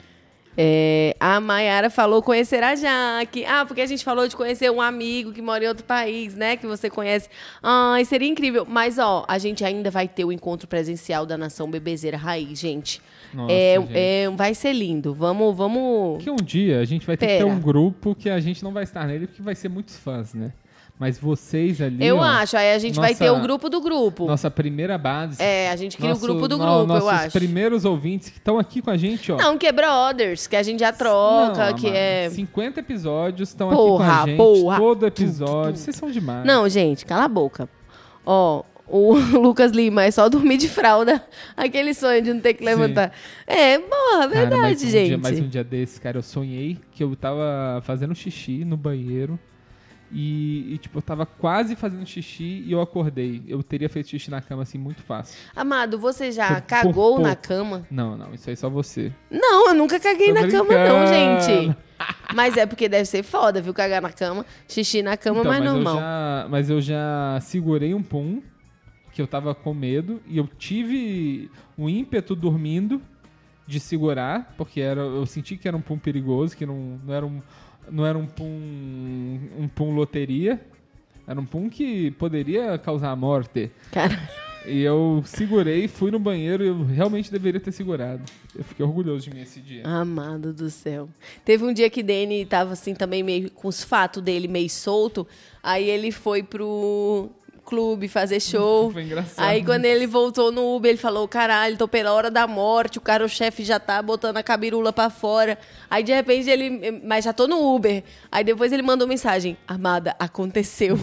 É, a Mayara falou conhecer a Jaque. Ah, porque a gente falou de conhecer um amigo que mora em outro país, né? Que você conhece. Ai, seria incrível. Mas, ó, a gente ainda vai ter o encontro presencial da Nação Bebezeira Raiz, gente. Nossa, é, gente. é, vai ser lindo. Vamos, vamos... Que um dia a gente vai ter que ter Pera. um grupo que a gente não vai estar nele porque vai ser muitos fãs, né? Mas vocês ali, Eu ó, acho. Aí a gente vai nossa- ter o grupo do grupo. nossa primeira base. É, a gente cria nosso- o grupo do no- grupo, nossos eu acho. primeiros ouvintes que estão aqui com a gente, ó. Não, que é brothers, que a gente já troca, Não, que amado, é... cinquenta episódios estão aqui Porra, com a gente. porra. Todo episódio. Vocês são demais. Não, gente, cala a boca. Ó, o Lucas Lima é só dormir de fralda. Aquele sonho de não ter que Sim. levantar. É, porra, Cara, verdade, mas um gente. Dia, mais um dia desse, cara, eu sonhei que eu tava fazendo xixi no banheiro. E, e, tipo, eu tava quase fazendo xixi e eu acordei. Eu teria feito xixi na cama, assim, muito fácil. Amado, você já Por- cagou por na pouco. cama? Não, não, isso aí só você. Não, eu nunca caguei Tô na cama, brincando. não, gente. Mas é porque deve ser foda, viu? Cagar na cama. Xixi na cama, Então, mais mas normal. Eu já, mas eu já segurei um pum, que eu tava com medo, e eu tive um ímpeto dormindo de segurar, porque era, eu senti que era um pum perigoso, que não, não era um, não era um pum, um pum loteria, era um pum que poderia causar a morte. Cara, E eu segurei, fui no banheiro e eu realmente deveria ter segurado. Eu fiquei orgulhoso de mim esse dia. amado do céu. Teve um dia que Dani tava assim também meio com os fatos dele meio solto. Aí ele foi pro clube fazer show. Foi engraçado. Aí quando ele voltou no Uber, ele falou, caralho, tô pela hora da morte, o cara, o chefe já tá botando a cabirula pra fora. Aí de repente ele, mas já tô no Uber. Aí depois ele mandou mensagem, amada, aconteceu.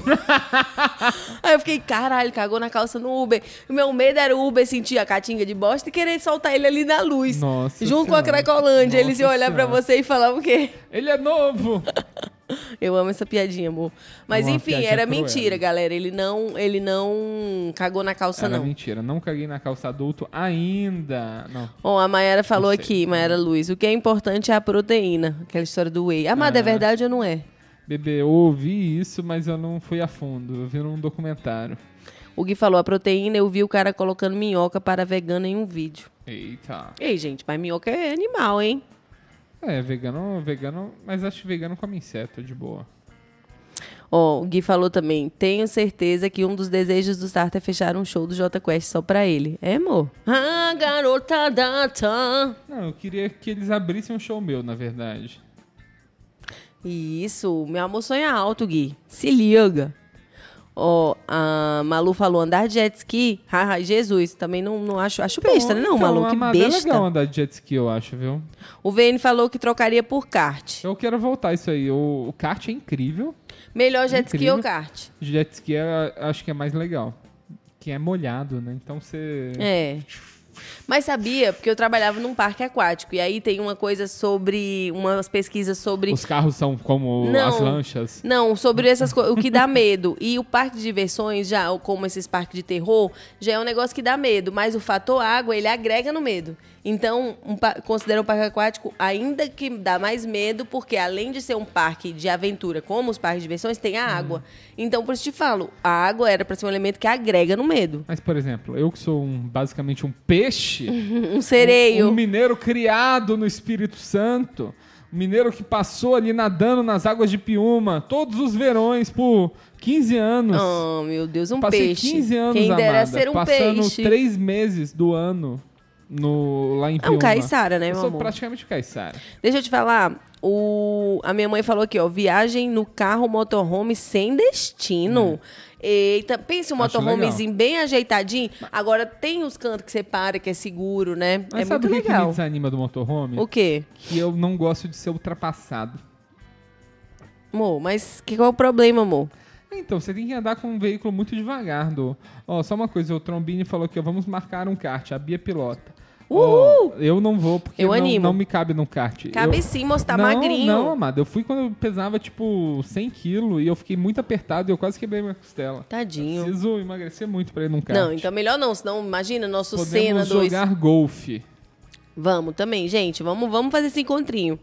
Aí eu fiquei, caralho, cagou na calça no Uber. O meu medo era o Uber sentir a catinga de bosta e querer soltar ele ali na luz. Nossa Junto com a Senhora. Cracolândia. Eles iam Nossa olhar pra Senhora. você e falar o quê? Ele é novo! Eu amo essa piadinha, amor. Mas Uma enfim, piadinha era cruel. mentira, galera. Ele não, ele não cagou na calça, Era não. mentira, não caguei na calça adulto ainda. Não. Bom, a Mayara falou Não sei. aqui, Mayara Luiz, o que é importante é a proteína. Aquela história do whey. Amada, Ah. é verdade ou não é? Bebê, eu ouvi isso, mas eu não fui a fundo. Eu vi num documentário. O Gui falou, a proteína, eu vi o cara colocando minhoca para vegano em um vídeo. Eita. Ei, gente, mas minhoca é animal, hein? É, vegano, vegano, mas acho que vegano come inseto, de boa. Ó, o Gui falou também, tenho certeza que um dos desejos do Sartre é fechar um show do Jota Quest só pra ele. É, amor? Ah, garota da tá. Não, eu queria que eles abrissem um show meu, na verdade. Isso, meu amor sonha alto, Gui. Se liga. Ó, a Malu falou andar de jet ski. Haha, Jesus, também não, não acho. Acho besta, né? Não, então, Malu, que Amada, é besta. legal andar de jet ski, eu acho, viu? O V N falou que trocaria por kart. Eu quero voltar isso aí. O, o kart é incrível. Melhor jet ski Incrível. ou kart? Jet ski é, acho que é mais legal. Que é molhado, né? Então você... É. Mas sabia, porque eu trabalhava num parque aquático. E aí tem uma coisa sobre. Umas pesquisas sobre. Os carros são como Não. as lanchas. Não, sobre essas coisas, o que dá medo. E o parque de diversões, já, ou como esses parques de terror, já é um negócio que dá medo. Mas o fator água, ele agrega no medo. Então, um, pa- considera um parque aquático ainda que dá mais medo, porque além de ser um parque de aventura, como os parques de diversões, tem a água. Então, por isso te falo, a água era para ser um elemento que agrega no medo. Mas, por exemplo, eu que sou um, basicamente um peixe, peixe. Um sereio. Um, um mineiro criado no Espírito Santo. Um mineiro que passou ali nadando nas águas de Piúma todos os verões por quinze anos. Oh, meu Deus, um Passei peixe. quinze anos, Quem dera amada, ser um passando peixe. três meses do ano no, lá em É Piúma. um caiçara, né, Eu meu sou amor? praticamente caiçara. Deixa eu te falar, o... a minha mãe falou aqui, ó, viagem no carro motorhome sem destino. Eita, pense um Acho motorhomezinho bem ajeitadinho. Agora, tem os cantos que você para, que é seguro, né? Mas é sabe o muito que, que me legal. desanima do motorhome? O quê? Que eu não gosto de ser ultrapassado. Amor, mas que, qual é o problema, amor? Então, você tem que andar com um veículo muito devagar, do. Ó, só uma coisa, o Trombini falou que ó, vamos marcar um kart, a Bia pilota. Uhul! Ó, eu não vou, porque Eu não, animo. não me cabe no kart. Cabe eu... sim, moço, tá não, magrinho. Não, amado, eu fui quando eu pesava, tipo, cem quilos e eu fiquei muito apertado e eu quase quebrei minha costela. Tadinho. Preciso emagrecer muito pra ir num kart. Não, então melhor não, senão imagina nosso Podemos Senna dois. jogar golfe. Vamos também, gente, vamos, vamos fazer esse encontrinho.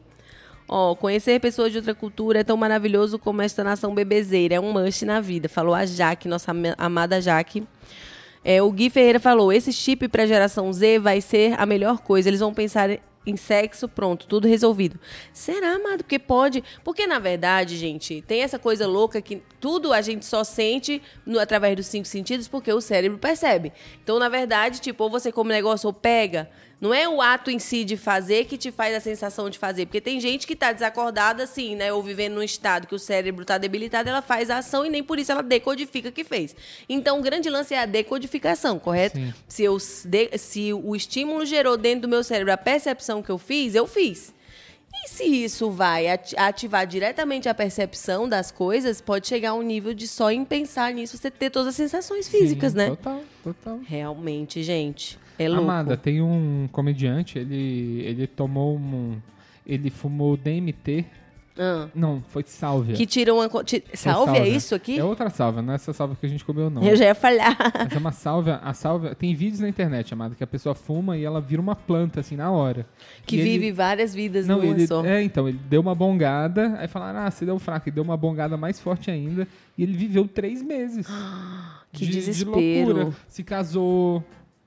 Ó, conhecer pessoas de outra cultura é tão maravilhoso como esta nação bebezeira, é um must na vida, falou a Jaque, nossa ama- amada Jaque. É, o Gui Ferreira falou, esse chip pra geração Z vai ser a melhor coisa, eles vão pensar em sexo, pronto, tudo resolvido. Será, amado? Porque pode... Porque, na verdade, gente, tem essa coisa louca que tudo a gente só sente no, através dos cinco sentidos porque o cérebro percebe. Então, na verdade, tipo, ou você come negócio ou pega... Não é o ato em si de fazer que te faz a sensação de fazer. Porque tem gente que tá desacordada assim, né? Ou vivendo num estado que o cérebro tá debilitado, ela faz a ação e nem por isso ela decodifica que fez. Então, o grande lance é a decodificação, correto? Sim. Se, eu, de- se o estímulo gerou dentro do meu cérebro a percepção que eu fiz, eu fiz. E se isso vai ati- ativar diretamente a percepção das coisas, pode chegar a um nível de só em pensar nisso você ter todas as sensações físicas, Sim, né? Total, total. Realmente, gente. É louco. Amada, tem um comediante, ele, ele tomou um... Ele fumou D M T. Ah. Não, foi sálvia. Que tiram uma. co- ti- Foi Salve, é isso aqui? É outra sálvia, não é essa sálvia que a gente comeu, não. Eu já ia falhar. Mas é uma sálvia, a sálvia... Tem vídeos na internet, amada, que a pessoa fuma e ela vira uma planta, assim, na hora. Que E vive ele- várias vidas Não, numa ele, só. é, então, ele deu uma bongada, aí falaram, ah, você deu fraco, ele deu uma bongada mais forte ainda, e ele viveu três meses. Que de, desespero. De loucura. Se casou.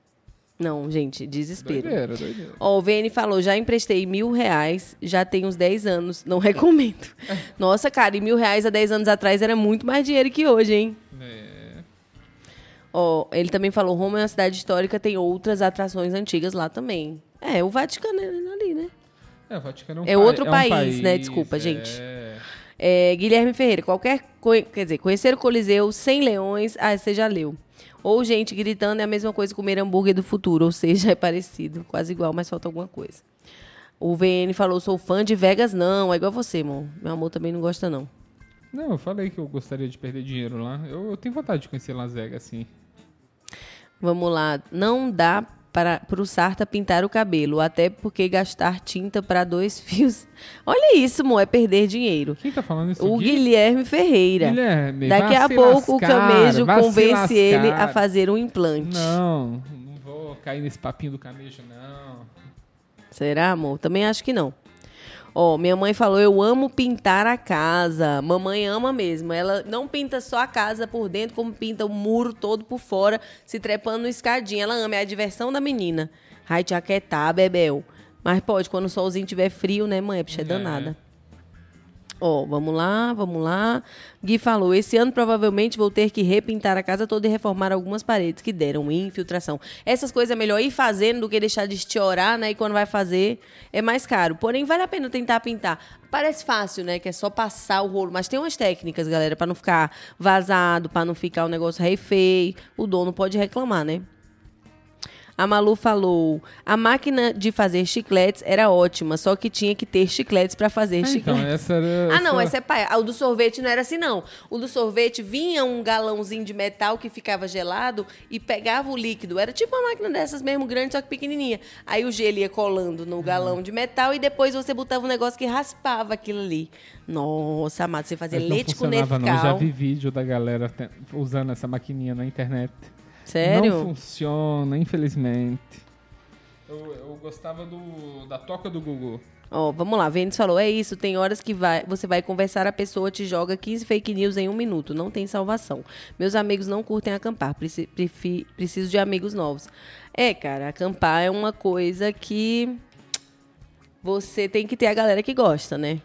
Não, gente, desespero. Doideira, doideira. Ó, o V N falou, já emprestei mil reais, já tem uns dez anos, não recomendo. Nossa, cara, e mil reais há dez anos atrás era muito mais dinheiro que hoje, hein? É. Ó, ele também falou, Roma é uma cidade histórica, tem outras atrações antigas lá também. É, o Vaticano é ali, né? É, o Vaticano é um É pa- outro um país, né? Desculpa, é. gente. É, Guilherme Ferreira, qualquer coi- quer dizer, conhecer o Coliseu sem leões, ah, você já leu. Ou gente gritando é a mesma coisa que comer hambúrguer do futuro, ou seja, é parecido, quase igual, mas falta alguma coisa. O V N falou, sou fã de Vegas, não, é igual você, amor. Meu amor também não gosta, não. Não, eu falei que eu gostaria de perder dinheiro lá. Eu, eu tenho vontade de conhecer Las Vegas, sim. Vamos lá, não dá para o Sarta pintar o cabelo, até porque gastar tinta para dois fios. Olha isso, amor, é perder dinheiro. Quem tá falando isso O aqui? Guilherme Ferreira. Guilherme, Daqui vá a se pouco o lascar, camejo vá se convence ele a lascar. fazer um implante. Não, não vou cair nesse papinho do camejo, não. Será, amor? Também acho que não. Ó, minha mãe falou, eu amo pintar a casa. Mamãe ama mesmo. Ela não pinta só a casa por dentro, como pinta o muro todo por fora, se trepando no escadinho. Ela ama, é a diversão da menina. Ai, te aquietar, Bebel. Mas pode, quando o solzinho estiver frio, né, mãe? É bicha É. danada. Ó, vamos lá, vamos lá. Gui falou, esse ano provavelmente vou ter que repintar a casa toda e reformar algumas paredes que deram infiltração. Essas coisas é melhor ir fazendo do que deixar de estourar, né? E quando vai fazer é mais caro. Porém, vale a pena tentar pintar. Parece fácil, né? Que é só passar o rolo. Mas tem umas técnicas, galera, para não ficar vazado, para não ficar o negócio rei feio. O dono pode reclamar, né? A Malu falou, a máquina de fazer chicletes era ótima, só que tinha que ter chicletes para fazer Ah, chicletes. então, essa era... Ah, não, essa é paia. Ah, o do sorvete não era assim, não. O do sorvete vinha um galãozinho de metal que ficava gelado e pegava o líquido. Era tipo uma máquina dessas mesmo, grande, só que pequenininha. Aí o gelo ia colando no galão de metal e depois você botava um negócio que raspava aquilo ali. Nossa, amado, você fazia Mas não leite com funcionava, Nescau. não. Eu já vi vídeo da galera te- usando essa maquininha na internet. Sério? Não funciona, infelizmente. Eu, eu gostava do, da toca do Gugu. Ó, vamos lá, Vênus falou, é isso, tem horas que vai, você vai conversar, a pessoa te joga quinze fake news em um minuto, não tem salvação. Meus amigos não curtem acampar, preci, prefi, preciso de amigos novos. É, cara, acampar é uma coisa que você tem que ter a galera que gosta, né?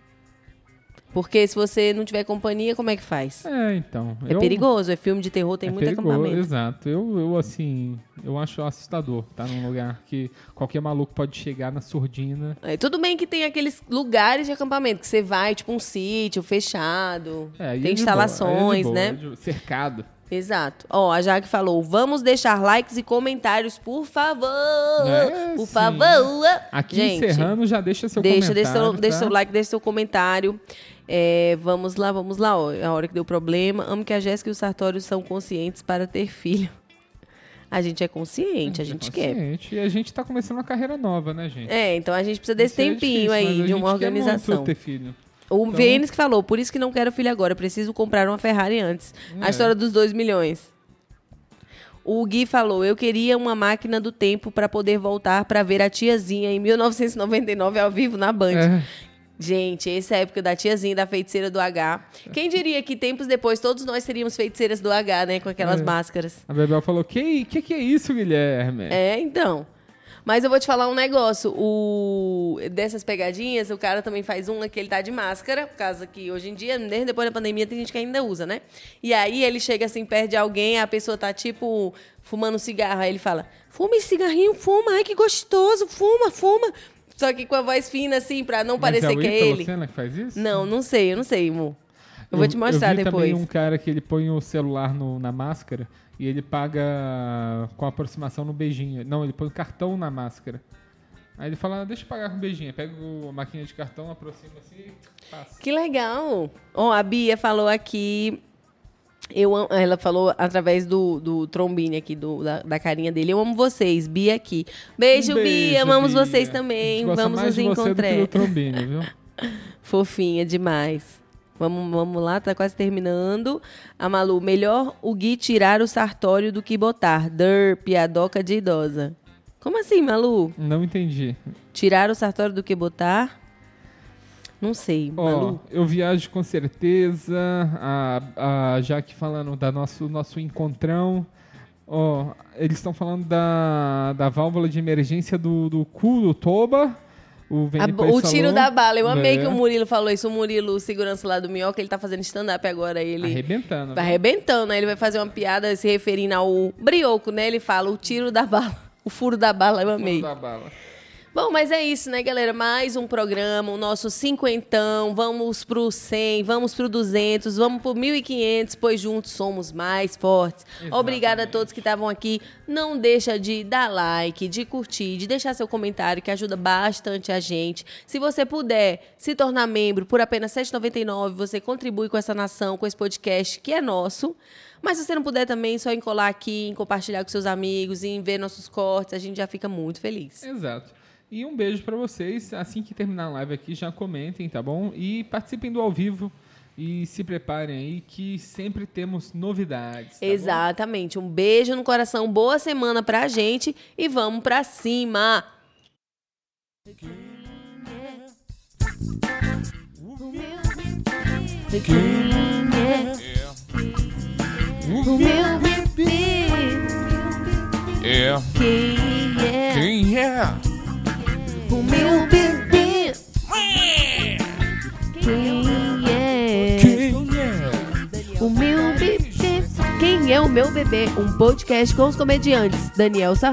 Porque se você não tiver companhia, como é que faz? É, então. É eu, perigoso, é filme de terror, tem é muito perigoso, acampamento. Exato. Eu, eu, assim, eu acho assustador estar num lugar que qualquer maluco pode chegar na surdina. É, tudo bem que tem aqueles lugares de acampamento que você vai, tipo um sítio fechado, É, aí tem é de instalações, boa, aí é de boa, né? é de- cercado. Exato. Ó, a Jaque falou, vamos deixar likes e comentários, por favor. É, por sim. favor. Aqui Gente, encerrando, já deixa seu deixa, comentário. deixa, seu, tá? deixa seu like, deixa seu comentário. É, vamos lá, vamos lá. Ó, a hora que deu problema. Amo que a Jéssica e o Sartório são conscientes para ter filho. A gente é consciente, a gente quer. Consciente. E a gente tá começando uma carreira nova, né, gente? É, então a gente precisa desse Isso é tempinho difícil, aí, mas a de uma gente quer organização. muito ter filho. O Então- Vênus que falou, por isso que não quero filho agora, preciso comprar uma Ferrari antes. A É. história dos dois milhões. O Gui falou, eu queria uma máquina do tempo para poder voltar para ver a tiazinha em mil novecentos e noventa e nove ao vivo na Band. É. Gente, essa é a época da tiazinha, da feiticeira do H. Quem diria que tempos depois todos nós seríamos feiticeiras do H, né? Com aquelas É. máscaras. A Bebel falou, que, que que é isso, Guilherme? É, então. Mas eu vou te falar um negócio. O... Dessas pegadinhas, o cara também faz uma que ele tá de máscara, por causa que hoje em dia, desde depois da pandemia, tem gente que ainda usa, né? E aí ele chega assim perto de alguém, a pessoa tá tipo fumando um cigarro, aí ele fala: fuma esse cigarrinho, fuma, ai que gostoso, fuma, fuma. Só que com a voz fina, assim, pra não Mas parecer é o que é Ítalo ele. Senna que faz isso? Não, não sei, eu não sei, Mu. Eu vou te mostrar eu vi depois. também um cara que ele põe o celular no- na máscara e ele paga com aproximação no beijinho. Não, ele põe o cartão na máscara. Aí ele fala, deixa eu pagar com beijinho. Pega o- a maquininha de cartão, aproxima assim e passa. Que legal. Ó, a Bia falou aqui. Eu amo, ela falou através do, do trombine aqui, do, da, da carinha dele. Eu amo vocês, Bia aqui. Beijo, Um beijo, Bia. Amamos Bia. vocês A também. gente gosta Vamos mais nos de você do encontrar. que do trombine, viu? Fofinha demais. Vamos, vamos lá, tá quase terminando. A Malu, melhor o Gui tirar o Sartório do que botar. Der, piadoca de idosa. Como assim, Malu? Não entendi. Tirar o Sartório do que botar? Não sei, Ó, Malu. eu viajo com certeza. A, a Jaque falando da nosso, nosso encontrão. Ó, eles estão falando da, da válvula de emergência do, do cu do Toba. O, A- Vene o tiro falou. da bala. Eu amei É. que o Murilo falou isso. O Murilo, o segurança lá do Minhoca, ele tá fazendo stand-up agora. Ele Arrebentando. vai né? arrebentando, né? Ele vai fazer uma piada se referindo ao brioco, né? Ele fala o tiro da bala. O furo da bala, eu amei. Da bala. Bom, mas é isso, né, galera? Mais um programa, o nosso cinquentão. Vamos pro cem, vamos pro duzentos, vamos pro mil e quinhentos, pois juntos somos mais fortes. Exatamente. Obrigada a todos que estavam aqui. Não deixa de dar like, de curtir, de deixar seu comentário, que ajuda bastante a gente. Se você puder se tornar membro por apenas sete reais e noventa e nove centavos, você contribui com essa nação, com esse podcast que é nosso. Mas se você não puder também, só em colar aqui, em compartilhar com seus amigos, em ver nossos cortes, a gente já fica muito feliz. Exato. E um beijo pra vocês. Assim que terminar a live aqui, já comentem, tá bom? E participem do ao vivo. E se preparem aí que sempre temos novidades. Tá bom? Exatamente. Um beijo no coração, boa semana pra gente e vamos pra cima. O meu bebê é. Quem é? O meu bebê. Quem é? Quem é? O meu bebê. Quem é o meu bebê? Um podcast com os comediantes Daniel Sartori.